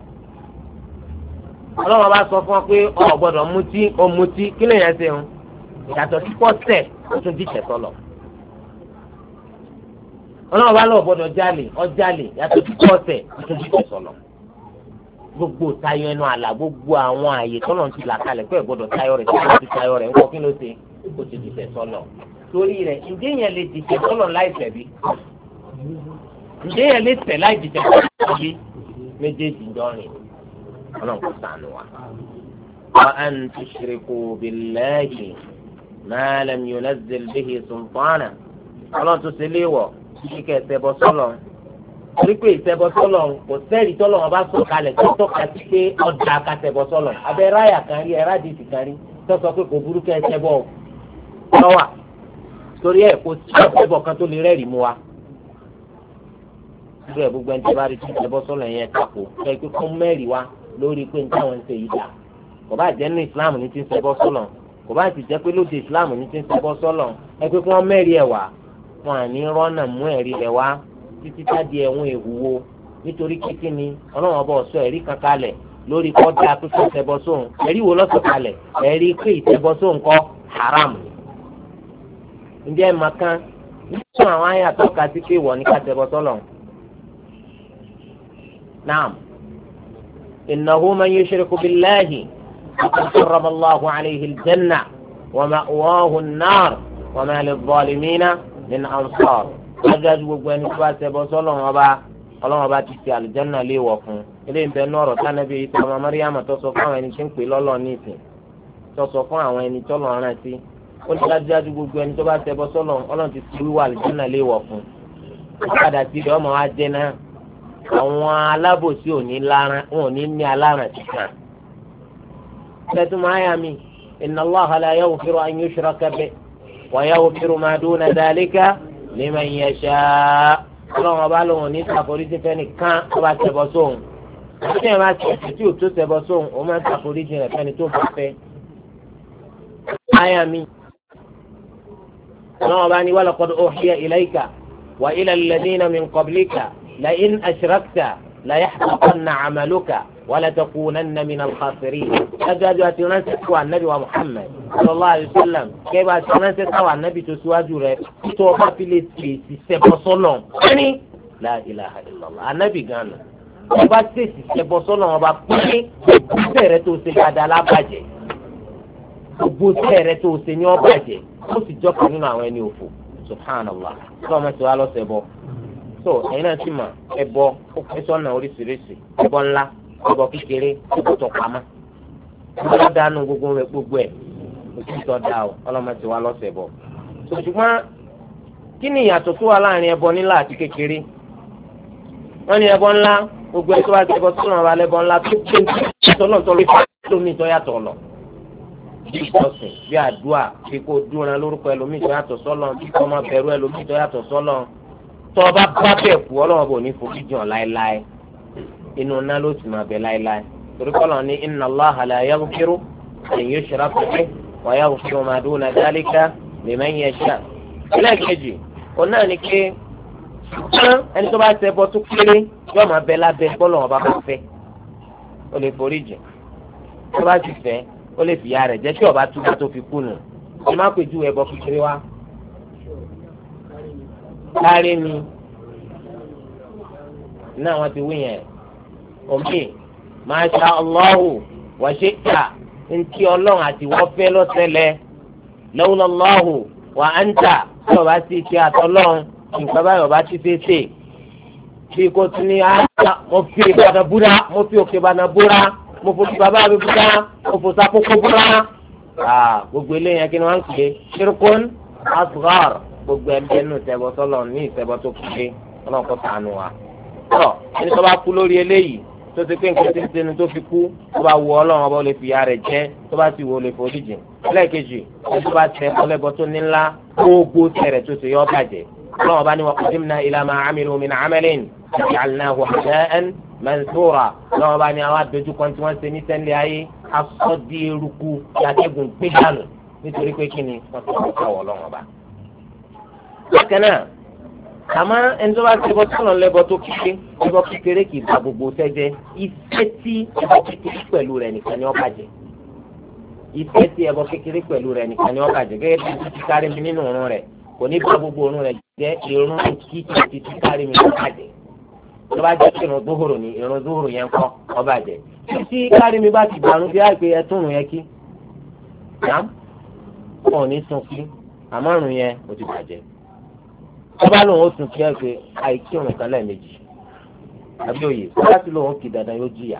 ọlọ́run bá sọ fún ọ pé o gbọ́dọ̀ mutí o mutí kí lè yẹn ṣe ń yàtọ̀ sí pọ́sẹ̀ ó tún dìtẹ̀ sọ́nà. ọlọ́run bá lọ gbọ́dọ̀ jalè ọ jalè yàtọ̀ sí pọ́sẹ̀ ó tún dìtẹ̀ sọ́nà. gbogbo tayọ ẹnu àlà gbogbo àwọn àyè tọ́lọ̀ ti là kalẹ̀ pé gbọ́dọ̀ tayọ rẹ̀ tọ́lọ̀ ti tayọ rẹ̀ ńkọ́ kí ló ṣe ó ti dìtẹ̀ sọ́nà. torí rẹ̀ ǹjẹ́ yẹn lè dìtẹ̀ sọ́nà láì tẹ̀ bí? ǹjẹ́ yẹn lè tẹ̀ láì dìtẹ̀ sọ́nà bí? méjèèjì jọrin ọlọ́run kò sànù wa. wa an tushriku billahi ma lam yunazzil bihi sultana ọlọ́run tó ṣe léèwọ̀ kíkẹ́ ẹ̀sẹ̀bọ sọ́lọ̀ torí pé ìṣẹ̀bọ sọ́lọ̀ kò sẹ́ẹ̀rì tọ́lọ̀ wọn bá sọ kalẹ̀ tó tọ́ka sí pé ọ̀dà kàṣẹ̀bọ sọ́lọ̀ abẹ́ ráyà kan rí ẹ̀rá dìtì kan rí tó sọ pé kò burú kẹ́ ẹ̀sẹ̀bọ lọ́wà torí ẹ̀ kò sí ẹ̀sẹ̀bọ kan tó lè rẹ́rìí mu wa. ìṣúra gbogbo ẹni tí bá rí ìṣẹ̀bọ sọ́lọ̀ yẹn tako ẹ̀ pé kó mẹ́rìí wa lórí pé níta wọn ń ṣe yìí dà kò bá jẹ́ ní ìsìláàmù ní ti ń ṣẹbọ sọ́lọ̀ kò bá ti jẹ́ pé lóde ìsìláàmù ní ti ń ṣẹbọ sọ́lọ̀ ẹ pé kí wọ́n mẹ́rìí ẹ̀ wá wọn à ní rọ́nà mú ẹ̀rí rẹ̀ wá títí tádi ẹ̀wọ̀n èwúwo nítorí kíkí ni ọlọ́run ọba ọ̀sọ́ ẹ̀rí kankalẹ̀ lórí kọ́ dá pé kó ṣẹbọ sóhun ẹ̀rí wo lọ́sọ̀ kalẹ̀ ẹ̀rí pé ìṣẹbọ sóhun kọ́ haram. ǹjẹ́ ẹ̀ máa kán nínú àwọn àyà tọ́ka sí pé ìwọ ní ká ṣẹbọ sọ́lọ̀ naam innahu man yushriku billahi faqad harrama Allahu alayhi al-janna wa ma'wahu an-nar wa ma lil-zalimina min ansar. dájúdájú gbogbo ẹni tó bá ṣẹbọ sọ́lọ́run ọba ọlọ́run ọba ti ṣe àlùjánnà léèwọ̀ fún eléyìí bẹ́ẹ̀ ní ọ̀rọ̀ tánàbí yìí tó ọmọ Maryam tó sọ fún àwọn ẹni tí ń pè lọ́lọ́ ní ìsìn tó sọ fún àwọn ẹni tó lọ́ọ́ rántí ó ní dájúdájú gbogbo ẹni tó bá ṣẹbọ sọ́lọ́run ọlọ́run ti ṣe wíwá àlùjánnà léèwọ̀ fún padà sí ibẹ̀ ọmọ wa jẹ́ náà àwọn alábòsí ò ní láràn wọn ò ní ní aláràn tìkan. ṣètò máa yà mí inna Allaha la yaghfiru an yushraka bihi wa yaghfiru ma duna dhalika liman yasha. ọlọ́run ọba lòun ní ṣàforíjì fẹ́ni kán tó bá ṣẹbọ sóhun. àti ẹ̀ máa ṣe tí ò tó ṣẹbọ sóhun ó máa ń ṣàforíjì rẹ̀ fẹ́ni tó bá fẹ́. àyà mi ọlọ́run ọba ní wa laqad uhiya ilayka wa ila alladhina min qablika لئن أشركت ليحبطن عملك ولتكونن من الخاسرين. أجد أتناسك النبي محمد صلى الله عليه وسلم كيف أتناسك النبي تسواجه توقع في السبصلون يعني لا إله إلا الله النبي قال ọba tẹsí ṣẹbọ sọlọ ọba pínlẹ gbogbo tẹrẹ tó ṣe dáadáa lábàjẹ́ gbogbo tẹrẹ tó ṣe ní ọbàjẹ́ ó sì jọkàn nínú àwọn ẹni òfò subhanallah sọ ma ṣe wá lọ ṣẹbọ. so ẹ̀yin náà sì mọ̀ ẹbọ ó pín sọ́nà oríṣiríṣi ẹbọ ńlá ẹbọ kékeré ẹbọ tó pamọ́ ẹbọ dánú gbogbo rẹ̀ gbogbo ẹ̀ òtún tó dá o ọlọ́mọ ti wá lọ́sẹ̀ bọ̀. so ṣùgbọ́n kí ni ìyàtọ̀ tó wà láàrin ẹbọ ńlá àti kékeré? wọ́n ní ẹbọ ńlá gbogbo ẹ̀ tó bá ti ẹbọ sọ́nà ọba lẹ́bọ ńlá tó pé tọ́lọ̀ tọ́lọ̀ lómi tó yàtọ̀ lọ. bí ìjọsìn bí àdúrà bí kò dúnra lórúkọ ẹlòmíì tó yàtọ̀ sọ́lọ̀ bí kò máa bẹ̀rù ẹlòmíì tó yàtọ̀ sọ́lọ̀ tọ́ ọba bá bẹ̀ kú ọlọ́wọ́ bò ní fojú jàn láéláé inú ná ló sì máa bẹ láéláé torí kọ́lọ̀ ní inna Allaha la yaghfiru an yushraka bihi wa yaghfiru ma duna dhalika liman yasha. ẹlẹ́ẹ̀kejì òun náà ni pé ẹni tó bá ṣe ẹbọ tó kéré yóò máa bẹ lábẹ́ bọ́lọ̀ wọn bá bá fẹ́ ó lè forí jìn tó bá sì fẹ́ ó lè fìyà rẹ̀ jẹ́ tí ọba túbọ̀ tó fi kú nù ẹ má pèjú ẹbọ kékeré wá. kárí mi náà wọ́n ti wí yẹn omi masha Allahu wa shi'ta ntí ọlọ́run àti wọ́n fẹ́ lọ́sẹ̀lẹ̀ lawla Allahu wa anta tí ọba sì ṣe àtọ́lọ́run nǹkan báyọ̀ bá ti ṣe ṣe bí kò tún ní àṣà mo fi ìbàdàn búra mo fi òkè ìbàdàn búra mo fojú bàbá mi búra mo fò sàkókò búra gbogbo eléyàn kí ni wọ́n ń pè é ṣirkun asghar gbogbo ẹgbẹ́ nù ìṣẹbọ sọ́lọ̀ ní ìṣẹbọ tó kéré ọlọ́run kó ṣàánú wa. tọ́ ẹni tó bá kú lórí eléyìí tó ti pé nǹkan tí ń sẹnu tó fi kú tó bá wù ọlọ́run ọba ó lè fìyà rẹ̀ jẹ tó bá sì wù ó lè forí jìn. ẹlẹ́ẹ̀kejì ẹni tó bá tẹ ọlẹ́bọ tó ní ńlá gbogbo tẹ̀rẹ̀ tó ti yọ bàjẹ́ ọlọ́run ọba ní wa qadimna ila ma amilu min amalin ja'alnahu haba'an mansura ọlọ́run ọba ní àwọn àdójúkọ tí wọ́n ṣe ní sẹ́ńlẹ̀ ayé asọ́dí eruku yàtẹ̀gùn gbé dànù nítorí pé kí ni wọ́n ti kọ́ káwọ́ ọlọ́run ọba. bákan náà àmọ́ ẹni tó bá ti bọ́ sọ́nà lẹ́bọ̀ tó kékeré ẹbọ kékeré kì í ba gbogbo sẹ́jẹ́ ìfẹ́ tí ẹbọ kékeré pẹ̀lú rẹ̀ nìkan ni ó bàjẹ́ ìfẹ́ tí ẹbọ kékeré pẹ̀lú rẹ̀ nìkan ni ó bàjẹ́ gẹ́gẹ́ bí ti kárí mi nínú òórùn rẹ̀ kò ní bá gbogbo òórùn rẹ̀ jẹ́ irun kí ti ti kárí mi ló bàjẹ́ tó bá jẹ́ kí irun dúhùrù ni irun dúhùrù yẹn kọ́ ó bàjẹ́ tí kárí mi bá ti dànù bí àìpé ẹtúrùn yẹn kí yàm wọn ò ní sun kí àmọ́ òórùn yẹn ó ti bàjẹ́ ọba lòun ó tún kí ẹ pé àìkí òun kan lẹ́ẹ̀mejì àbí òye ọba tí lòun kì dandan yóò jìyà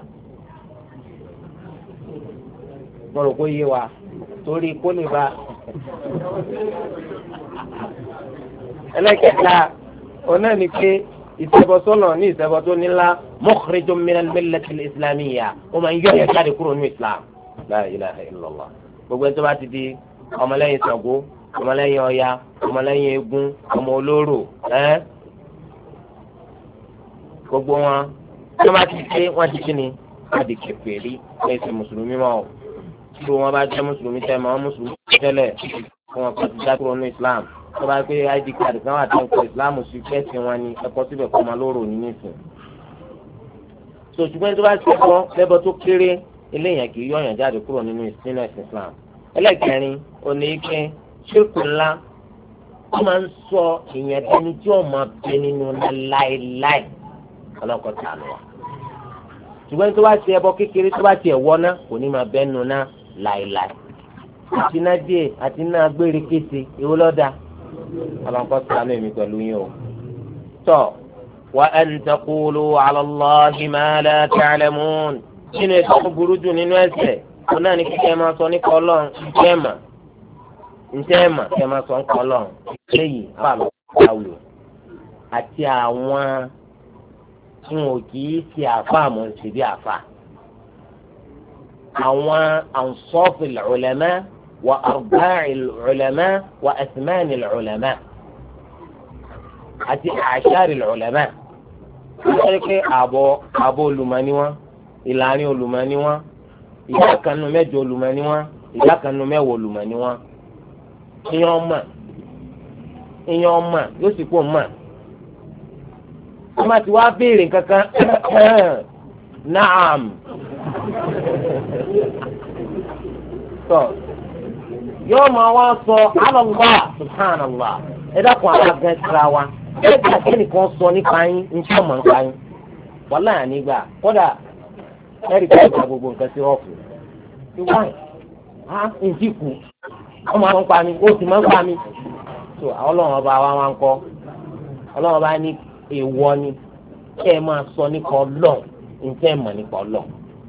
mo rò pé yé wa torí kó lè ba ẹlẹ́kẹ̀ta ọ̀nà ni pé ìṣẹ̀bọ̀sọ́nà ní ìṣẹ̀bọ̀ tó nílá mukhrijun min al-millati al-islamiyya ó máa ń yọ ẹ̀ jáde kúrò ní islam la ilaha illallah gbogbo ẹni tó bá ti di ọmọlẹ́yìn Ṣàngó ọmọlẹ́yìn Ọya ọmọlẹ́yìn eégún ọmọ olóró ẹ́ gbogbo wọn tí wọ́n bá ti ṣe wọ́n ti ṣe ni wọ́n di kèfèrí wọ́n ti mùsùlùmí mọ́ ọ́ tí wọ́n bá jẹ́ mùsùlùmí tẹ́ mọ́ mùsùlùmí tẹ́lẹ̀ fún wọn kọ́ ti dá kúrò ní islam tó bá gbé id card kan wà tó ń kọ islam sí fẹ́ẹ̀sì wọn ni ẹ̀kọ́ síbẹ̀ kọ́ ọmọ olóró ní nísìn. so ṣùgbọ́n tó bá ṣe kọ́ lẹ́bọ̀ tó kéré eléyàn kì í yọ̀yàn jáde kúrò nínú ìsìn islam. ẹlẹ́kẹrin òní ike ṣírkù ńlá ó máa ń sọ ìyẹn dání tí ó máa bẹ nínú láéláé ọlọ́kọ̀ tà lọ. ṣùgbọ́n tó bá ṣe ẹbọ kékeré tó bá tiẹ̀ wọ́ná kò ní máa bẹ́ nu ná láéláé. àti iná díẹ̀ àti iná gbére kése èwo lọ́dà ọlọ́kọ̀ tà lọ èmi pẹ̀lú yín o. tọ́ wa an taqulu ala Allahi ma la ta'lamun nínú ètò tó burú jù nínú ẹ̀ṣẹ̀ kò náà ní kíkẹ́ máa sọ nípa ọlọ́run ìjẹ́ mà ǹjẹ́ mà kẹ́ máa sọ nípa ọlọ́run léyìí àwọn àlọ́ àwò àti àwọn tí wọn kì í ṣe àfa àmọ́ ṣe bí àfa. àwọn ansọ́fì ulama wa arba'i ulama wa asmani ulama àti àṣàrì ulama. wọ́n ṣe pé àbọ̀ àbọ̀ olùmọ̀ ni wọ́n ìlànà olùmọ̀ ni wọ́n ìdá kan nu mẹ́jọ olùmọ̀ ni wọ́n ìdá kan nu mẹ́wàá olùmọ̀ ni wọ́n. ìyẹn ọmọ ìyẹn ọmọ yóò sì kó mọ ọmọ tí wàá béèrè kankan naam tọ yóò máa wá sọ alọlá subhanallah ẹ dákun àwọn agan tira wa ẹ gbà kẹ́nìkan sọ nípa yín nǹkan ọmọ nípa yín wàhálà ànígbà kódà ẹ̀rí ká ìgbà gbogbo nǹkan sí ọ̀fù ìwà á ǹjì kù ọmọ àwọn ń pa mi ó sì máa ń pa mi tó ọlọ́run ọba wa wá ń kọ́ ọlọ́run ọba ní èèwọ̀ ni kí ẹ máa sọ nípa ọlọ́run nǹkan ẹ̀ mọ̀ nípa ọlọ́run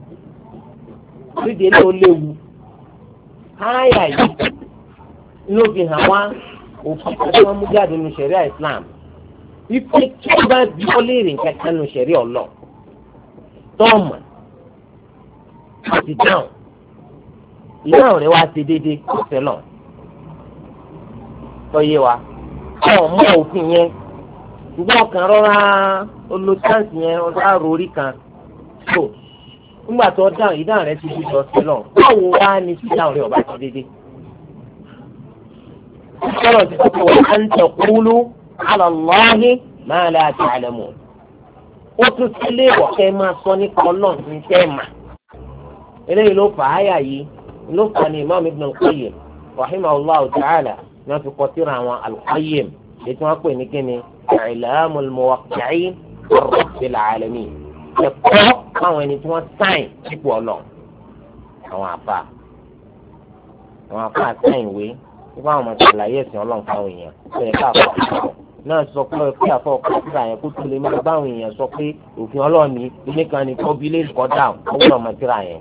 lídìí ló léwu háyà yìí ló fi hàn wá òfin tí wọ́n mú jáde nínú ṣẹ̀ríà Islam wípé kí wọ́n bá bí ó léèrè nǹkan kan nínú ṣẹ̀ríà ọlọ́run tọ́ọ̀mù àti dáhùn ìdáhùn rẹ̀ wá ṣe déédéé ọ̀sẹ̀ náà tọ́yé wa ọ̀ mọ òfin yẹn ṣùgbọ́n ọkàn rọra olùsáǹsì yẹn ọ̀sán àròrí kan tó nígbà tó dáhùn ìdáhùn rẹ̀ ti di ọ̀sẹ̀ náà báwo wá ní sí ìdáhùn rẹ̀ ọ̀bá ṣe déédéé. sọ̀rọ̀ ti sọ pé wọ́n á ń tẹ̀kúlú ala Allahi ma la ta'lamun. ó tún sílé ìwọ̀kẹ́ máa sọ nípa ọlọ́run ní sẹ́ẹ̀mà. eléyìí ló fà áyà yìí ló fà ní Imam Ibn al-Qayyim rahimahullahu ta'ala ní wọ́n fi kọ́ tírà àwọn al-Qayyim ètò wọn pè ní kíni I'lamul Muwaqqi'in ar-Rabbil Alamin. ẹ̀kọ́ fáwọn ẹni tí wọ́n sáìn sípò ọlọ́run àwọn àfa àwọn àfa sáìn wé nípa àwọn ọmọ ìṣàlàyé ẹ̀sìn ọlọ́run fáwọn èèyàn tó yẹ ká àfọ náà sọ pé kí àfọ kọ́síra yẹn kó tó lè máa báwọn èèyàn sọ pé òfin ọlọ́ọ̀ni ilé kan ní kọ́bí lè kọ́ dà ọwọ́ ọmọ ìṣira yẹn.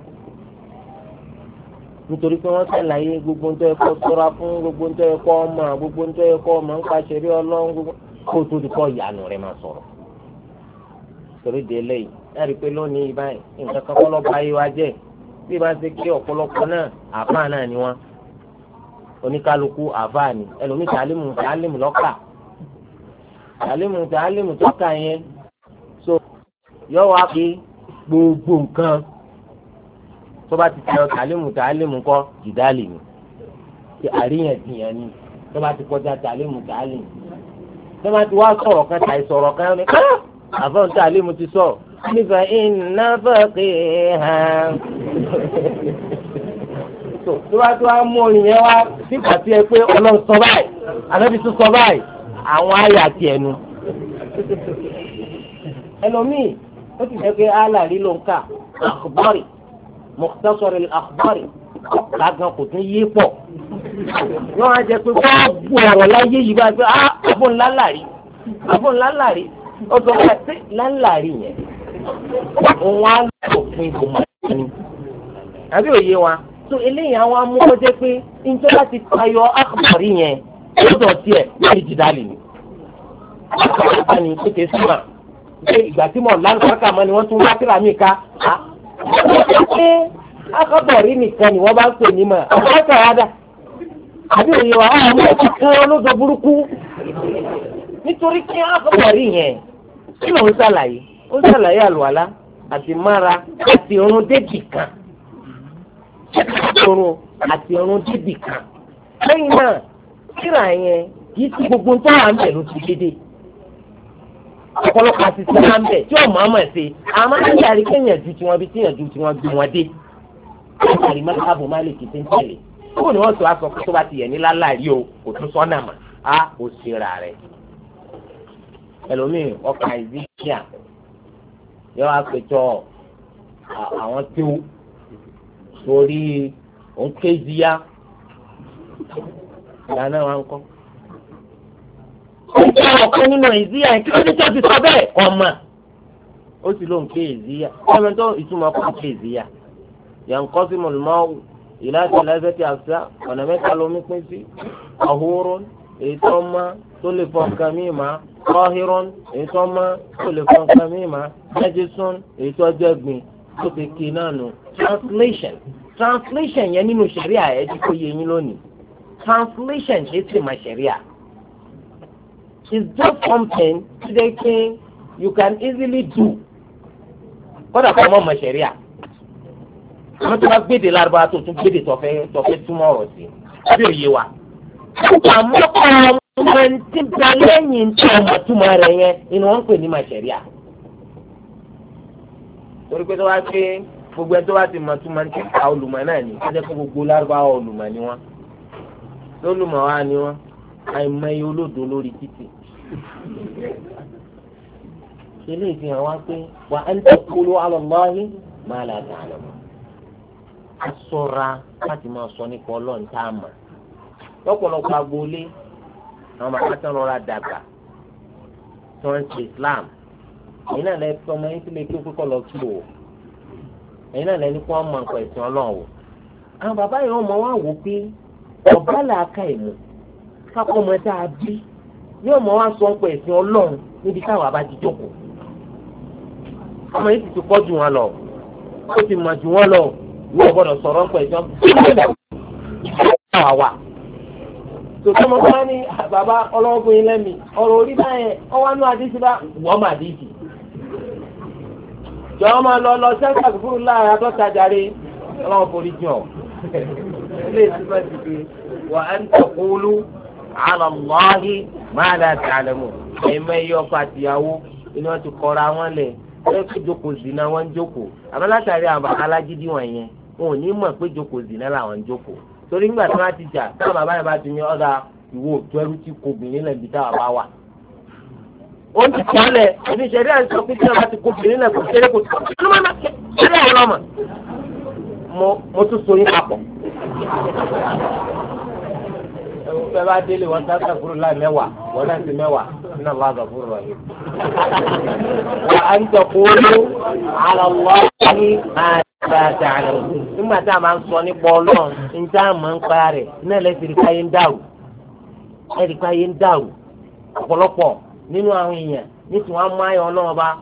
nítorí pé wọ́n ṣàlàyé gbogbo ń tọ́ ẹ̀kọ́ sọ́ra fún gbogbo ń tọ́ ẹ̀kọ́ ọmọ gbogbo ń tọ́ ẹ̀kọ́ ọmọ ń pàṣẹ rí ọlọ́run gbogbo kó tó di kọ́ ìyanu rẹ̀ máa sọ̀rọ̀. torí de eléyìí ẹ̀rí pé lónìí báyìí nǹkan kan kọ́ lọ́ọ́ bá yé wa jẹ́ bí ìbá ṣe kí ọ̀pọ̀lọpọ̀ náà àfáà náà ni wọ́n oníkálukú àfáà ni ẹlòmíì tàálímù tàálímù lọ́kà tàálímù tàálímù tọ́ka yẹn so yọ wá pé gbogbo nǹkan tó bá ti tẹ tàálímù tàálímù kọ́ jìdálì ni ti àríyànjiyàn ni tó bá ti kọjá tàálímù tàálímù tó bá ti wá sọ̀rọ̀ kan tàì sọ̀rọ̀ kan ní àfọ̀n tàálímù ti sọ̀rọ̀ nífa iná fẹ́ẹ́ hàn tó bá tó wá mú orin yẹn wá nígbà tí ẹ pé ọlọ́run sọ báyìí ànábì tún sọ báyìí àwọn àyà tiẹ̀ nu. ẹlòmíì ó ti jẹ́ pé aláàrí ló ń kà àkùbárì mukhtasar al-akhbari lágan kò tún yé pọ̀. wọ́n á jẹ́ pé gbogbo ọ̀rọ̀ láyé yìí bá gbé àbọ̀ ńlá làrí àbọ̀ ńlá làrí ó sọ pé ṣé ńlá yẹn òun á lò fún ìbò màá ní. àbí òye wa tó eléyìí àwọn amúkọ́jẹ́ pé níjọ́ láti tayọ àkùbárì yẹn lọ́dọ̀ tiẹ̀ lórí jìdálì ni. àkùbárì ni kékeré símà pé ìgbà tí mo lálùbáríkà mọ́ ni wọ́n tún wá kíra mi ká. pé àkùbárì nìkan ni wọ́n bá ń pè ní mọ̀ àkùbárì àdá. àbí òye wa àwọn ọmọ ẹ̀ka kan ló sọ burúkú. nítorí pé àkùbárì yẹn kí ló ń ṣàlàyé ó ń ṣàlàyé àlùwàlá àti mára àti irun débì kan. irun àti irun débì kan. lẹ́yìn náà kíra yẹn kìí ti gbogbo tó wà ń bẹ̀ ló ti dédé ọ̀pọ̀lọpọ̀ àti ti wà ń bẹ̀ tí ọmọ àmọ̀ ṣe àmọ́ àyàrí kéèyàn ju tiwọn bí tíyàn ju tiwọn gbé wọn dé àyàrí mọ́tàbọ̀ má lè kìí ń tẹ̀lé kó ni wọ́n sọ aṣọ tó bá ti yẹ ní láláàrí o kò tún sọ́nà mà á ò ṣera rẹ̀ ẹlòmíì ọkà ìzíkíà yọ àpèjọ àwọn tí ó sórí òǹkéjìyà ìlànà wa ń kọ́. ó jẹ́ ọ̀kan nínú ìzíyà kí ló dé tó ti sọ bẹ́ẹ̀ ọmọ. ó sì ló ń ké ìzíyà ọmọ tó ìtumọ̀ kọ́ ké ìzíyà. yàǹkọ́ sí mọ̀lùmọ́ ìlàjì lẹ́sẹ̀tì àṣà ọ̀nà mẹ́ta ló mí pín sí. ọ̀húrún èyí tó mọ́ tó lè fọ nǹkan mí mà kọ́hírún èyí tó mọ́ tó lè fọ nǹkan mí mà jẹ́jísún èyí tó jẹ́ gbìn tó ti kí náà nù. translation translation yẹn nínú ṣẹ̀ríà ẹ̀ ti kó yé yín lónìí. Translation is in my Sharia. It's just something that you can easily do. What about my Sharia? Wọ́n ti bá gbèdè lárúbá tó tún gbèdè tọ́fẹ́ tọ́fẹ́ túmọ̀ ọ̀rọ̀ sí. Bí òye wa. Àmọ́ ọmọ tí gba lẹ́yìn tí ọmọ túmọ̀ rẹ̀ yẹn inú wọn ń pè ní my Sharia. Torí pé tó wá pé gbogbo ẹ̀ tó wá ti mọ̀ túmọ̀ ní kíkà olùmọ̀ náà ni. Wọ́n jẹ́ pé gbogbo lárúbá olùmọ̀ ni wọ́n. lólùmọ̀ wa ni wọ́n àìmọye olódo lórí títì. ilé ìfihàn wa pé wà á ń taqulu ala Allahi ma la ta'lamun. a sọra láti máa sọ nípa ọlọ́run tá a mọ̀. lọ́pọ̀lọpọ̀ agboolé àwọn bàbá tí wọ́n rọra dàgbà tí wọ́n ń ṣe Islam. ẹ̀yin náà lẹ́yìn tí ọmọ yín ti lè kí kókó lọ kí o. ẹ̀yin náà lẹ́yìn kí wọ́n mọ nǹkan ẹ̀sìn ọlọ́run o. àwọn bàbá yìí wọ́n mọ wá wò pé ọ̀bá làákà ìmù kápọ̀ ọmọ tá a bí yóò mọ wá sọ pé ẹ̀sìn ọlọ́run níbi táwọn àbá ti jókòó. ọmọ yìí ti ti kọ́ jù wọn lọ ó ti mọ̀ jù wọn lọ yóò gbọ́dọ̀ sọ̀rọ̀ pé ẹ̀sìn ọlọ́run wà. tòtò mo bá ní bàbá ọlọ́gbìn yín lẹ́mìí ọ̀rọ̀ orí báyẹn ọwọ́ inú àdìsí bá wọ́n mà àdìsí. jọ̀wọ́ máa lọ lọ sẹ́ńtà kúkúrú láàrin adọ́tajàre ọlọ́run forí jìn ọ́. ilé ìtura ti fi wà á ń taqulu ala Allahi máa dá ta'lamun ẹ̀yin mẹ́yọ́ ọkọ àtìyàwó inú wọn ti kọ́ra wọn lẹ̀ ẹ kó jókòó zina wọn ń jókòó àmọ́ látàrí àwọn bàbá alágídí wọn yẹn wọn ò ní mọ̀ pé jókòó zina làwọn ń jókòó torí nígbà tí wọ́n ti jà táwọn bàbá yẹn bá ti ní ọ̀dà ìwọ òtún ẹrú tí kò bìnrin lẹ́bi táwa bá wà. ó ti kọ́lẹ̀ oníṣẹ́rí àìsàn pé tí wọ́n bá ti kó bìnrin lẹ̀ kó ṣeré kó tó kí ló máa máa ṣeré àwọn ọmọ. mo mo tún so yín papọ̀. ẹ bá délé wọn sá sàkúrò láì mẹ́wàá wọn náà ti mẹ́wàá nínú àwọn àgàfúrò rẹ̀ yìí. wà á ń tẹ̀kúrú àlọ́ wọ́ọ̀kì àtàtà àlọ́ nígbà tá a máa ń sọ nípa ọlọ́run ní tá a máa ń pa rẹ̀ iná ẹlẹ́sìn káyé ń dàrú ẹ̀rí káyé ń dàrú ọ̀pọ̀lọpọ̀ nínú àwọn èèyàn nítorí wọn mú ayọ̀ ọlọ́run bá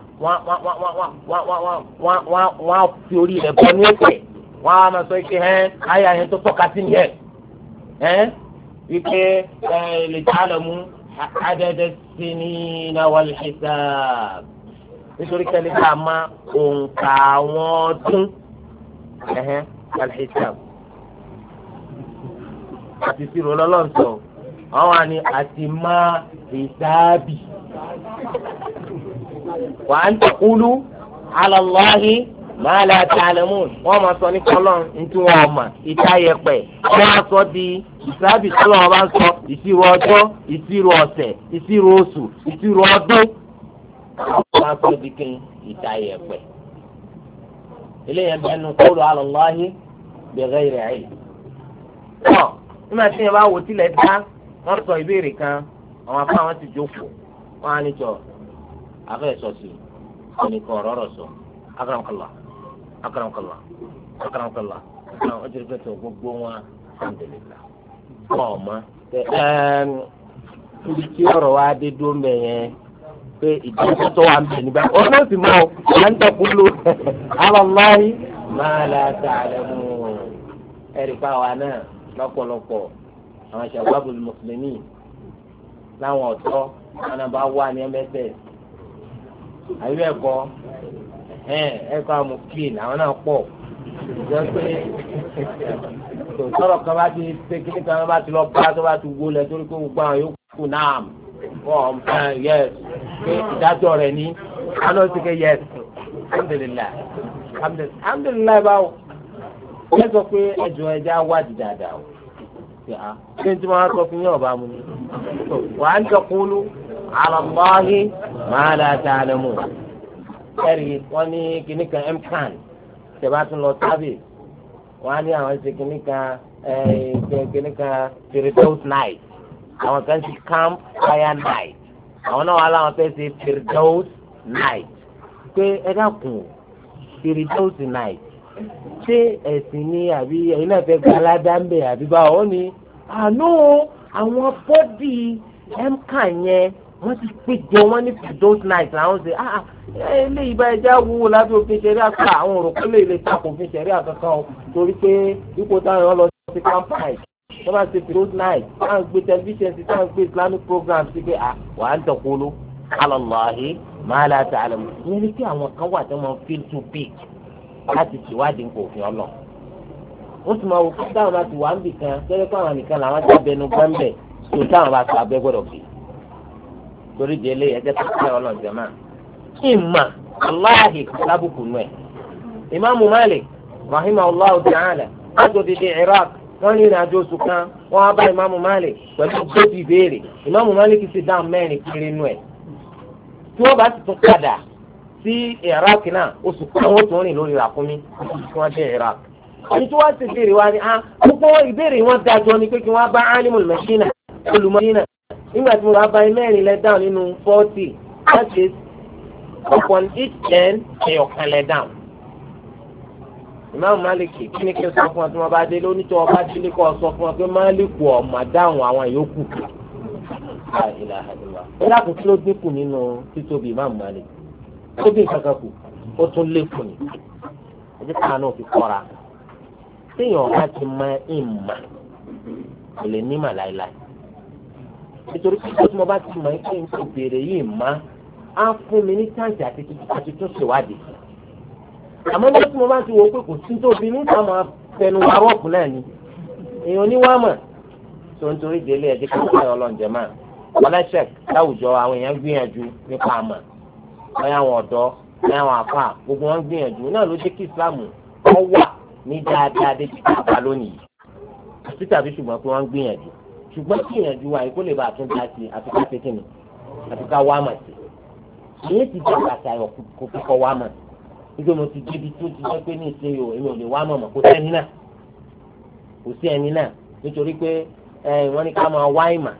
wọ́n á fi orí rẹ̀ bọ́ ní ẹ̀pẹ̀ wọ́n á máa sọ pé ẹ́ ayé àyẹn tó tọ́ka sí ni ẹ̀ ẹ́ wípé ẹ̀ lè tá a lọ mú adada sinina wal hisab nítorí kẹ́lẹ́ ká máa òǹkà wọn tún ẹ̀hẹ́n wal hisab àti ìṣirò lọ́lọ́sọ̀ àwọn àni àti máa hisabi wa an taqulu ala Allahi ma la ta'lamun wọ́n máa sọ ní kọ́lọ́n ntí wọ́n mọ̀ ìta yẹpẹ̀ wọ́n á sọ di ìsáàbì tọ́lọ́ wọn bá ń sọ ìṣirò ọjọ́ ìṣirò ọ̀sẹ̀ ìṣirò oṣù ìṣirò ọdún wọ́n á sọ di kí ìta yẹpẹ̀ eléyẹn bẹ́ẹ̀ nu qawlu ala Allahi bi ghayri ilm. ọ̀ nígbà tí yẹn bá wò tilẹ̀ dá wọ́n sọ ìbéèrè kan àwọn afọ àwọn ti jókòó wọ́n á ní jọ afẹ́ sọ sí ẹnìkan ọ̀rọ̀ ọ̀rọ̀ sọ akramakallah akramakallah akramakallah àwọn ọjọ́ ìfẹ́ tó gbogbo wọn alhamdulillah ọmọ ẹ ibi tí ọ̀rọ̀ wa dé dúró mbẹ yẹn pé ìdíje tó wà mbẹ nígbà ọ náà sì mọ ọ ń tẹkulu alallahi ma la ta'lamun ẹ̀rí pa wa náà lọ́pọ̀lọpọ̀ àwọn shababul muslimin láwọn ọ̀tọ́ wọn bá wà ní ẹ̀mẹ́sẹ̀ àyè ẹ̀kọ́ ẹ̀kọ́ amòfin àwọn náà pọ̀ jẹ́ pé sọ̀rọ̀ kan bá ti ṣe kíní kan bá ti lọ bá tó bá ti wọlé torí pé gbogbo àwọn yòókù náà wọ́n yẹ́s pé ìdájọ́ rẹ̀ ní àná sì ké yẹ́s alhamdulilayi alhamdulilayi báwo ẹ sọ pé ẹjọ́ ẹja wádìí dáadáa o ṣé n tí wọ́n á sọ fún yín ọba mu ni wa an taqulu ala Allahi ma la ta'lamun ẹ̀rí wọ́n ní kíní kan mcan tẹ̀bá tún lọ sábì wọ́n á ní àwọn ṣe kíní kan kíní kan Firdaus night àwọn kan ṣe camp fire night àwọn náà wà láwọn fẹ́ ṣe Firdaus night pé ẹ dákun Firdaus night ṣé ẹ̀sìn ni àbí ẹ̀yin náà fẹ́ gba aládá ń bẹ̀ àbí báwo ó ní àánú àwọn bọ́dì mcan yẹn wọ́n ti péjọ wọ́n ní Firdaus night làwọn ṣe ah eléyìí bá ẹja wúwo lábẹ́ òfin ṣẹ̀rí àká àwọn òròkó lè lè takò òfin ṣẹ̀rí àkankan o torí pé ipò táwọn lọ sí campaign wọ́n bá ṣe Firdaus night táwọn gbé tẹlifíṣàn sí táwọn gbé Islamic program sí pé ah wà á ń tọkolo ala Allahi ma la ta'lamun ìyẹn ni kí àwọn kan wà tí wọ́n feel too big láti ṣèwádìí nǹkan òfin ọlọ wọ́n ti máa wò kí táwọn bá ti wà ń bì kan tẹ́lẹ̀ pé àwọn nìkan làwọn ti abẹnú gbọ́nbẹ̀ tó táwọn bá ti abẹ́ gbọ́dọ̀ bì torí di eléyìí ẹjẹ tó kẹ́ ọlọ́ọ̀jẹ̀ máa ìmà aláàhì lábùkù nù ẹ̀. ìmáàmù Malik rahimahullahu ta'ala láti odidi Iraq wọ́n ní ìrìnàjò oṣù kan wọ́n á bá ìmáàmù Malik pẹ̀lú gbòdì ìbéèrè ìmáàmù Malik sì dáhùn mẹ́rin kiri nù ẹ̀. tí wọ́n bá ti tún padà sí Iraq náà oṣù kan wọ́n tún rìn lórí ràkúnmí tí wọ́n dé Iraq. ẹni tí wọ́n ti béèrè wa ni ah gbogbo ìbéèrè wọn dájọ́ ni pé kí wọ́n bá alimul Madina olùmọ̀dínà nígbà tí mo bá bá mẹ́rin lẹ́ dáhùn nínú forty that is upon each ten ẹ̀yọ̀kan lẹ́ dáhùn. ìmáàmù Málìkì kí ni kí n sọ fún ọ tí wọ́n bá dé lóní tí wọ́n bá délé kọ́ sọ fún ọ pé Málìkù ọ̀mà dáhùn àwọn yòókù. ó dákun kí ló dínkù nínú títóbi ìmáàmù Málìkì ó dín kankan kù ó tún lékun ní ẹjẹ kan náà fi kọ́ra téèyàn bá ti mọ ìmà kò lè ní mà láéláé nítorí pé tí mo bá ti mọ̀ ẹ́ kí n kò béèrè yìí má á fún mi ní chance àti àti tún ṣèwádìí. àmọ́ ní tí mo bá ti wò ó pé kò sí tóbi níta máa fẹnu wa rọ́ọ̀pù náà ni èèyàn ní wá mọ̀ tó ń torí délé ẹ̀jẹ̀ kí n ká ọlọ́njẹ máa ọlẹ́sẹ̀ láwùjọ àwọn èèyàn gbìyànjú nípa àmọ́ báyà àwọn ọ̀dọ́ báyà àwọn àfà gbogbo wọn gbìyànjú náà ló jẹ́ kí ìsìláàmù wọ́n wà ní dáadáa dé ti ká lónìí àti tàbí ṣùgbọ́n pé wọ́n gbìyànjú ṣùgbọ́n kí ìyànjú wa yìí kó lè bá a tún dá sí àti ká ṣe kíni àti ká wá mà sí ìyẹn ti dá àṣà ẹ̀ kó kíkọ́ wá mà nígbà mo ti débi tó ti jẹ́ pé ní ìsinyìí o èmi ò lè wá mọ̀ mọ̀ kó sẹ́ni náà kò sí ẹni náà nítorí pé wọ́n ní ká máa wá ìmà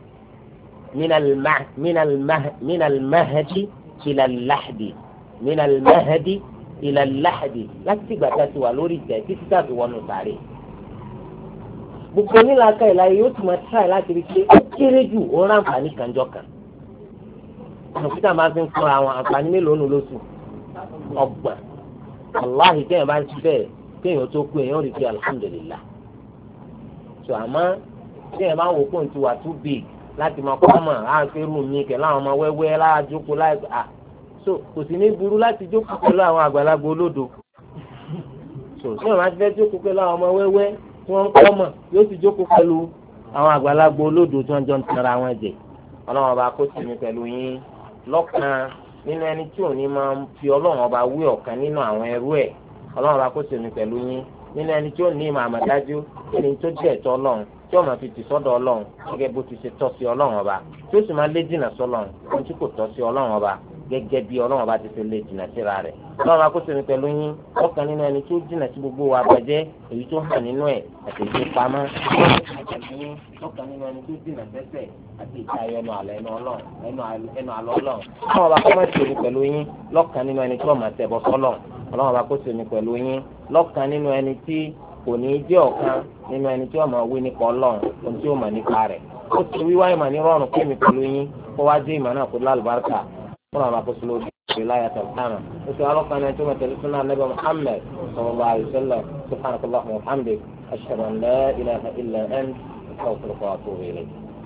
min al-mahdi ila al-lahdi min al-mahdi ila al-lahdi láti ìgbà tá a ti wà lórí ìtẹ́ títí tá a fi wọnú sàárè. gbogbo onílàákà ìlàyé yóò tún máa tíráì láti rí pé ó kéré jù ó rán àǹfààní kanjọ kan. dókítà máa fi ń fún àwọn àǹfààní mélòó nù lóṣù ọgbọ̀n. aláhi téèyàn bá ń ti bẹ́ẹ̀ téèyàn tó kú èèyàn rí pé alhamdulillah. sọ àmọ́ téèyàn bá ń wò pé ti wà too big láti máa kọ́ mọ̀ á ṣe rú mi kẹ̀ láwọn ọmọ wẹ́wẹ́ láàjókòó láì à so kò sí ní burú láti jókòó pẹ̀lú àwọn àgbàlagbà olódo. so téèyàn bá ti fẹ́ jókòó pẹ̀lú àwọn ọmọ wẹ́wẹ́ tí wọ́n ń kọ́ mọ̀ yóò sì jókòó pẹ̀lú àwọn àgbàlagbà olódo tí wọ́n jọ ń tara wọn jẹ. ọlọ́run ọba kó sì mí pẹ̀lú yín lọ́kàn nínú ẹni tí òní máa ń fi ọlọ́run ọba wé ọ̀kan nínú àwọn ẹrú ẹ̀. ọlọ́run ọba kó sì mí pẹ̀lú yín nínú ẹni tí ó ní ìmọ̀ àmọ̀dájú ẹni tó jẹ́ ẹ̀tọ́ ọlọ́run tí ó máa fi tì sọ́dọ̀ ọlọ́run gẹ́gẹ́ bó ti ṣe tọ́ sí ọlọ́run ọba tí ó sì máa lé jìnnà sọ́lọ́run ohun tí kò tọ́ sí ọlọ́run ọba gẹ́gẹ́ bí ọlọ́run ọba ti ṣe lé jìnnà síra rẹ̀. ọlọ́run akóso mi pẹ̀lú yín ọ̀kan nínú ẹni tó jìnnà sí gbogbo wa bàjẹ́ èyí tó hàn nínú ẹ̀ àti èyí tó pamọ́. ọ̀kan nínú ẹni tó jìnnà sẹ́sẹ̀ àti ìtayọ ẹnu àlọ́ ẹnu ọlọ́run ẹnu àlọ́ ọlọ́run. ọlọ́run ọba kọ́mọ̀tì mi pẹ̀lú yín lọ́kan nínú ẹni tó máa tẹ̀bọ̀ sọ́lọ́run. ọlọ́run ọba kóso mi pẹ̀lú yín lọ́kan nínú ẹni tí kò ní í jẹ́ ọ̀kan nínú ẹni tí wọ́n máa wí nípa ọlọ́run ohun tí ó mọ̀ nípa rẹ̀. ó ti wíwá ìmọ̀ ní rọrùn pé mi pẹ̀lú yín kó wá dé ìmọ̀ náà kó lálùbáríkà fún àwọn àkóso lórí ìláyà tàbí ó ti alọ́kan náà tó mẹ́tẹ̀lẹ́ sínú anábẹ́ Muhammad sallallahu alaihi wasallam subhanaka Allahumma wa bihamdik ashhadu an la ilaha illa anta astaghfiruka wa atubu ilayk.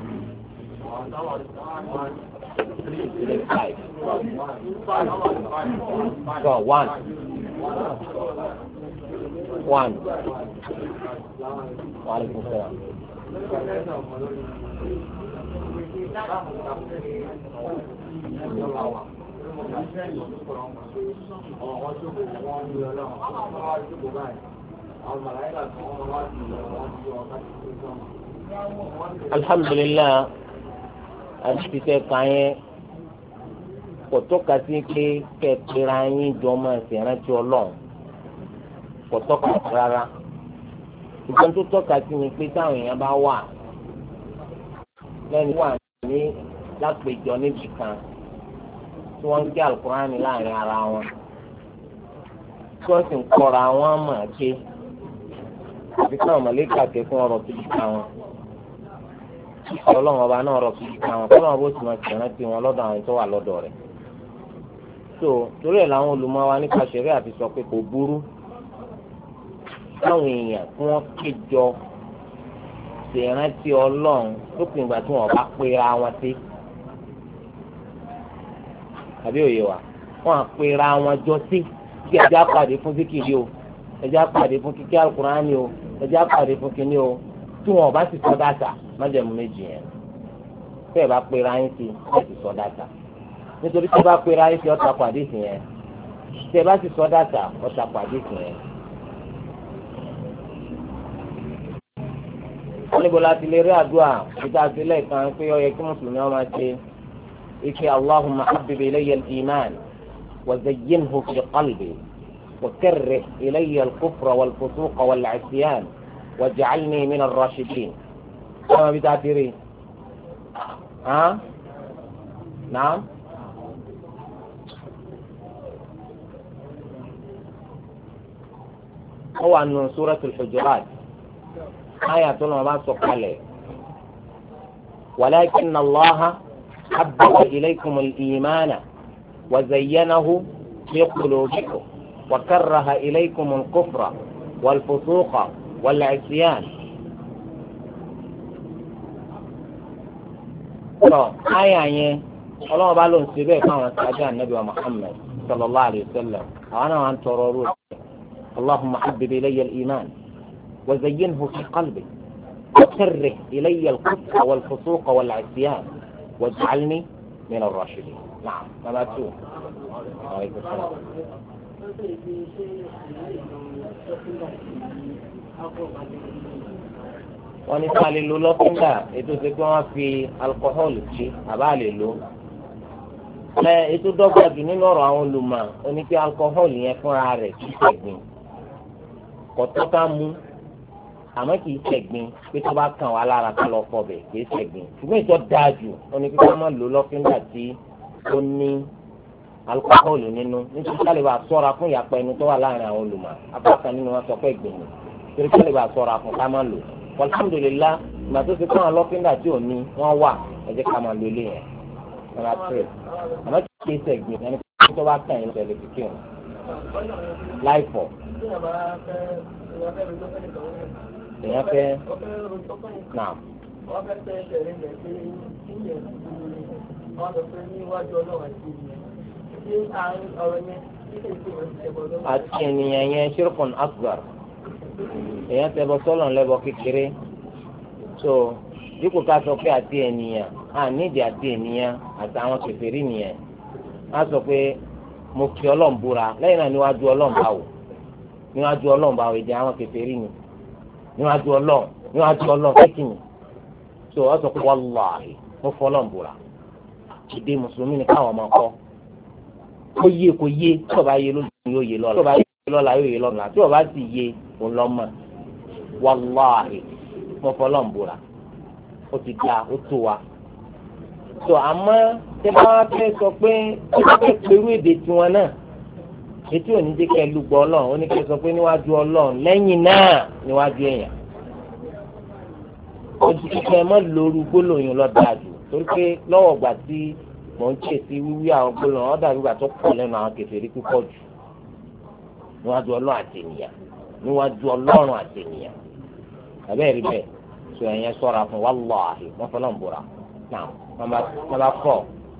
So one. One. Wa alaikum salam. Alhamdulillah, àti tẹ kàn yẹn kò tọ́ka sí pé kẹ̀kẹ́ra yín jọ máa ṣe rántí ọlọ́run kò tọ́ka rárá. ìgbọ́n tó tọ́ka sí ni pé táwọn èèyàn bá wà lẹ́nu wà ní lápèjọ níbì kan tí wọ́n ń gbé alukurani láàrin ara wọn tí wọ́n sì ń kọ́ra wọn mọ̀ ké àfi káwọn mọ̀lẹ́kà ké fún ọ̀rọ̀ tó dìka wọn ọlọ́run ọba náà ọ̀rọ̀ tó dìka wọn kọ́ lọ́wọ́ bó ti máa ṣèrántí wọn lọ́dọ̀ àwọn tó wà lọ́dọ̀ rẹ̀. so torí ẹ̀ làwọn olùmọ̀ wa nípa ṣẹ̀rí àti sọ pé kò burú táwọn èèyàn tí wọ́n kéjọ ṣèrántí ọlọ́run lópin ìgbà tí wọ́n bá pera wọn sí àbí òye wa wọ́n á pera wọn jọ sí kí ẹjẹ apàdé fún síkìrì o ẹjẹ apàdé fún kíkẹ́ alukurani o ẹjẹ apàdé fún kíní o tí wọ́n bá sì sọ dáta májẹ̀mú méjì yẹn tí ẹ bá pera yín sí ẹ sì sọ dáta nítorí tí ẹ bá pera yín sí ọ̀tà pàdé sí yẹn tí ẹ bá sì sọ dáta ọ̀tà pàdé sí yẹn. níbo la ti lè rí àdúrà ìta sílẹ̀ kan pé ó yẹ kí mùsùlùmí ọmọ ṣe ike allahumma habib ilayya al-iman wa zayyinhu fi qalbi wa karrih ilayya al-kufra wal-fusuqa wal-'isyan waj'alni min ar-rashidin. ọmọ bí ta ti rí hàn náà. ó wà nù suratul hujurat. آية ما سقله ولكن الله حبب إليكم الإيمان وزينه في قلوبكم وكره إليكم الكفر والفسوق والعصيان. آية الله بالون سبيه كما سأجى النبي محمد صلى الله عليه وسلم وأنا عن ترورو اللهم حبب إلي الإيمان وزينه في قلبي وكره إلي الكفر والفسوق والعصيان waj'alni min ar-rashidin. Na'am, number two. Alaikum salaam. wọ́n ní sáà lè lo lọ́fíńdà ètò ìṣe pé wọ́n fi alukóhólù sí àbá lè lo. ẹ ètò dọ́gba jù nínú ọ̀rọ̀ àwọn olùmọ̀ oní pé alukóhólù yẹn fúnra rẹ̀ kì í ṣẹ̀gbin kọ̀tọ́ ká mú àmọ́ kì í ṣẹ̀gbin pé tó bá kàn wá lára ká lọ fọ bẹ̀ kì í ṣẹ̀gbin ṣùgbọ́n ìtọ́ dáa jù oní pé ká má lo lọ́fíńdà tí ó ní alukóhólù nínú nítorí ká lè bá ṣọ́ra fún ìyapa ẹnu tó wà láàrin àwọn olùmọ̀ apá kan nínú wọn sọ pé ìgbìn ni torí ká lè bá ṣọ́ra fún ká má lò alhamdulillah ìgbà tó ti kọ́ àwọn lọ́fíńdà tí ò ní wọ́n wà ẹ jẹ́ ká máa lo ilé yẹn ọ̀rọ̀ àtúrẹ̀ àmọ́ kí ẹ sẹ̀gbìn ẹni tó bá kàn yín lọ́sẹ̀ lè fi kí wọn láìpọ̀ èèyàn fẹ́ náà. àti ènìyàn yẹn ṣírkùn akbar èèyàn tẹ bọ sọlọ ńlẹbọ kékeré so dípò ká sọ pé àti ènìyàn á nídìí àti ènìyàn àtàwọn kèfèrí nìyẹn á sọ pé mo fi Ọlọ́run búra lẹ́yìn náà níwájú Ọlọ́run báwò níwájú Ọlọ́run báwò èdè àwọn kèfèrí ni níwájú Ọlọ́run níwájú Ọlọ́run kékìnì so ọ sọ pé wàláhì mo fọ Ọlọ́run búra èdè mùsùlùmí ni káwọn ọmọ kọ kó yé kó yé tí ọba yé lójú yóò yé lọ́la tí ọba yé lọ́la yóò yé lọ́la tí ọba sì yé ọlọ́mọ wàláhì mo fọ Ọlọ́run búra ó ti dá ó tó wa so àmọ́ tẹ bá wá fẹ́ sọ pé ó bá fẹ́ pẹ̀lú èdè tiwọn náà etí òní jẹ́ kẹ́ ẹ lùgbọ́ Ọlọ́run ó ní kẹ́ ẹ sọ pé níwájú Ọlọ́run lẹ́yìn náà níwájú èèyàn ó ti kẹ́ ẹ mọ́ lóru gbólóyún lọ́dàájú torí pé lọ́wọ́ gbà tí mò ń tẹ̀ sí wíwí àwọn gbólóhùn ọ̀dà nígbà tó pọ̀ lẹ́nu àwọn kèfèrí púpọ̀ jù níwájú Ọlọ́run àti ènìyàn níwájú Ọlọ́run àti ènìyàn àbẹ́ẹ̀ rí bẹ́ẹ̀ sọ ẹ̀yẹn sọ́ra fún wàláhì wọ́n fọlọ́ ń bora náà nàbà fọ́.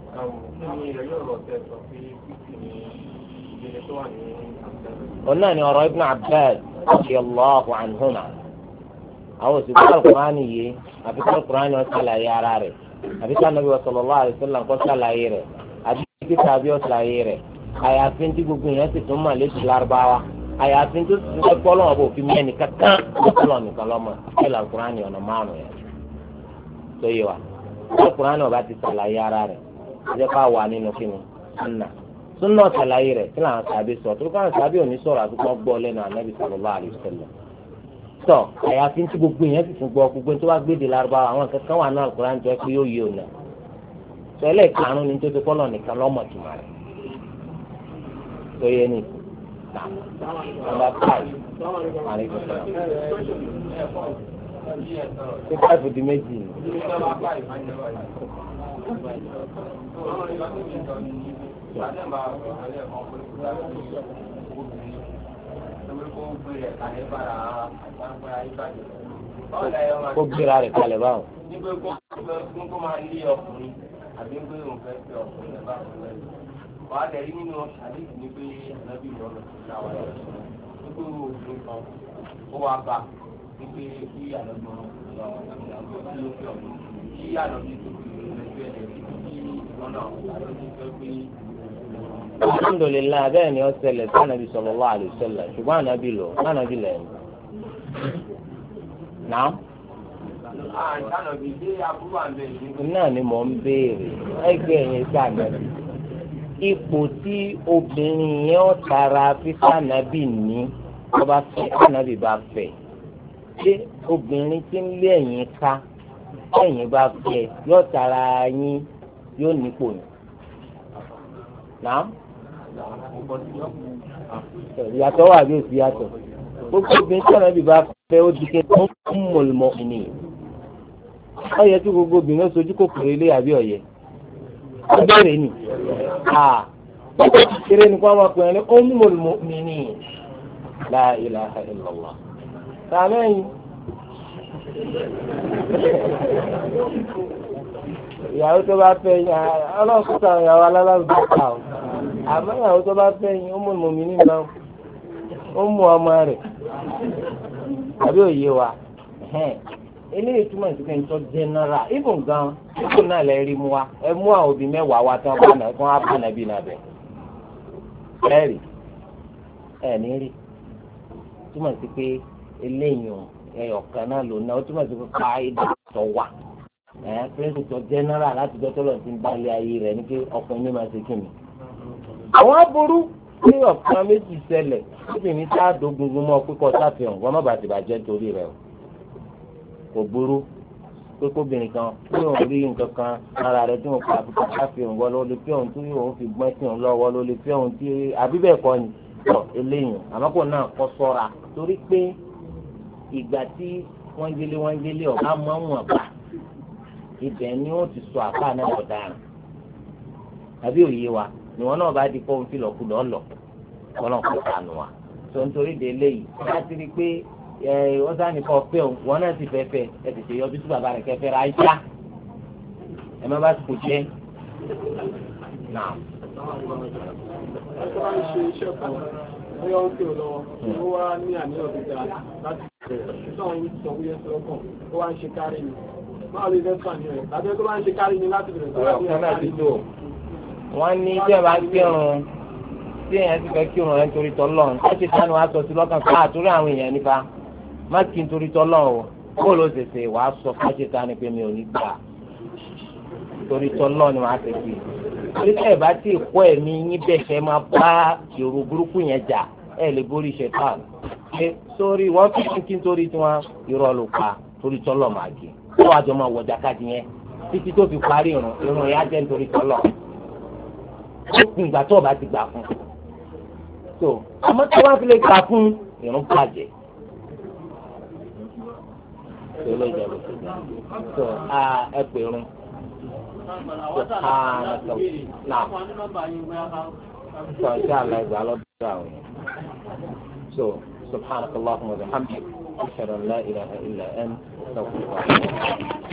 ọ̀nà ni ọ̀rọ̀ Ibn Abbas radiyallahu anhuma àwọn òsì kọ́ Al-Qur'ani yìí àfi kọ́ Al-Qur'ani wọn ṣàlàyé ara rẹ̀ àfi kọ́ Ànábì sallallahu alaihi wasallam kọ́ ṣàlàyé rẹ̀ àbí kí tàbí ọ̀ ṣàlàyé rẹ̀ àyàfi tí gbogbo yẹn sì tún mà létí lárúbáwá àyàfi tó ti sọ pé Ọlọ́run bò fi mẹ́ni kankan lọ́kọ́lọ́ nìkan lọ́mọ kí Al-Qur'ani ọ̀nà márùn-ún yẹn tó yé wa Al-Qur'ani ọba ti ṣàlàyé ara rẹ̀ ẹ̀jẹ̀ ká wà nínú kíni sunna sunna ṣàlàyé rẹ̀ kí làwọn sàbí sọ tó káwọn sàbí òní sọ̀rọ̀ àdúgbò gbọ́ lẹ́nu Ànábì sallallahu alaihi wasallam tọ àyàfi tí gbogbo yẹn sì tún gbọ́ gbogbo tó bá gbéde lárúbáwá àwọn kankan wà ní Al-Qur'ani tó yẹ pé yóò yé òun náà sọ ẹlẹ́ẹ̀karùn-ún ni tó ti kọ́lọ̀ nìkan lọ́mọ tùmọ̀ rẹ̀ tó yẹ ní number five aleykum salaam ṣé five di méjì ni. kó gbéra rẹ̀ kalẹ̀ báwo. nígbà kó máa lé ọkùnrin àbí pé òun fẹ́ fẹ́ ọkùnrin ẹ̀ bá fún ẹ. wà á tẹ̀lé nínú àdéhùn ní pé ànábì ìrọ̀lẹ́ làwọn ẹ̀ nígbà òfin kan ó wá bá wípé kí ànábì ọ̀rọ̀ kí ló fẹ́ ọ̀rọ̀ kí ànábì tó fi ẹgbẹ́ ẹ̀ kí ọ̀nà ànábì fẹ́ pé. alhamdulilayi bẹ́ẹ̀ ni ó ṣẹlẹ̀ sí ànábì sallallahu alaihi wasallam ṣùgbọ́n ànábì lọ ànábì lẹ́yìn. náà. náà ni mò ń béèrè ẹgbẹ́ yẹn sí ànábì ipò tí obìnrin yẹn ó tara fífẹ́ ànábì ní ọba fẹ́ ànábì bá fẹ́ ṣé obìnrin tí ń lé ẹ̀yìn ká ẹ̀yìn bá fẹ́ yóò tara yín yóò nípò yín. náà ìyàtọ̀ wà bí òsì yàtọ̀ gbogbo obìnrin tí ànábì bá fẹ́ ó di kẹ́kẹ́ ó ń mọ̀lmọ́ ènìyàn ó yẹ kí gbogbo obìnrin ó sojú kòkòrò ilé àbí ọ̀yẹ́ ó bẹ̀rẹ̀ ni bàbá kékeré ni kó àwọn ọkùnrin ní ummul mu'minin la ilaha illallah sàmẹ́yìn ìyàwó tó bá fẹ́ yín ọlọ́sùn àwọn ìyàwó alálàbùdókà o àmọ́ ìyàwó tó bá fẹ́ yín ummul mu'minin náà ó mú ọmọ rẹ̀ àbí òye wa eléyìí túmọ̀ sí pé nítorí general even gan kíkó náà lè rí mu wa ẹ mú àwọn òbí mẹ́wàá wa tí wọ́n bá wọ́n á bá nàbí nàbẹ̀ ẹ rí ẹ ní rí túmọ̀ sí pé eléyìí ẹyọ kan náà lò náà ó túmọ̀ sí pé ká ìdàtọ̀ wà ẹ píríncípù general láti gbọ́ tọ́lọ̀ tí ń balẹ̀ ayé rẹ̀ ní pé ọkùnrin ní máa ṣe kí ni. àwọn aburú ní ọ̀kan méjì ṣẹlẹ̀ obìnrin tá a dogungun mọ́ pípọ̀ sáfihàn wọn má bàa ti bàjẹ́ torí rẹ̀ o kò burú pé kóbìnrin kan tí òun rí nǹkan kan lára rẹ̀ tí òun pa àbúkọ sáfihàn wọ́n ló lè fi òun tí òun fi gbọ́n sí òun lọ́wọ́ ló lè fi òun tí àbí bẹ́ẹ̀ kọ́ ni tọ̀ eléyìí àmọ́kò náà kọ́ sọ́ra torí pé ìgbà tí wọ́n gbélé wọ́n gbélé ọ̀gá mọ́ wọn bá ibẹ̀ ni ó ti sọ àpá náà ọ̀daràn àbí òye wa ni wọn náà bá di kó ń fi lọ́kùlọ́ lọ kọ́lọ́n kó sànù wa tó ń torí de eléyìí láti rí i pé ẹ wọ́n sá nìkan fẹ́ o wọn náà ti fẹ́ fẹ́ ẹ tètè yọjú sí bàbá rẹ̀ kẹfẹ́ ra ajá ẹ má bá ti kò jẹ́ náà. ẹ̀ka ń ṣe iṣẹ́ kan bóyá ó ń tẹ̀ lọ́wọ́ ó wá ní àníyàn tó dáa láti bẹ̀rẹ̀ nígbà wọn sọ wíyẹ sọ́kàn ó wá ń ṣe kárí ni báwo lè fẹ́ sàn ní rẹ̀ tàbí tó bá ń ṣe kárí ni láti bẹ̀rẹ̀ sọ́kàn wọ́n ní tí ẹ bá kírun tí èèyàn ti fẹ́ kírun rẹ̀ nítorí tọ́lọ́run ó ti sánú aṣọ sí lọ́kàn ká àtúrò àwọn èèyàn nípa má kí n torí tọ́lọ́run o bó ló ṣe ṣe wàá sọ fáṣẹ ta ni pé mi ò ní gbà torí tọ́lọ́run ni wàá ṣe kí torí tẹ́ ẹ bá tí ì kọ́ ẹ̀mí yín bẹ́ẹ̀ fẹ́ máa bá èrò burúkú yẹn jà ẹ lè borí ṣe tán ṣe sórí wọ́n fi kí n torí tiwọn irọ́ ló pa torí tọ́lọ́ máa gé ó wàá jọ máa wọ jákàdí yẹn títí tó fi parí irun irun yẹn á jẹ́ nítorí tọ́lọ́ ó kun ìgbà tó o bá ti gbà fún so àmọ́ tó bá fi lè gbà fún ìrún bàjẹ́ tó ló jẹ́ bó ti gbà so ẹ pè rún so náà so ṣé àlọ́ ìgbà lọ́dọ̀ àwọn yẹn so subhanakallahumma wa bihamdik ashhadu an la ilaha illa anta astaghfiruka wa atubu ilayk.